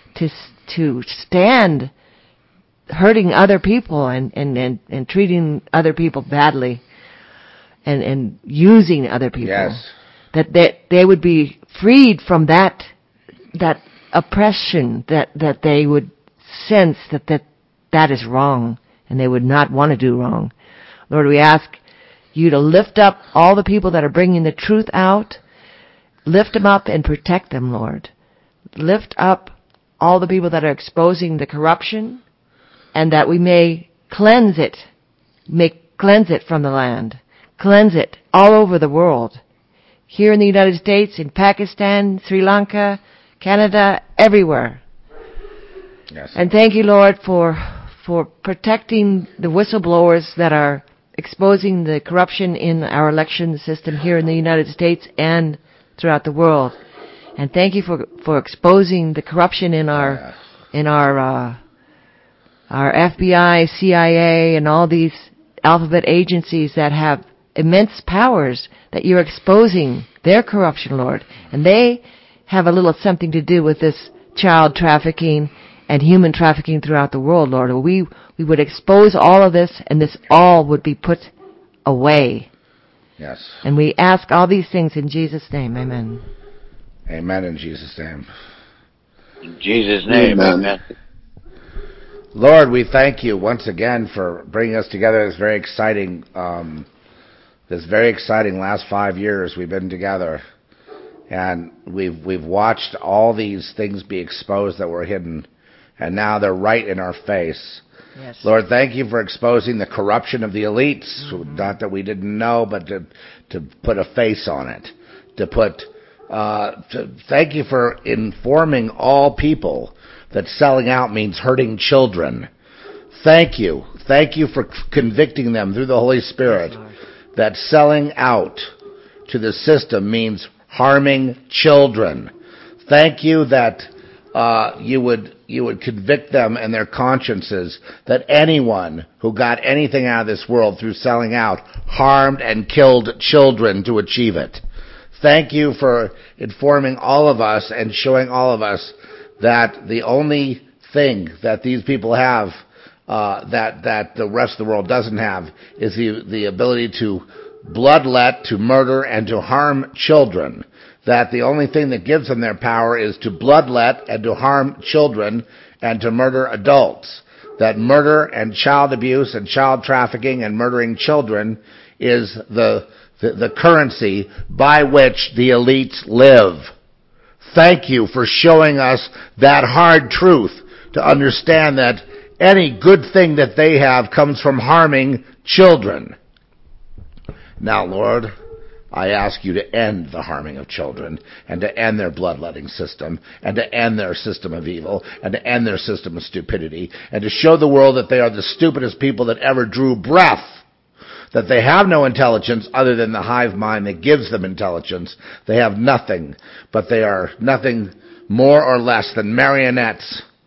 stand hurting other people and treating other people badly and using other people. Yes. That they would be freed from that oppression, that they would sense that is wrong and they would not want to do wrong. Lord, we ask you to lift up all the people that are bringing the truth out. Lift them up and protect them, Lord. Lift up all the people that are exposing the corruption, and that we may cleanse it from the land. Cleanse it all over the world. Here in the United States, in Pakistan, Sri Lanka, Canada, everywhere. Yes. And thank you, Lord, for protecting the whistleblowers that are exposing the corruption in our election system here in the United States and throughout the world. And thank you for exposing the corruption in our FBI, CIA, and all these alphabet agencies that have immense powers, that you're exposing their corruption, Lord. And they have a little something to do with this child trafficking and human trafficking throughout the world, Lord. We would expose all of this, and this all would be put away. Yes. And we ask all these things in Jesus' name. Amen. Amen in Jesus' name. In Jesus' name, amen. Lord, we thank you once again for bringing us together. This very exciting last 5 years we've been together, and we've watched all these things be exposed that were hidden, and now they're right in our face. Yes. Lord, thank you for exposing the corruption of the elites. Not that we didn't know, but to put a face on it. Thank you for informing all people that selling out means hurting children. Thank you. Thank you for convicting them through the Holy Spirit that selling out to the system means harming children. Thank you that you would convict them and their consciences that anyone who got anything out of this world through selling out harmed and killed children to achieve it. Thank you for informing all of us and showing all of us that the only thing that these people have that the rest of the world doesn't have is the ability to bloodlet, to murder, and to harm children. That the only thing that gives them their power is to bloodlet and to harm children and to murder adults. That murder and child abuse and child trafficking and murdering children is the currency by which the elites live. Thank you for showing us that hard truth, to understand that any good thing that they have comes from harming children. Now, Lord, I ask you to end the harming of children, and to end their bloodletting system, and to end their system of evil, and to end their system of stupidity, and to show the world that they are the stupidest people that ever drew breath, that they have no intelligence other than the hive mind that gives them intelligence. They have nothing, but they are nothing more or less than marionettes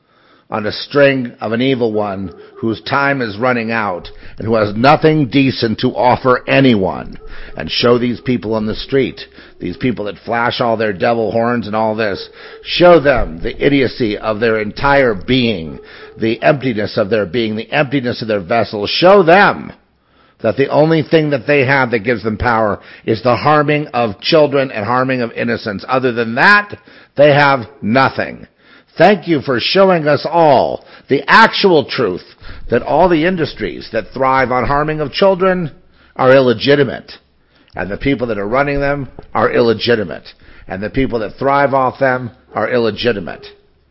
on a string of an evil one whose time is running out and who has nothing decent to offer anyone, and show these people on the street, these people that flash all their devil horns and all this, show them the idiocy of their entire being, the emptiness of their being, the emptiness of their vessel. Show them that the only thing that they have that gives them power is the harming of children and harming of innocents. Other than that, they have nothing. Thank you for showing us all the actual truth that all the industries that thrive on harming of children are illegitimate, and the people that are running them are illegitimate, and the people that thrive off them are illegitimate.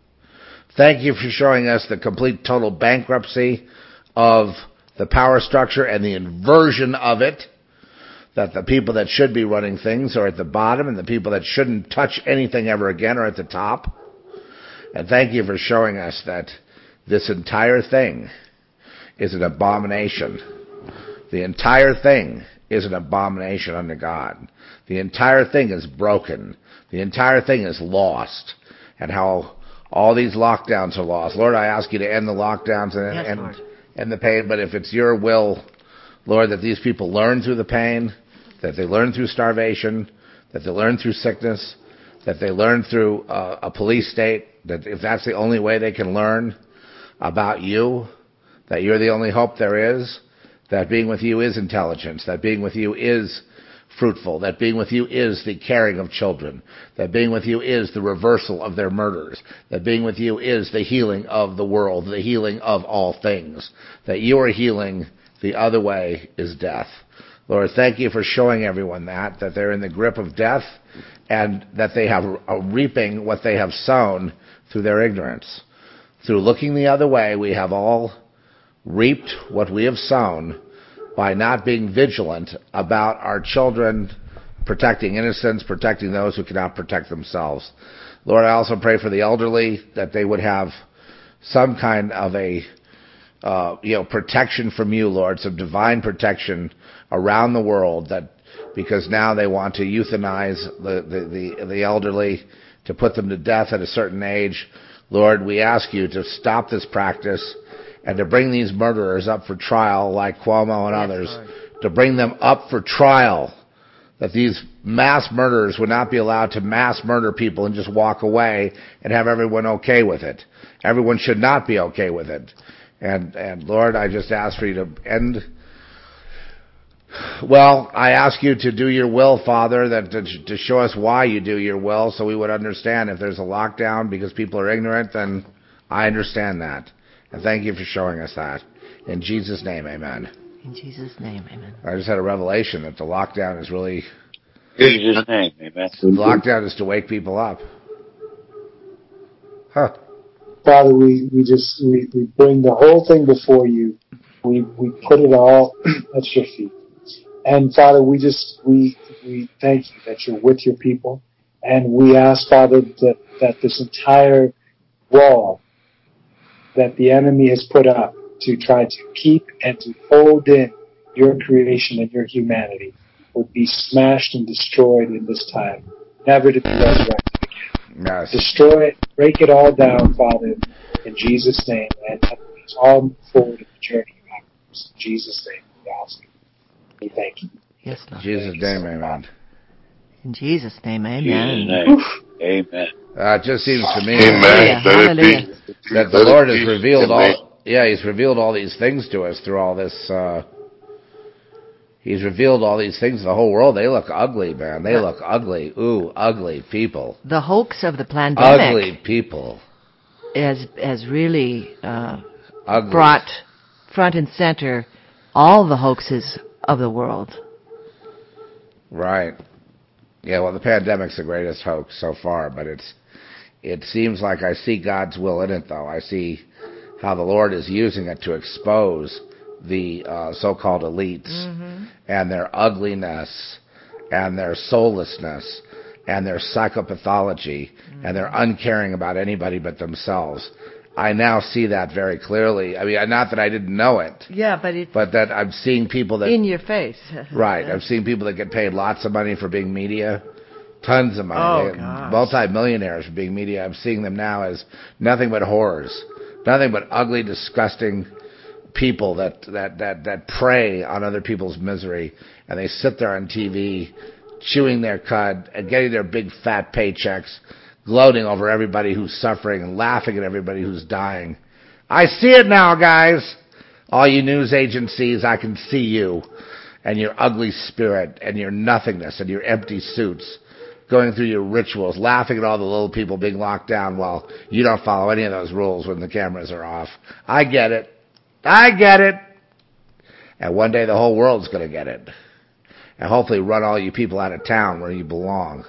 Thank you for showing us the complete total bankruptcy of the power structure and the inversion of it, that the people that should be running things are at the bottom and the people that shouldn't touch anything ever again are at the top. And thank you for showing us that this entire thing is an abomination. The entire thing is an abomination unto God. The entire thing is broken. The entire thing is lost. And how all these lockdowns are lost. Lord, I ask you to end the lockdowns and the pain, but if it's your will, Lord, that these people learn through the pain, that they learn through starvation, that they learn through sickness, that they learn through a police state, that if that's the only way they can learn about you, that you're the only hope there is, that being with you is intelligence, that being with you is fruitful, that being with you is the caring of children, that being with you is the reversal of their murders, that being with you is the healing of the world, the healing of all things, that you are healing, the other way is death. Lord, thank you for showing everyone that they're in the grip of death and that they have reaping what they have sown through their ignorance. Through looking the other way, we have all reaped what we have sown by not being vigilant about our children, protecting innocents, protecting those who cannot protect themselves. Lord, I also pray for the elderly, that they would have some kind of a protection from you, Lord, some divine protection around the world, that because now they want to euthanize the elderly, to put them to death at a certain age. Lord, we ask you to stop this practice and to bring these murderers up for trial, like Cuomo and others, to bring them up for trial, that these mass murderers would not be allowed to mass murder people and just walk away and have everyone okay with it. Everyone should not be okay with it. And Lord, I just ask for you to end. Well, I ask you to do your will, Father, that to show us why you do your will, so we would understand. If there's a lockdown because people are ignorant, then I understand that. And thank you for showing us that. In Jesus' name, amen. In Jesus' name, amen. I just had a revelation that the lockdown is really... In Jesus' name, amen. The lockdown is to wake people up. Huh. Father, we bring the whole thing before you. We put it all at your feet. And Father, we thank you that you're with your people. And we ask, Father, that this entire wall that the enemy has put up to try to keep and to hold in your creation and your humanity would be smashed and destroyed in this time, never to be resurrected again. Yes. Destroy it, break it all down, Father, in Jesus' name, and let us all move forward in the journey backwards. In Jesus' name, we ask. We thank you. Yes, Lord. In Jesus' name, amen. In Jesus' name, amen. Jesus' name, amen. It just seems to me Amen. Hallelujah. that the Lord has revealed He's revealed all these things to us through all this. He's revealed all these things to the whole world. They look ugly, man. They look ugly. Ooh, ugly people. The hoax of the pandemic Ugly people. has really brought front and center all the hoaxes of the world. Right. Yeah, well, the pandemic's the greatest hoax so far, but it seems like I see God's will in it, though. I see how the Lord is using it to expose the so-called elites and their ugliness and their soullessness and their psychopathology and their uncaring about anybody but themselves. I now see that very clearly. I mean, not that I didn't know it. Yeah, but that I'm seeing people that... in your face. Right. I'm seeing people that get paid lots of money for being media. Tons of money. Oh, gosh. Multi-millionaires for being media. I'm seeing them now as nothing but whores. Nothing but ugly, disgusting people that prey on other people's misery, and they sit there on TV chewing their cud and getting their big fat paychecks, gloating over everybody who's suffering and laughing at everybody who's dying. I see it now, guys. All you news agencies, I can see you and your ugly spirit and your nothingness and your empty suits going through your rituals, laughing at all the little people being locked down while you don't follow any of those rules when the cameras are off. I get it. I get it. And one day the whole world's going to get it. And hopefully run all you people out of town where you belong.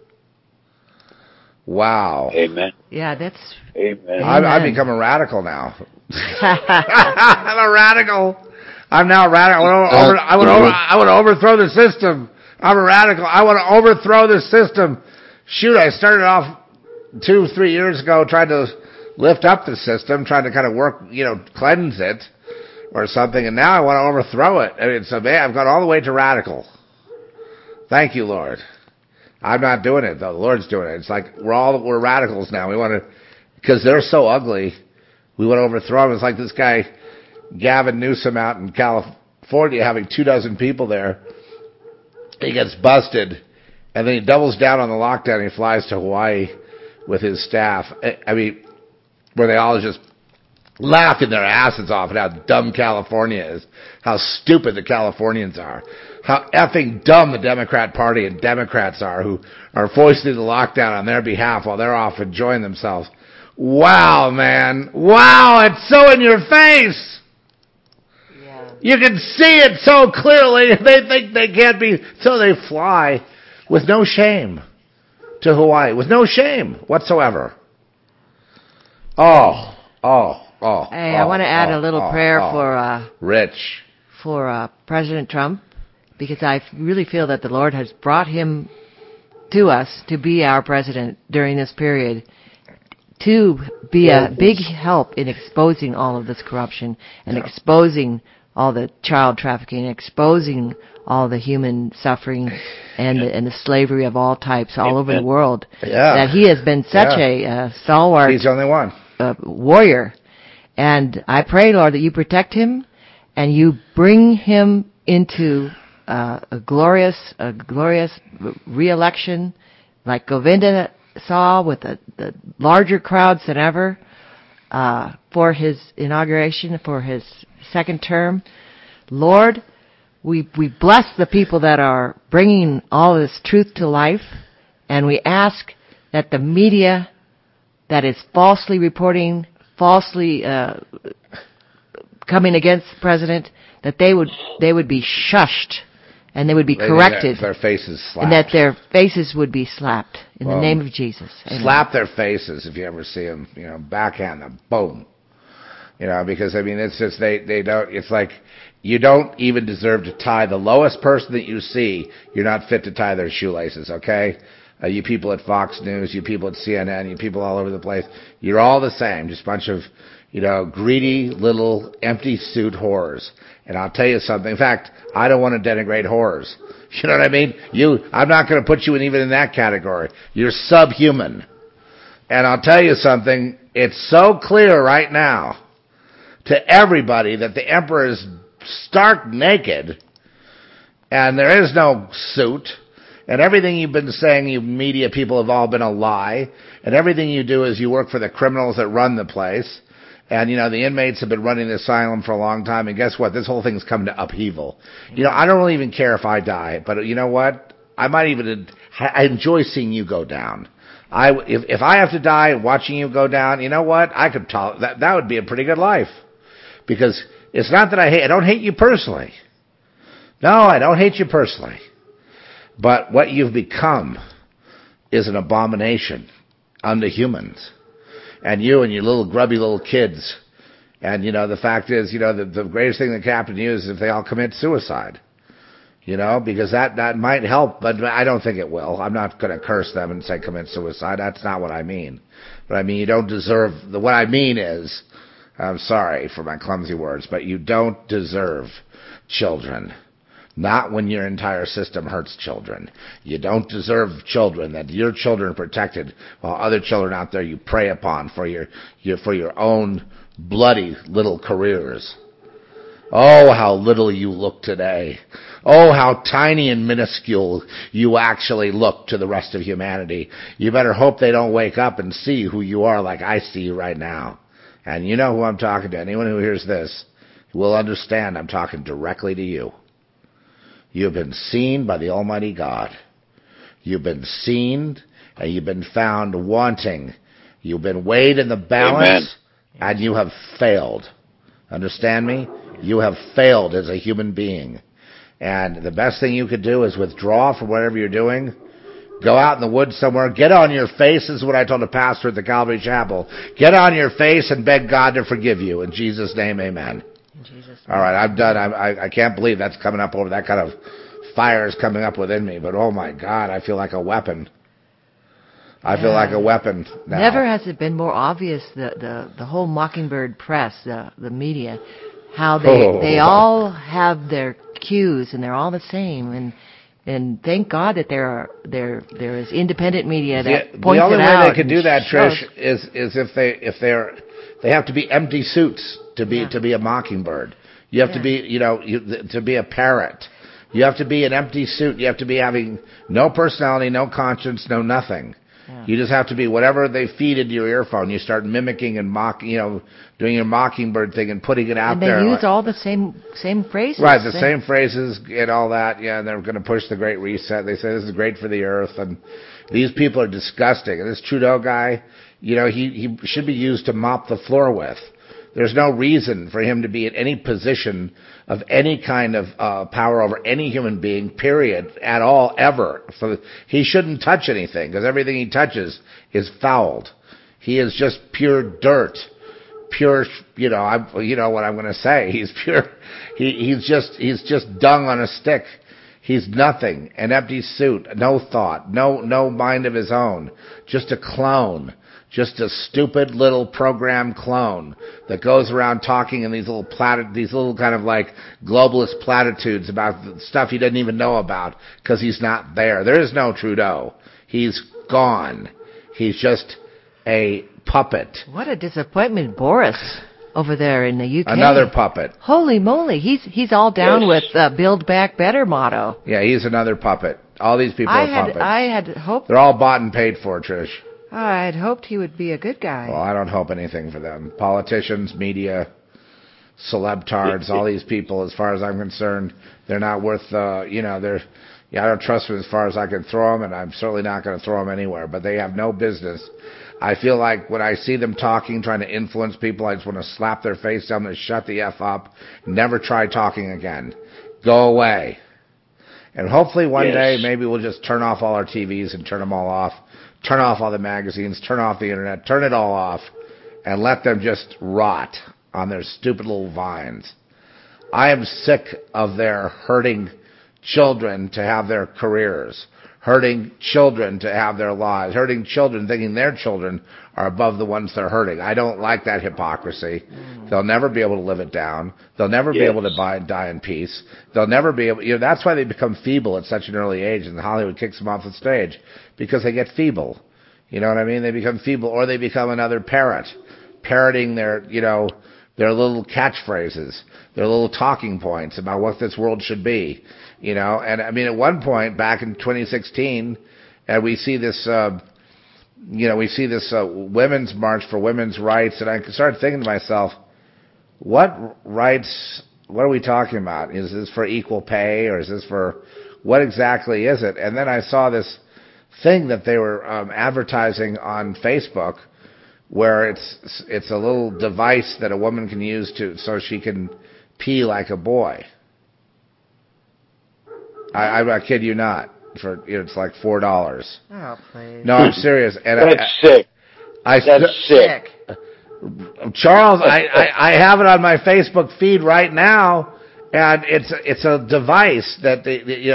Wow. Amen. Yeah, that's... Amen. I've become a radical now. I'm a radical. I'm now a radical. I want to overthrow the system. I'm a radical. I want to overthrow the system. Shoot, I started off 2-3 years ago trying to lift up the system, trying to kind of work, cleanse it or something, and now I want to overthrow it. I mean, so man, I've gone all the way to radical. Thank you, Lord. I'm not doing it though. The Lord's doing it. It's like we're radicals now. We want to, because they're so ugly, we want to overthrow them. It's like this guy Gavin Newsom out in California having 24 people there. He gets busted, and then he doubles down on the lockdown. And he flies to Hawaii with his staff. I mean, where they all just laughing their asses off at how dumb California is, how stupid the Californians are, how effing dumb the Democrat Party and Democrats are who are foisting the lockdown on their behalf while they're off enjoying themselves. Wow, man. Wow, it's so in your face. Yeah. You can see it so clearly. They think they can't be, so they fly with no shame to Hawaii, with no shame whatsoever. Hey, I want to add a little prayer for Rich, for President Trump, because I really feel that the Lord has brought him to us to be our president during this period, to be a big help in exposing all of this corruption and exposing all the child trafficking, exposing all the human suffering and the slavery of all types all over the world. Yeah. That he has been such a stalwart. He's the only one. Warrior. And I pray, Lord, that you protect him and you bring him into a glorious re-election like Govinda saw with the larger crowds than ever for his inauguration, for his second term. Lord, we bless the people that are bringing all this truth to life, and we ask that the media that is falsely reporting, falsely coming against the president, that they would be shushed and they would be corrected. Their faces slapped. And that their faces would be slapped in the name of Jesus. Amen. Slap their faces if you ever see them, backhand them, boom. Because I mean, it's just, they don't, it's like, you don't even deserve to tie the lowest person that you see, you're not fit to tie their shoelaces, okay? You people at Fox News, you people at CNN, you people all over the place, you're all the same, just a bunch of, greedy little empty suit whores. And I'll tell you something, in fact, I don't want to denigrate whores. You know what I mean? I'm not going to put you even in that category. You're subhuman. And I'll tell you something, it's so clear right now to everybody that the emperor is stark naked and there is no suit, and everything you've been saying, you media people, have all been a lie, and everything you do is you work for the criminals that run the place, and the inmates have been running the asylum for a long time, and guess what? This whole thing's come to upheaval. I don't really even care if I die, but you know what? I enjoy seeing you go down. If I have to die watching you go down, you know what? I could tolerate that would be a pretty good life. Because it's not that I don't hate you personally. No, I don't hate you personally. But what you've become is an abomination unto humans. And you and your little grubby little kids. And, the fact is, the greatest thing that can happen to you is if they all commit suicide. Because that might help, but I don't think it will. I'm not going to curse them and say commit suicide. That's not what I mean. But I mean, you don't deserve, what I mean is, I'm sorry for my clumsy words, but you don't deserve children. Not when your entire system hurts children. You don't deserve children, that your children are protected while other children out there you prey upon for your own bloody little careers. Oh, how little you look today. Oh, how tiny and minuscule you actually look to the rest of humanity. You better hope they don't wake up and see who you are like I see you right now. And you know who I'm talking to. Anyone who hears this will understand I'm talking directly to you. You've been seen by the Almighty God. You've been seen and you've been found wanting. You've been weighed in the balance. Amen. And you have failed. Understand me? You have failed as a human being. And the best thing you could do is withdraw from whatever you're doing. Go out in the woods somewhere. Get on your face. This is what I told the pastor at the Calvary Chapel. Get on your face and beg God to forgive you. In Jesus' name, amen. In Jesus' name. All right, I'm done. I can't believe that's coming up over that kind of fire is coming up within me. But, oh, my God, I feel like a weapon. I feel like a weapon now. Never has it been more obvious, the whole Mockingbird press, the media, how they all have their cues and they're all the same, and thank God that there is independent media that points it out. The only way they could do that, Trish, is if they have to be empty suits to be a mockingbird. You have to be to be a parrot. You have to be an empty suit. You have to be having no personality, no conscience, no nothing. Yeah. You just have to be whatever they feed into your earphone. You start mimicking and doing your mockingbird thing and putting it out there. And they use all the same phrases. Right, the same phrases and all that. Yeah, and they're going to push the Great Reset. They say this is great for the earth, and these people are disgusting. And this Trudeau guy, he should be used to mop the floor with. There's no reason for him to be in any position of any kind of power over any human being, period, at all, ever. So he shouldn't touch anything, because everything he touches is fouled. He is just pure dirt. Pure, you know what I'm going to say. He's pure. He's just dung on a stick. He's nothing, an empty suit, no thought, no mind of his own, just a clone. Just a stupid little program clone that goes around talking in these little kind of like globalist platitudes about stuff he doesn't even know about because he's not there. There is no Trudeau. He's gone. He's just a puppet. What a disappointment, Boris, over there in the UK. Another puppet. Holy moly, he's all down with Build Back Better motto. Yeah, he's another puppet. All these people are puppets. I had hoped. They're all bought and paid for, Trish. I had hoped he would be a good guy. Well, I don't hope anything for them. Politicians, media, celebtards, all these people, as far as I'm concerned, they're not worth, I don't trust them as far as I can throw them, and I'm certainly not going to throw them anywhere, but they have no business. I feel like when I see them talking, trying to influence people, I just want to slap their face down and shut the F up. Never try talking again. Go away. And hopefully one day, maybe we'll just turn off all our TVs and turn them all off. Turn off all the magazines, turn off the internet, turn it all off, and let them just rot on their stupid little vines. I am sick of their hurting children to have their careers, hurting children to have their lives, hurting children thinking their children are above the ones they're hurting. I don't like that hypocrisy. They'll never be able to live it down. They'll never be able to die in peace. They'll never be able, that's why they become feeble at such an early age, and Hollywood kicks them off the stage, because they get feeble. You know what I mean? They become feeble, or they become another parrot, parroting their little catchphrases, their little talking points about what this world should be. And I mean, at one point back in 2016, and we see this, women's march for women's rights, and I started thinking to myself, what rights? What are we talking about? Is this for equal pay, or is this for what exactly is it? And then I saw this thing that they were advertising on Facebook, where it's a little device that a woman can use so she can pee like a boy. I kid you not. It's like $4. Oh, please. No, I'm serious. And that's sick. That's sick. Charles, I have it on my Facebook feed right now, and it's a device that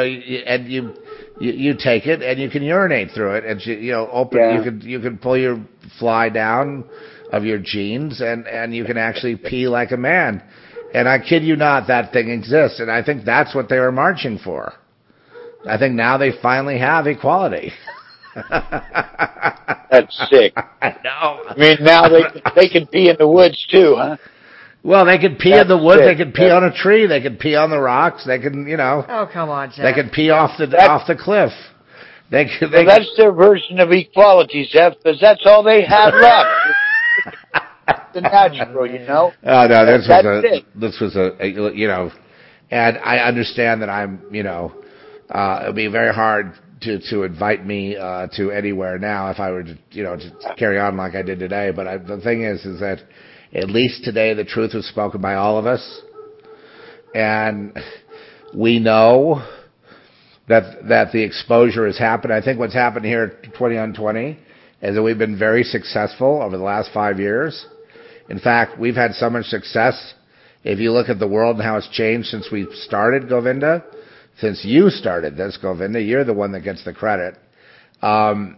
you take it and you can urinate through it, and you can pull your fly down of your jeans and you can actually pee like a man. And I kid you not, that thing exists, and I think that's what they were marching for. I think now they finally have equality. That's sick. I know. I mean, now they can pee in the woods too, huh? Well, they could pee in the woods. They could pee on a tree. They could pee on the rocks. They can, Oh, come on, Jeff. They could pee off the cliff. That's their version of equality, Jeff, because that's all they have left. The natural, Oh no, this was a and I understand that I'm, it'd be very hard to invite me to anywhere now if I were to, to carry on like I did today. But the thing is that at least today the truth was spoken by all of us, and we know that the exposure has happened. I think what's happened here at 20 on 20 is that we've been very successful over the last 5 years. In fact, we've had so much success. If you look at the world and how it's changed since we started, Govinda, since you started this, Govinda, you're the one that gets the credit. The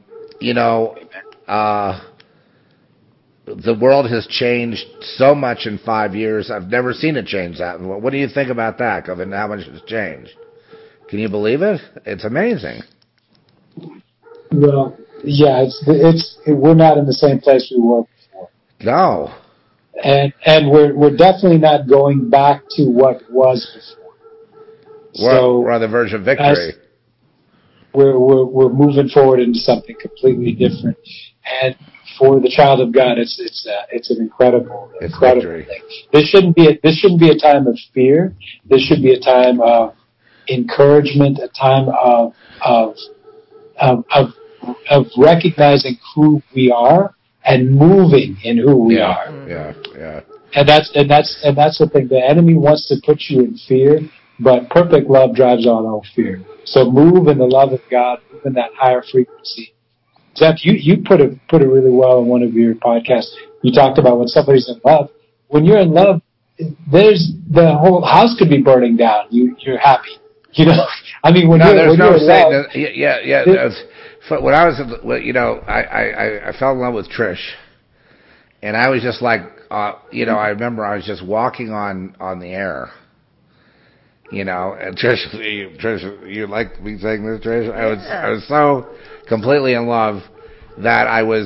world has changed so much in 5 years. I've never seen it change that. What do you think about that, Govinda, how much it's changed? Can you believe it? It's amazing. Well, yeah, we're not in the same place we were before. No. And we're definitely not going back to what was before. We're on the verge of victory. We're moving forward into something completely different. And for the child of God, it's an incredible victory. Thing. This shouldn't be a time of fear. This should be a time of encouragement, a time of recognizing who we are and moving in who we are. Yeah. And that's the thing. The enemy wants to put you in fear, but perfect love drives out all fear. So move in the love of God, move in that higher frequency. Jeff, you put it really well in one of your podcasts. You talked about when somebody's in love. When you're in love, the whole house could be burning down. You're happy. I mean, when you're in love. Yeah. When I was, I fell in love with Trish, and I was just like, I remember I was just walking on the air, and Trish, you like me saying this, Trish? I was so completely in love that I was,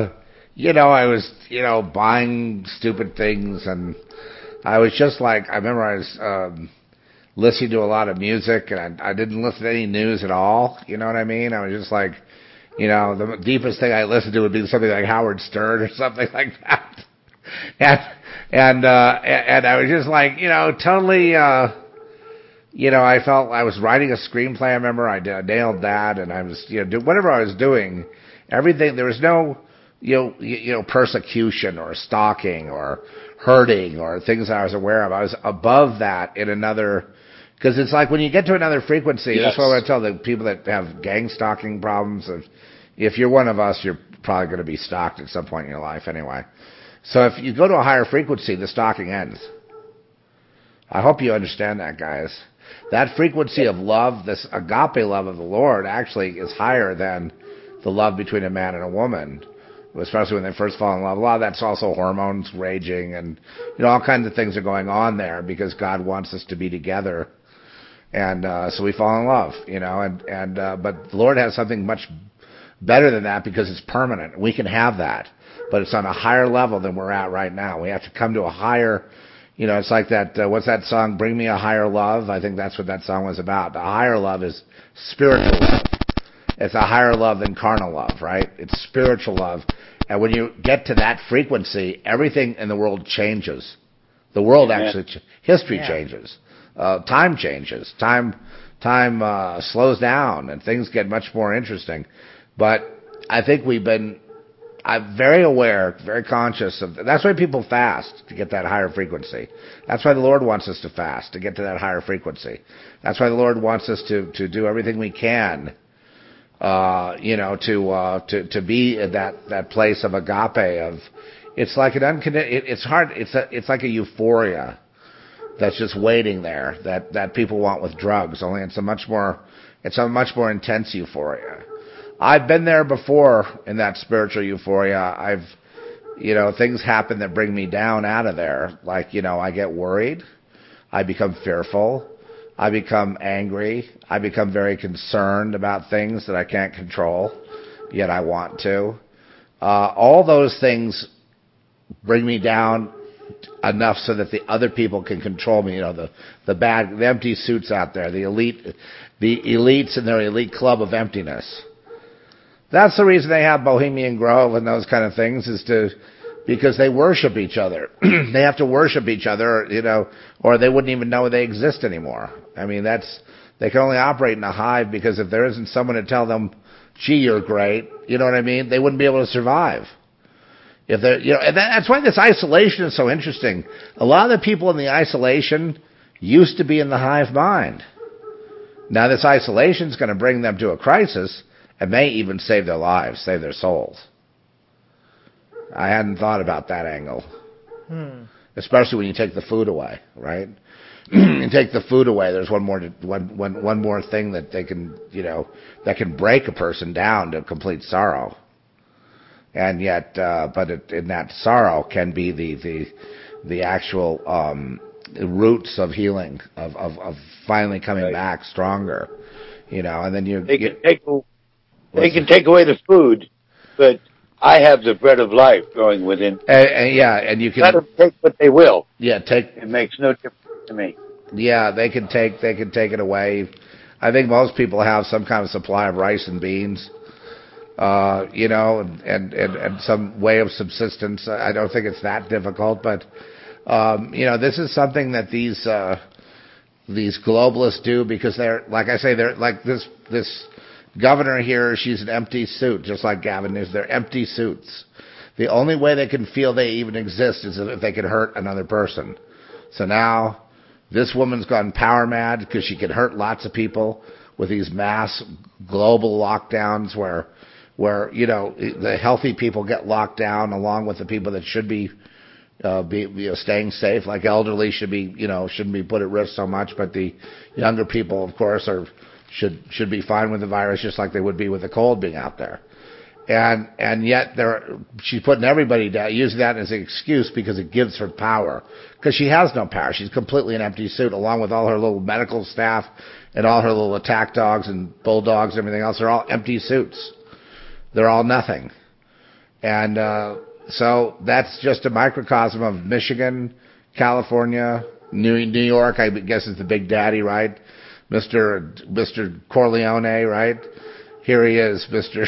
buying stupid things, and I was just like, I remember I was listening to a lot of music, and I didn't listen to any news at all. You know what I mean? I was just like, the deepest thing I listened to would be something like Howard Stern or something like that. And I was just like, totally, I felt I was writing a screenplay. I remember I nailed that, and I was, whatever I was doing, everything. There was no, persecution or stalking or hurting or things I was aware of. I was above that in another. Because it's like when you get to another frequency, yes. That's what I tell the people that have gang stalking problems. If you're one of us, you're probably going to be stalked at some point in your life anyway. So if you go to a higher frequency, the stalking ends. I hope you understand that, guys. That frequency of love, this agape love of the Lord, actually is higher than the love between a man and a woman, especially when they first fall in love. A lot of that's also hormones raging, and all kinds of things are going on there because God wants us to be together. And so we fall in love, but the Lord has something much better than that because it's permanent. We can have that, but it's on a higher level than we're at right now. We have to come to a higher, it's like that, what's that song, Bring Me a Higher Love? I think that's what that song was about. A higher love is spiritual love. It's a higher love than carnal love, right? It's spiritual love. And when you get to that frequency, everything in the world changes. The world actually, history changes. Time changes. Time slows down, and things get much more interesting. But I think I'm very aware, very conscious of. That's why people fast, to get that higher frequency. That's why the Lord wants us to fast, to get to that higher frequency. That's why the Lord wants us to do everything we can, to be in that place of agape. It's like it's hard. It's like a euphoria that's just waiting there, that people want with drugs, only it's a much more intense euphoria. I've been there before in that spiritual euphoria. Things happen that bring me down out of there. Like, I get worried. I become fearful. I become angry. I become very concerned about things that I can't control, yet I want to. All those things bring me down enough so that the other people can control me. The empty suits out there, the elites in their elite club of emptiness. That's the reason they have Bohemian Grove and those kind of things, because they worship each other. They have to worship each other, or they wouldn't even know they exist anymore. I mean, they can only operate in a hive, because if there isn't someone to tell them, gee, you're great, you know what I mean? They wouldn't be able to survive. If they're, and that's why this isolation is so interesting. A lot of the people in the isolation used to be in the hive mind. Now this isolation is going to bring them to a crisis and may even save their lives, save their souls. I hadn't thought about that angle. Especially when you take the food away, right? You take the food away, there's one more thing that they can, that can break a person down to complete sorrow. And yet, in that sorrow can be the actual roots of healing, of finally coming back stronger, and then they can take away the food, but I have the bread of life growing within. And you can let them take what they will. It makes no difference to me. Yeah, they can take it away. I think most people have some kind of supply of rice and beans. And some way of subsistence. I don't think it's that difficult, but this is something that these globalists do, because they're like this governor here. She's an empty suit, just like Gavin is. They're empty suits. The only way they can feel they even exist is if they can hurt another person. So now this woman's gone power mad because she can hurt lots of people with these mass global lockdowns where the healthy people get locked down along with the people that should be staying safe. Like elderly shouldn't be put at risk so much, but the younger people, of course, should be fine with the virus, just like they would be with the cold being out there. And yet she's putting everybody down, using that as an excuse because it gives her power. Because she has no power. She's completely an empty suit, along with all her little medical staff and all her little attack dogs and bulldogs and everything else. They're all empty suits. They're all nothing. And so that's just a microcosm of Michigan, California, New York, I guess is the big daddy, right? Mr. Corleone, right? Here he is,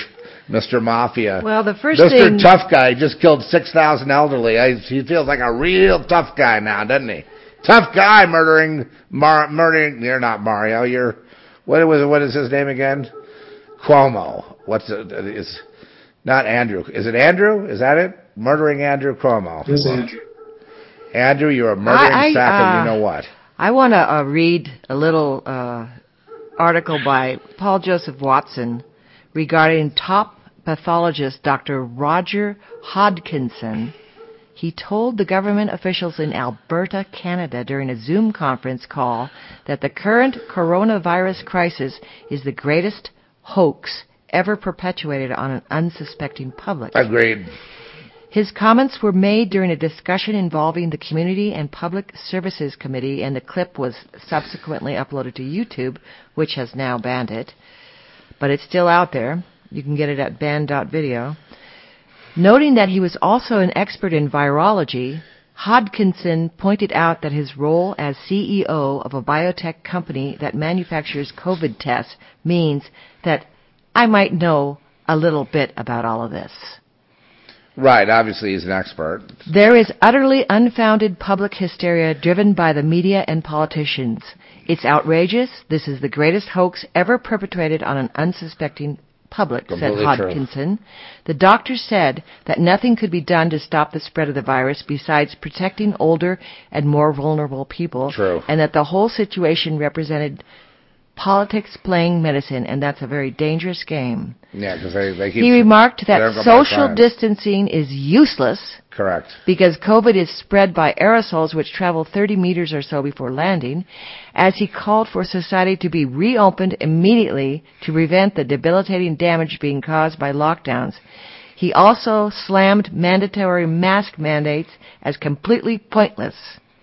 Mr. Mafia. Well, the first Mr. Tough Guy just killed 6,000 elderly. He feels like a real tough guy now, doesn't he? Tough guy murdering. You're not Mario. What is his name again? Cuomo. It's not Andrew. Is it Andrew? Is that it? Murdering Andrew Cuomo. It is Andrew. Andrew, you're a murdering sack of you know what. I want to read a little article by Paul Joseph Watson regarding top pathologist Dr. Roger Hodkinson. He told the government officials in Alberta, Canada, during a Zoom conference call that the current coronavirus crisis is the greatest hoax ever perpetuated on an unsuspecting public. Agreed. His comments were made during a discussion involving the Community and Public Services Committee, and the clip was subsequently uploaded to YouTube, which has now banned it. But it's still out there. You can get it at banned.video. Noting that he was also an expert in virology, Hodkinson pointed out that his role as CEO of a biotech company that manufactures COVID tests means that I might know a little bit about all of this. Right, obviously he's an expert. There is utterly unfounded public hysteria driven by the media and politicians. It's outrageous. This is the greatest hoax ever perpetrated on an unsuspecting public, completely said Hodkinson. True. The doctor said that nothing could be done to stop the spread of the virus besides protecting older and more vulnerable people. True. And that the whole situation represented politics playing medicine, and that's a very dangerous game. Yeah, because they keep... He remarked that social distancing is useless. Correct. Because COVID is spread by aerosols which travel 30 meters or so before landing, as he called for society to be reopened immediately to prevent the debilitating damage being caused by lockdowns. He also slammed mandatory mask mandates as completely pointless.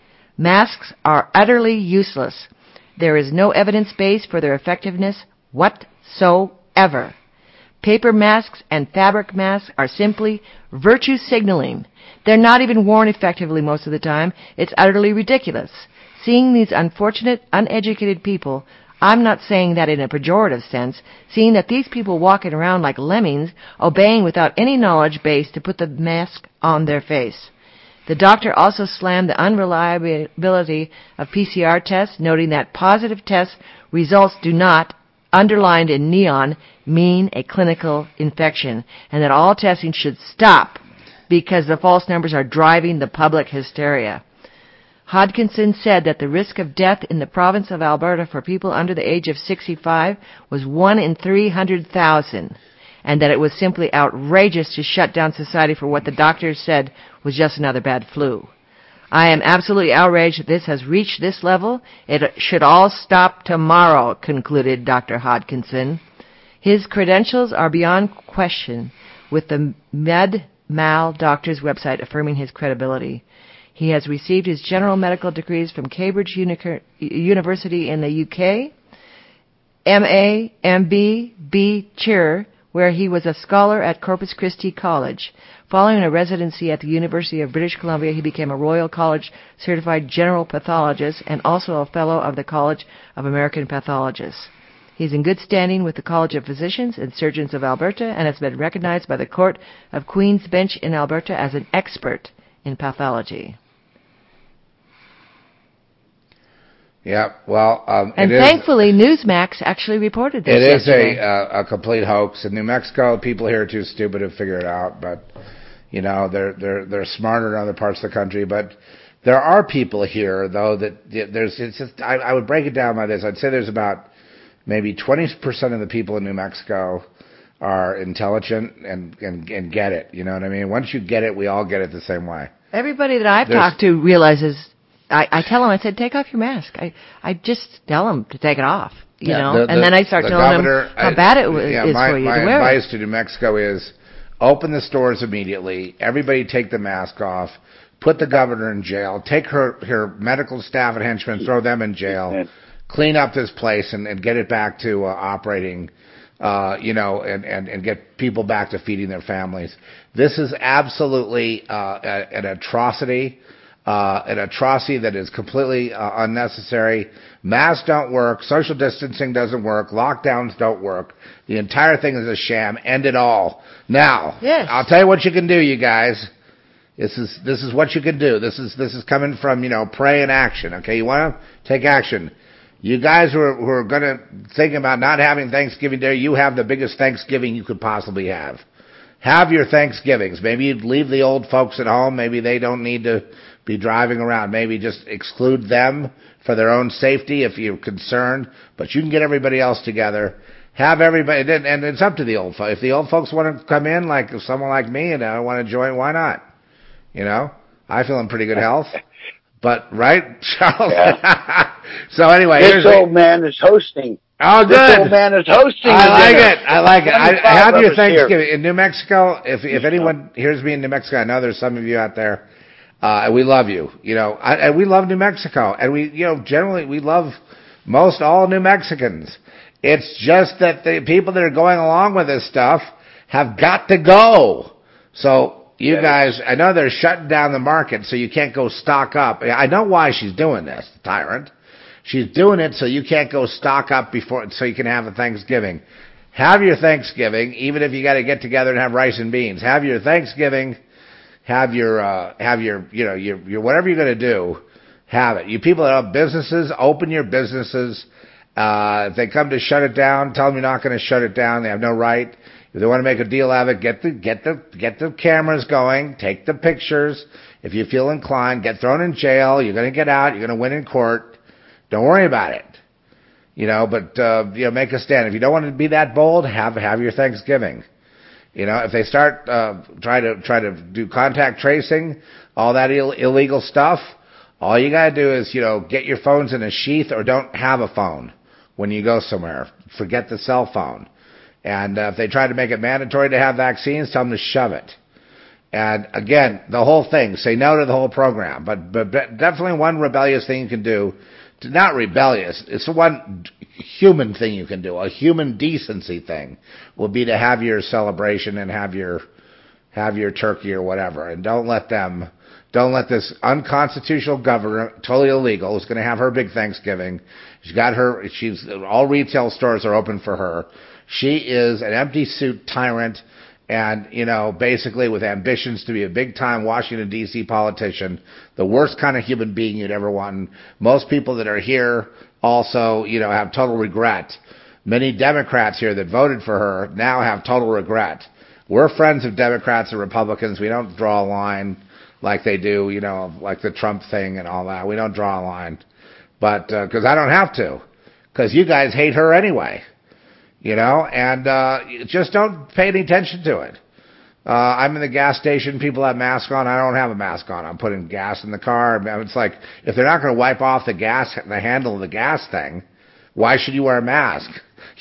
Masks are utterly useless. There is no evidence base for their effectiveness whatsoever. Paper masks and fabric masks are simply virtue signaling. They're not even worn effectively most of the time. It's utterly ridiculous. Seeing these unfortunate, uneducated people, I'm not saying that in a pejorative sense, seeing that these people walking around like lemmings, obeying without any knowledge base to put the mask on their face. The doctor also slammed the unreliability of PCR tests, noting that positive test results do not, underlined in neon, mean a clinical infection, and that all testing should stop because the false numbers are driving the public hysteria. Hodgkinson said that the risk of death in the province of Alberta for people under the age of 65 was 1 in 300,000, and that it was simply outrageous to shut down society for what the doctors said was just another bad flu. I am absolutely outraged that this has reached this level. It should all stop tomorrow, concluded Dr. Hodgkinson. His credentials are beyond question, with the MedMal Doctors website affirming his credibility. He has received his general medical degrees from Cambridge University in the UK, MA, MB, B. Chir, where he was a scholar at Corpus Christi College. Following a residency at the University of British Columbia, he became a Royal College certified general pathologist and also a fellow of the College of American Pathologists. He's in good standing with the College of Physicians and Surgeons of Alberta and has been recognized by the Court of Queen's Bench in Alberta as an expert in pathology. Yeah, well, and thankfully, Newsmax actually reported this. It is yesterday. a complete hoax. In New Mexico, people here are too stupid to figure it out, but you know they're smarter in other parts of the country. But there are people here, though, that it's just I would break it down by this. I'd say there's about maybe 20% of the people in New Mexico are intelligent and get it. You know what I mean? Once you get it, we all get it the same way. Everybody that I've talked to realizes. I tell them, I said, take off your mask. I just tell them to take it off, you know, and then I start telling them how bad it is for you to wear it. My advice to New Mexico is open the stores immediately. Everybody take the mask off. Put the governor in jail. Take her medical staff and henchmen, throw them in jail. Clean up this place and get it back to operating, you know, and get people back to feeding their families. This is absolutely an atrocity. An atrocity that is completely unnecessary. Masks don't work. Social distancing doesn't work. Lockdowns don't work. The entire thing is a sham. End it all. Now, yes. I'll tell you what you can do, you guys. This is what you can do. This is coming from, you know, pray and action. Okay, you want to take action. You guys who are going to think about not having Thanksgiving Day, you have the biggest Thanksgiving you could possibly have. Have your Thanksgivings. Maybe you leave the old folks at home. Maybe they don't need to be driving around. Maybe just exclude them for their own safety if you're concerned. But you can get everybody else together. Have everybody, and it's up to the old folks. If the old folks want to come in, like someone like me, and I want to join, why not? You know, I feel in pretty good health. But right, Charles. Yeah. So anyway, this old man is hosting. Oh, good. This old man is hosting. I like it. I have your Thanksgiving in New Mexico. If anyone hears me in New Mexico, I know there's some of you out there. And we love you, you know, and we love New Mexico, and we, you know, generally we love most all New Mexicans. It's just that the people that are going along with this stuff have got to go. So you guys, I know they're shutting down the market, so you can't go stock up. I know why she's doing this, the tyrant. She's doing it so you can't go stock up so you can have a Thanksgiving. Have your Thanksgiving, even if you got to get together and have rice and beans. Have your Thanksgiving. Have your you know, your whatever you're going to do, have it. You people that have businesses, open your businesses. If they come to shut it down, tell them you're not going to shut it down. They have no right. If they want to make a deal out of it, get the cameras going, take the pictures. If you feel inclined, get thrown in jail. You're going to get out. You're going to win in court. Don't worry about it. You know, but you know, make a stand. If you don't want to be that bold, have your Thanksgiving. You know, if they start try to do contact tracing, all that illegal stuff, all you gotta do is, you know, get your phones in a sheath or don't have a phone when you go somewhere. Forget the cell phone. And if they try to make it mandatory to have vaccines, tell them to shove it. And again, the whole thing, say no to the whole program. But definitely one rebellious thing you can do not rebellious. It's the one human thing you can do. A human decency thing will be to have your celebration and have your turkey or whatever, and don't let this unconstitutional governor, totally illegal, who's going to have her big Thanksgiving. All retail stores are open for her. She is an empty suit tyrant, and, basically with ambitions to be a big time Washington D.C. politician, the worst kind of human being you'd ever want. And most people that are here also, have total regret. Many Democrats here that voted for her now have total regret. We're friends of Democrats and Republicans. We don't draw a line like they do, like the Trump thing and all that. We don't draw a line. But, cause I don't have to. Cause you guys hate her anyway. And just don't pay any attention to it. I'm in the gas station. People have masks on. I don't have a mask on. I'm putting gas in the car. It's like, if they're not going to wipe off the handle of the gas thing, why should you wear a mask?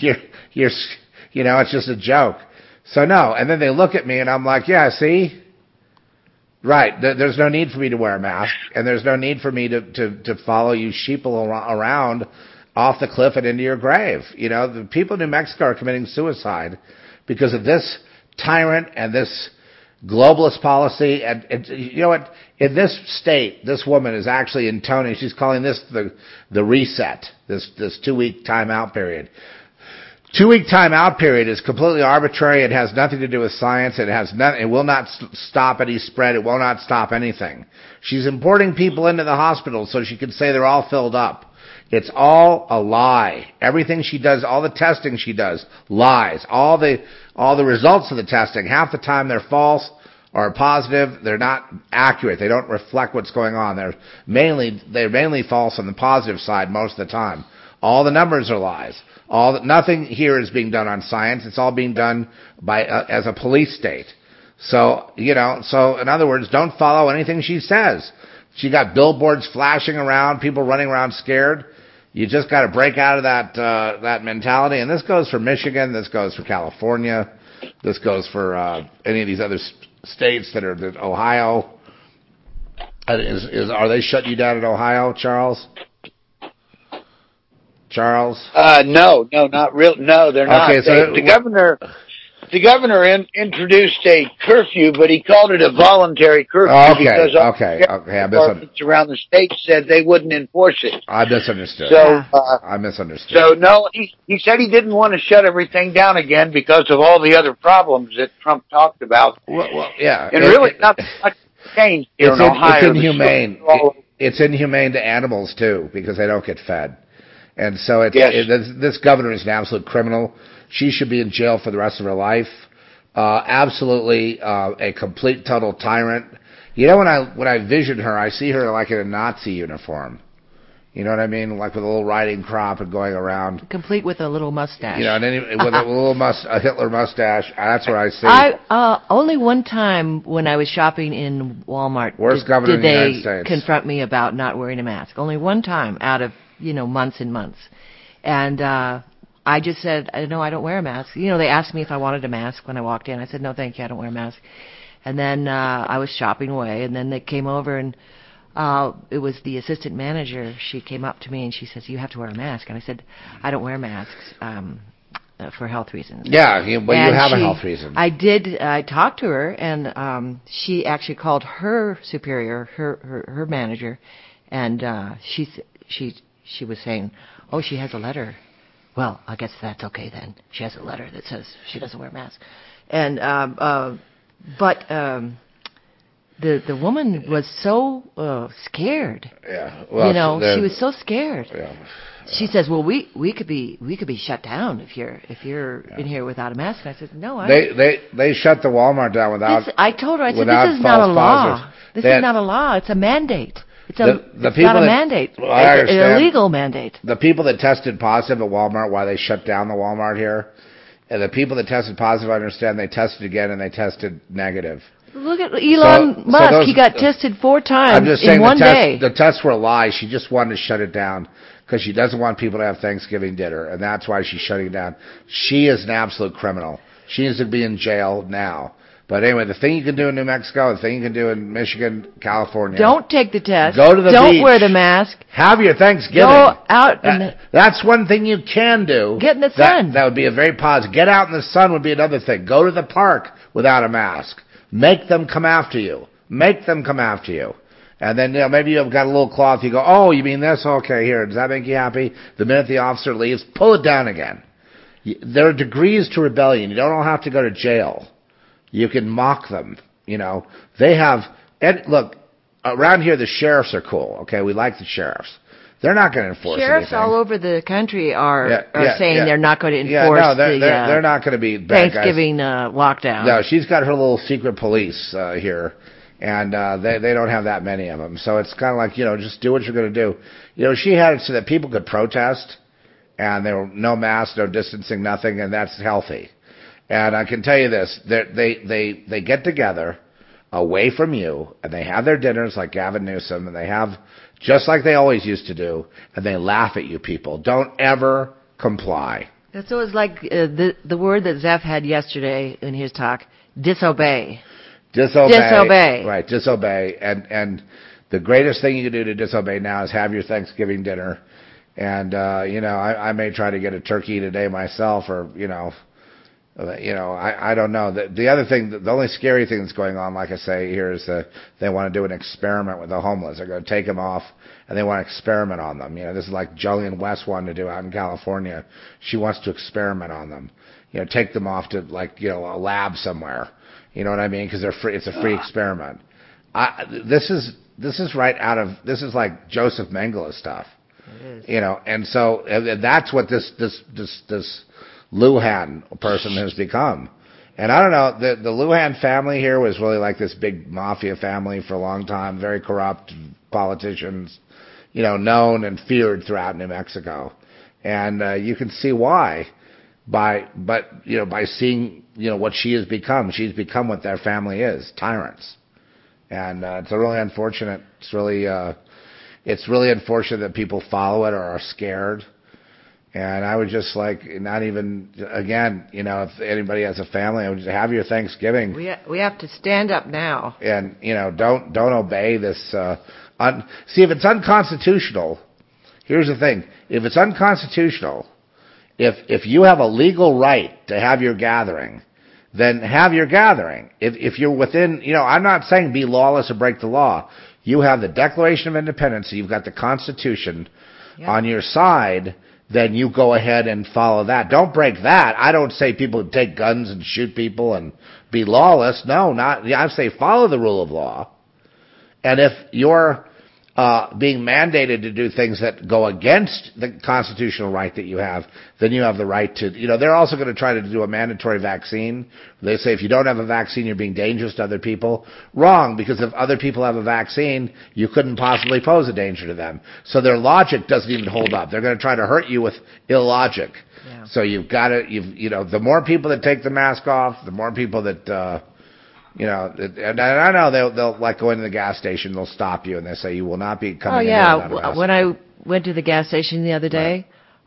It's just a joke. So no. And then they look at me and I'm like, yeah, see? Right. There's no need for me to wear a mask, and there's no need for me to follow you sheeple around off the cliff and into your grave. The people in New Mexico are committing suicide because of this tyrant and this globalist policy. And you know what? In this state, this woman is actually intoning. She's calling this the reset. This 2-week timeout period. 2-week timeout period is completely arbitrary. It has nothing to do with science. It will not stop any spread. It will not stop anything. She's importing people into the hospital so she can say they're all filled up. It's all a lie. Everything she does, all the testing she does, lies. All the results of the testing, half the time they're false or positive. They're not accurate. They don't reflect what's going on. They're mainly false on the positive side most of the time. All the numbers are lies. Nothing here is being done on science. It's all being done as a police state. So in other words, don't follow anything she says. She got billboards flashing around, people running around scared. You just got to break out of that mentality. And this goes for Michigan. This goes for California. This goes for any of these other states that are Ohio. Are they shutting you down in Ohio, Charles? No, not real. No, they're not. Okay, so the governor introduced a curfew, but he called it a voluntary curfew because departments around the state said they wouldn't enforce it. I misunderstood. I misunderstood. So no, he said he didn't want to shut everything down again because of all the other problems that Trump talked about. Well, yeah, and really not much changed here in Ohio. It's inhumane. It's inhumane to animals too because they don't get fed. And so this governor is an absolute criminal. She should be in jail for the rest of her life. Absolutely a complete, total tyrant. When I vision her, I see her like in a Nazi uniform. You know what I mean? Like with a little riding crop and going around. Complete with a little mustache. And with a little a Hitler mustache. That's what I see. Only one time when I was shopping in Walmart did they confront me about not wearing a mask. Only one time out of months and months. And I just said, no, I don't wear a mask. They asked me if I wanted a mask when I walked in. I said, no, thank you, I don't wear a mask. And then I was shopping away, and then they came over, and it was the assistant manager. She came up to me, and she says, you have to wear a mask. And I said, I don't wear masks for health reasons. Yeah, but you have a health reason. I did. I talked to her, and she actually called her superior, her manager, and she was saying, oh, she has a letter. Well, I guess that's okay then. She has a letter that says she doesn't wear a mask. And but the woman was so scared. Yeah. Well, she was so scared. Yeah. She says, "Well, we could be shut down if you're in here without a mask." And I said, "No, they shut the Walmart down without." I told her, I said, "This is not a law. This is not a law. It's a mandate. It's not a mandate. Well, it's an illegal mandate." The people that tested positive at Walmart, why they shut down the Walmart here, and the people that tested positive, I understand they tested again and they tested negative. Look at Elon Musk. He got tested 4 times in one day. The tests were a lie. She just wanted to shut it down because she doesn't want people to have Thanksgiving dinner, and that's why she's shutting it down. She is an absolute criminal. She needs to be in jail now. But anyway, the thing you can do in New Mexico, the thing you can do in Michigan, California. Don't take the test. Go to the Don't beach. wear the mask. Have your Thanksgiving. Go out. That's one thing you can do. Get in the sun. That would be a very positive. Get out in the sun would be another thing. Go to the park without a mask. Make them come after you. Make them come after you. And then, maybe you've got a little cloth. You go, oh, you mean this? Okay, here. Does that make you happy? The minute the officer leaves, pull it down again. There are degrees to rebellion. You don't all have to go to jail. You can mock them. They have, and look, around here the sheriffs are cool. Okay, we like the sheriffs. They're not going to enforce Sheriffs anything. all over the country are saying they're not going to enforce they're not going to be bad Thanksgiving lockdown. No, she's got her little secret police here, and they don't have that many of them. So it's kind of like, just do what you're going to do. She had it so that people could protest, and there were no masks, no distancing, nothing, and that's healthy. And I can tell you this, they get together away from you, and they have their dinners like Gavin Newsom, and they have, just like they always used to do, and they laugh at you people. Don't ever comply. So it's like the word that Zeph had yesterday in his talk, disobey. Disobey. Right, disobey. And the greatest thing you can do to disobey now is have your Thanksgiving dinner. And, I may try to get a turkey today myself, or, I don't know. The other thing, the only scary thing that's going on, like I say here, is that they want to do an experiment with the homeless. They're going to take them off, and they want to experiment on them. This is like Jillian West wanted to do out in California. She wants to experiment on them. Take them off to a lab somewhere. You know what I mean? Because they're free. It's a free experiment. This is right out of, this is like Joseph Mengele stuff. It is. And so that's what this Lujan person has become. And I don't know, the Lujan family here was really like this big mafia family for a long time, very corrupt politicians, known and feared throughout New Mexico. And you can see why by seeing, what she has become. She's become what their family is, tyrants. And it's a really unfortunate, it's really unfortunate that people follow it or are scared. And I would just not even, again, if anybody has a family, I would just have your Thanksgiving. We have to stand up now. And, don't obey this. See, if it's unconstitutional, here's the thing. If it's unconstitutional, if you have a legal right to have your gathering, then have your gathering. If you're within, I'm not saying be lawless or break the law. You have the Declaration of Independence, so you've got the Constitution on your side, then you go ahead and follow that. Don't break that. I don't say people take guns and shoot people and be lawless. No, I say follow the rule of law. And if you're being mandated to do things that go against the constitutional right that you have, then you have the right to, they're also going to try to do a mandatory vaccine. They say if you don't have a vaccine, you're being dangerous to other people. Wrong, because if other people have a vaccine, you couldn't possibly pose a danger to them. So their logic doesn't even hold up. They're going to try to hurt you with illogic. Yeah. So you've got to, the more people that take the mask off, the more people that, and I know they'll like go into the gas station, they'll stop you and they say you will not be coming in without a mask. When I went to the gas station the other day,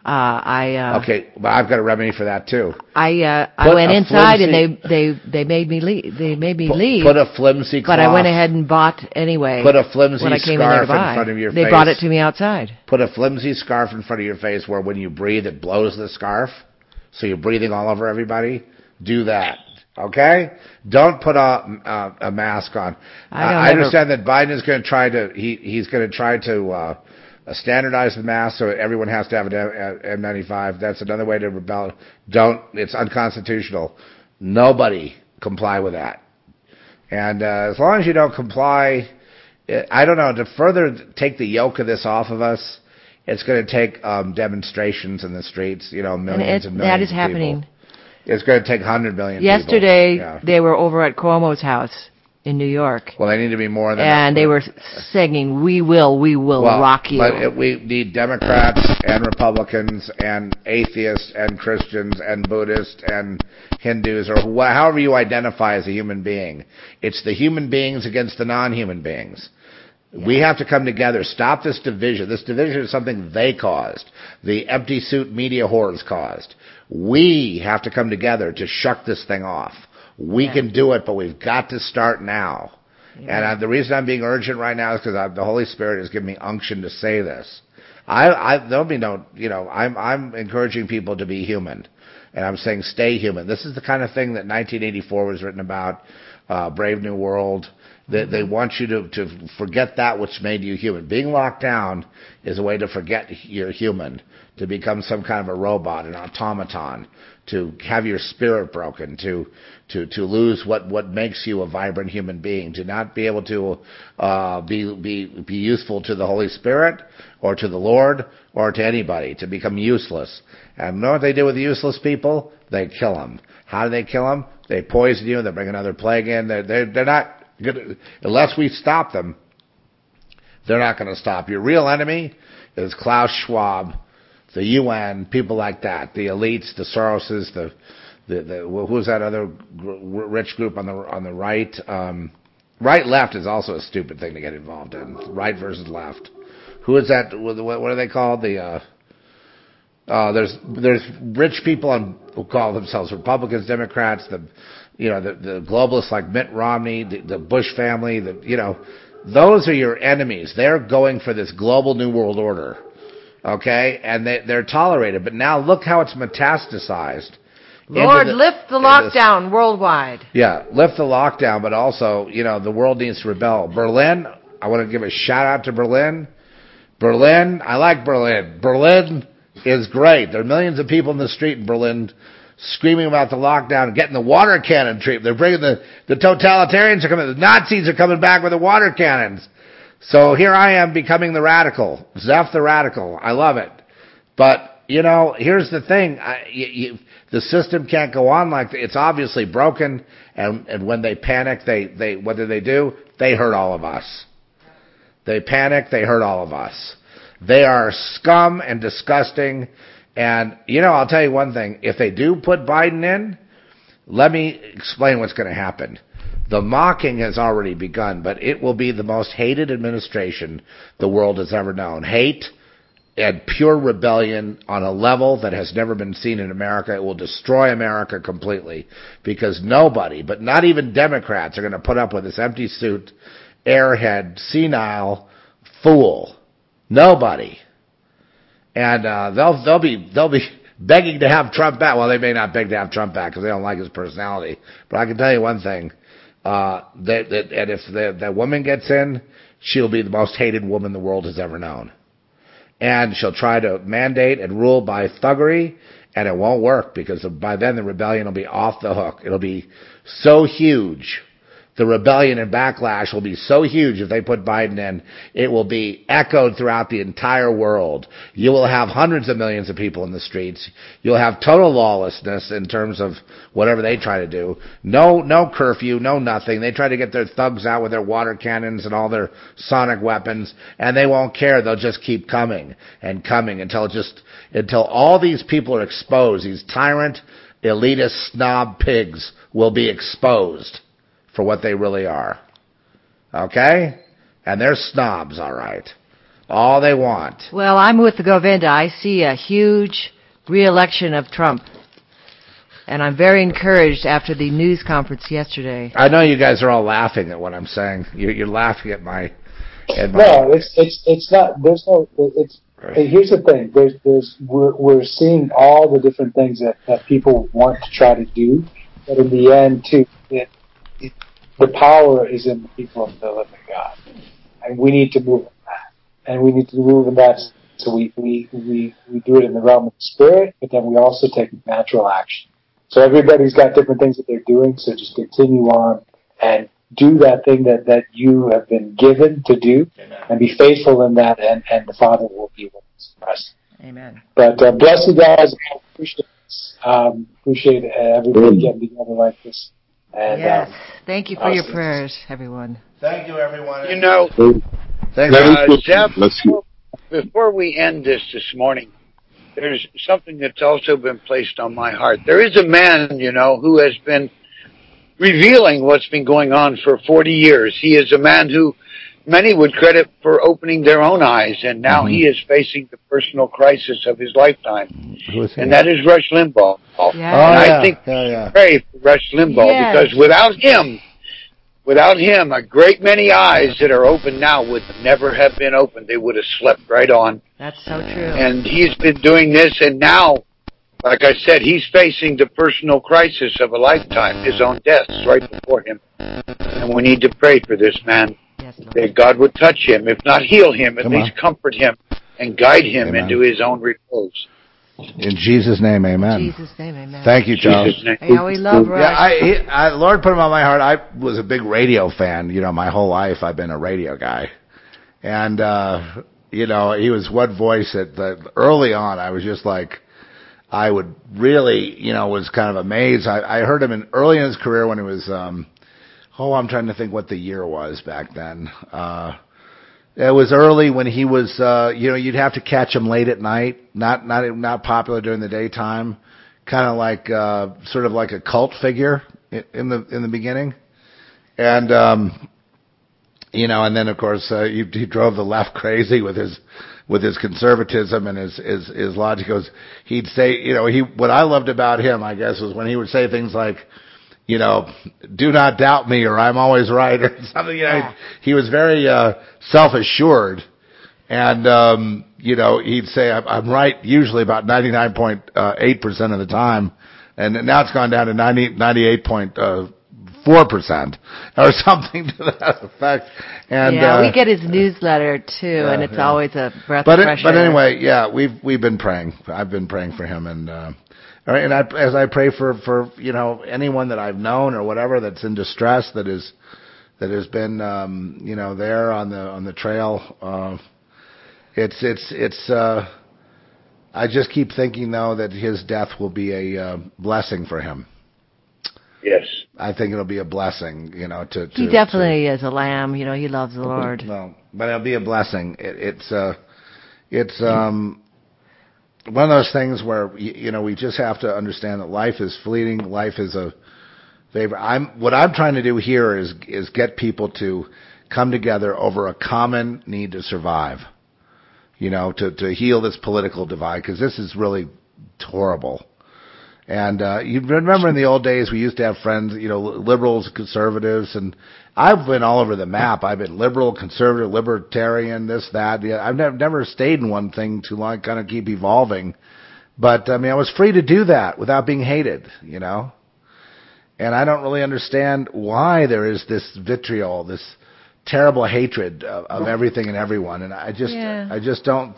okay, but I've got a remedy for that too. I went inside and they made me leave. They made me leave. Put a flimsy cloth. But I went ahead and bought anyway. Put a flimsy when I came in there to scarf buy. in front of your They face. brought it to me outside. Put a flimsy scarf in front of your face where when you breathe it blows the scarf, so you're breathing all over everybody. Do that. Okay? Don't put a mask on. I understand that Biden is going to try to, he's going to try to standardize the mask so everyone has to have an N95. That's another way to rebel. It's unconstitutional. Nobody comply with that. And as long as you don't comply, I don't know, to further take the yoke of this off of us, it's going to take demonstrations in the streets, millions and millions that is of happening. People. It's going to take 100 million Yesterday, people. they were over at Cuomo's house in New York. Well, they need to be more than and they were singing, we will rock you. But we need Democrats and Republicans and atheists and Christians and Buddhists and Hindus or however you identify as a human being. It's the human beings against the non-human beings. Yeah. We have to come together, stop this division. This division is something they caused. The empty suit media whores caused. We have to come together to shuck this thing off. We can do it, but we've got to start now. Yeah. And the reason I'm being urgent right now is because the Holy Spirit has given me unction to say this. There'll be no, I'm encouraging people to be human. And I'm saying stay human. This is the kind of thing that 1984 was written about, Brave New World. They want you to forget that which made you human. Being locked down is a way to forget you're human, to become some kind of a robot, an automaton, to have your spirit broken, to lose what makes you a vibrant human being, to not be able to be useful to the Holy Spirit or to the Lord or to anybody, to become useless. And you know what they do with useless people? They kill them. How do they kill them? They poison you. They bring another plague in. They're not good unless we stop them. They're not going to stop. Your real enemy is Klaus Schwab, the UN, people like that, the elites, the Soroses, who's that other rich group on the right? Right left is also a stupid thing to get involved in. Right versus left. Who is that? What are they called? There's rich people who call themselves Republicans, Democrats, the globalists like Mitt Romney, the Bush family, those are your enemies. They're going for this global new world order. Okay? And they're tolerated. But now look how it's metastasized. Lord, lift the lockdown worldwide. Yeah, lift the lockdown, but also, the world needs to rebel. Berlin, I want to give a shout out to Berlin. Berlin, I like Berlin. Berlin is great. There are millions of people in the street in Berlin screaming about the lockdown and getting the water cannon treatment. They're bringing the totalitarians are coming, the Nazis are coming back with the water cannons. So here I am becoming the radical. Zeph the radical. I love it. But, here's the thing. The system can't go on like that. It's obviously broken. And when they panic, what do? They hurt all of us. They panic. They hurt all of us. They are scum and disgusting. And, I'll tell you one thing. If they do put Biden in, let me explain what's going to happen. The mocking has already begun, but it will be the most hated administration the world has ever known. Hate and pure rebellion on a level that has never been seen in America. It will destroy America completely because nobody, but not even Democrats, are going to put up with this empty suit, airhead, senile fool. Nobody. And they'll be begging to have Trump back. Well, they may not beg to have Trump back because they don't like his personality. But I can tell you one thing. And if that woman gets in, she'll be the most hated woman the world has ever known. And she'll try to mandate and rule by thuggery, and it won't work because by then the rebellion will be off the hook. It'll be so huge. The rebellion and backlash will be so huge if they put Biden in, it will be echoed throughout the entire world. You will have hundreds of millions of people in the streets. You'll have total lawlessness in terms of whatever they try to do. No curfew, no nothing. They try to get their thugs out with their water cannons and all their sonic weapons, and they won't care. They'll just keep coming and coming until all these people are exposed. These tyrant, elitist, snob pigs will be exposed for what they really are. Okay? And they're snobs, all right. All they want. Well, I'm with the Govinda. I see a huge re-election of Trump. And I'm very encouraged after the news conference yesterday. I know you guys are all laughing at what I'm saying. You're laughing at my... No, it's not. There's no... Here's the thing. We're seeing all the different things that people want to try to do. But in the end, too, the power is in the people of the living God, and we need to move in that. And we need to move in that. So we do it in the realm of the spirit, but then we also take natural action. So everybody's got different things that they're doing. So just continue on and do that thing that you have been given to do, and be faithful in that. And the Father will be with us. Amen. But bless you guys. Appreciate everybody getting together like this. And, yes. Thank you for your prayers, everyone. Thank you, everyone. Jeff, before we end this morning, there's something that's also been placed on my heart. There is a man, who has been revealing what's been going on for 40 years. He is a man who many would credit for opening their own eyes, and now he is facing the personal crisis of his lifetime. Who is he? And that is Rush Limbaugh. Yeah. And I think pray for Rush Limbaugh, because without him, a great many eyes that are open now would never have been opened. They would have slept right on. That's so true. And he's been doing this, and now, like I said, he's facing the personal crisis of a lifetime. His own death's right before him. And we need to pray for this man, that God would touch him, if not heal him, at least comfort him and guide him into his own repose. In Jesus' name, amen. In Jesus' name, amen. Thank you, Charles. Yeah, we love Rush. Yeah, Lord put him on my heart. I was a big radio fan. My whole life I've been a radio guy. And, he was one voice that early on I was just like, I would really, was kind of amazed. I heard him early in his career when he was, I'm trying to think what the year was back then. It was early when he was, you'd have to catch him late at night, not popular during the daytime, kind of like, sort of like a cult figure in the beginning. And, and then of course, he drove the left crazy with his conservatism and his logic. He'd say, what I loved about him, I guess, was when he would say things like, do not doubt me, or I'm always right, or something. He was very self-assured, and he'd say I'm right usually about 99.8% of the time, and now it's gone down to 98.4% or something to that effect. And we get his newsletter too, and it's always a breath of fresh air. But anyway, we've been praying. I've been praying for him, and as I pray for anyone that I've known or whatever that's in distress, that has been there on the trail. I just keep thinking though that his death will be a blessing for him. Yes, I think it'll be a blessing. He definitely is a lamb. He loves the Lord. No, but it'll be a blessing. It's one of those things where we just have to understand that life is fleeting. Life is a favor. What I'm trying to do here is get people to come together over a common need to survive. To heal this political divide, because this is really horrible. And you remember in the old days we used to have friends, liberals, conservatives, and I've been all over the map. I've been liberal, conservative, libertarian, this, that. Yeah, I've never stayed in one thing too long, kind of keep evolving. But, I was free to do that without being hated, And I don't really understand why there is this vitriol, this terrible hatred of everything and everyone. And I just don't,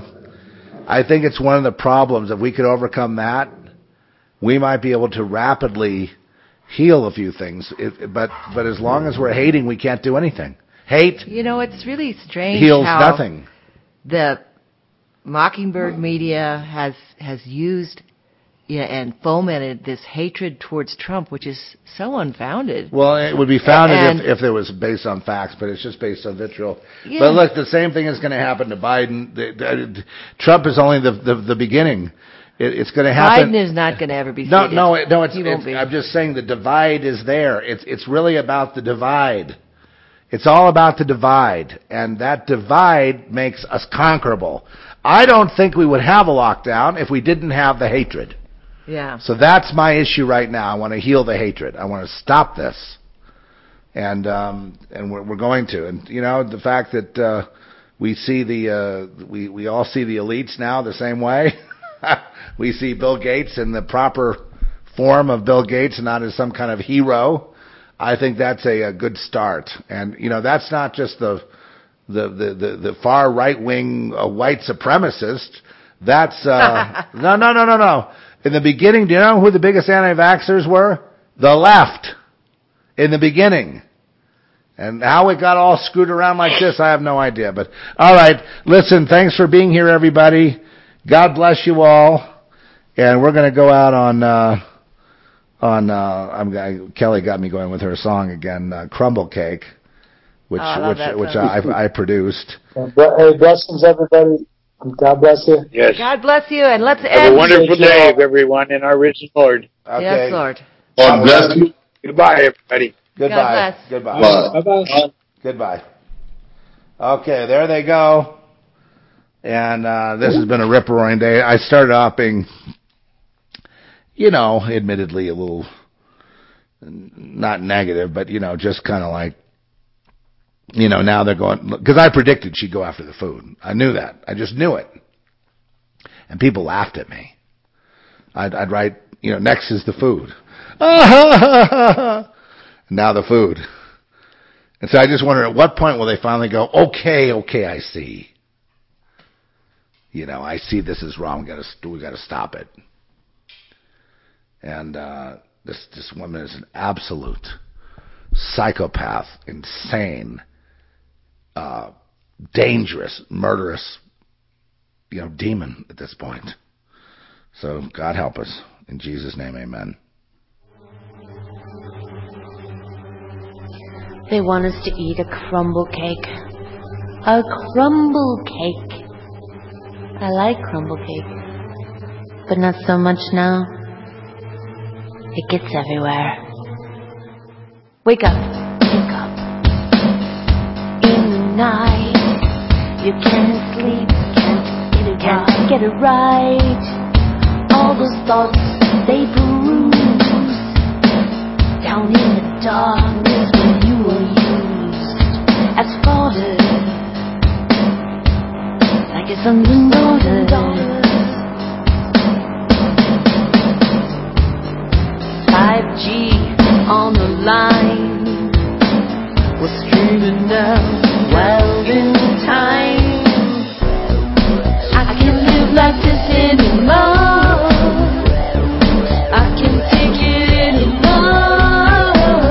I think it's one of the problems. If we could overcome that, we might be able to rapidly heal a few things. But as long as we're hating, we can't do anything. Hate. It's really strange heals how nothing. The Mockingbird media has used and fomented this hatred towards Trump, which is so unfounded. Well, it would be founded if it was based on facts, but it's just based on vitriol. Yeah. But look, the same thing is going to happen to Biden. Trump is only the beginning. It's going to happen. Biden is not going to ever be seated. No. I'm just saying the divide is there. It's really about the divide. It's all about the divide, and that divide makes us conquerable. I don't think we would have a lockdown if we didn't have the hatred. Yeah. So that's my issue right now. I want to heal the hatred. I want to stop this, and we're going to. And the fact that we see we all see the elites now the same way. We see Bill Gates in the proper form of Bill Gates, and not as some kind of hero. I think that's a good start. And that's not just the far right wing white supremacist. That's no. In the beginning, do you know who the biggest anti-vaxxers were? The left. In the beginning. And how it got all screwed around like this, I have no idea. But all right, listen, thanks for being here, everybody. God bless you all. And we're going to go out on Kelly got me going with her song again, Crumble Cake, which I produced. Hey, blessings, everybody. God bless you. Yes. God bless you, and let's end. Have a wonderful day, everyone, in our risen Lord. Okay. Yes, Lord. God bless you. Goodbye, everybody. Goodbye. God bless. Goodbye. Bye. Bye-bye. Goodbye. Okay, there they go. And this has been a rip-roaring day. I started off being, admittedly a little, not negative, but, just kind of like, now they're going, because I predicted she'd go after the food. I knew that. I just knew it. And people laughed at me. I'd write, next is the food. Now the food. And so I just wonder, at what point will they finally go, okay, I see. I see this is wrong. We got to stop it. And this woman is an absolute psychopath, insane, dangerous, murderous, demon at this point. So God help us. In Jesus' name, amen. They want us to eat a crumble cake. A crumble cake. I like crumble cake, but not so much now. It gets everywhere. Wake up. In the night, you can't sleep, can't get it right. All those thoughts, they bruise down in the darkness when you were used as fodder, like your sons and daughters. 5G on the line, we're streaming now, well in time. I can't live like this anymore. I can't take it anymore.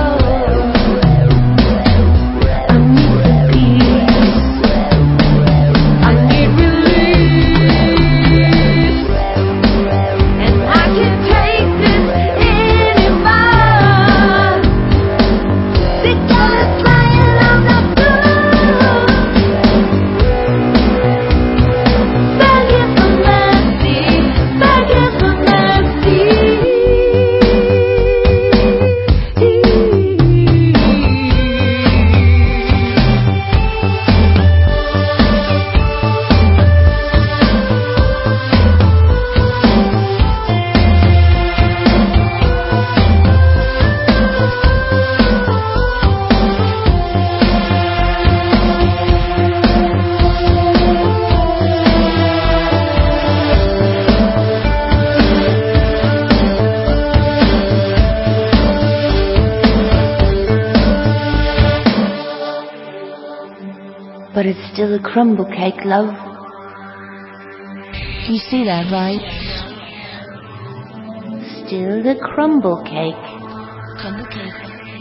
I need some peace. I need relief. And I can't take this anymore. The colors flying on the blue. Begging for mercy, begging for mercy. But it's still a crumble cake, love. You see that, right? Still a crumble cake. Crumble cake.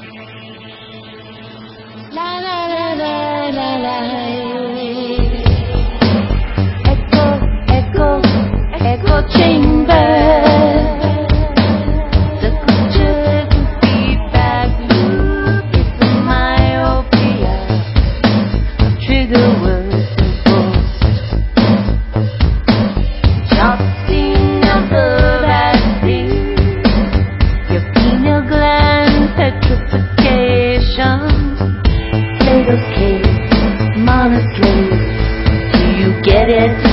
La la la la la la. Echo, echo, echo chamber. The creatures and feedback loop. It's a myopia. Trigger words and force. Josting of the vaccine. Your pineal gland petrification. Plato's cave, monastery. Do you get it?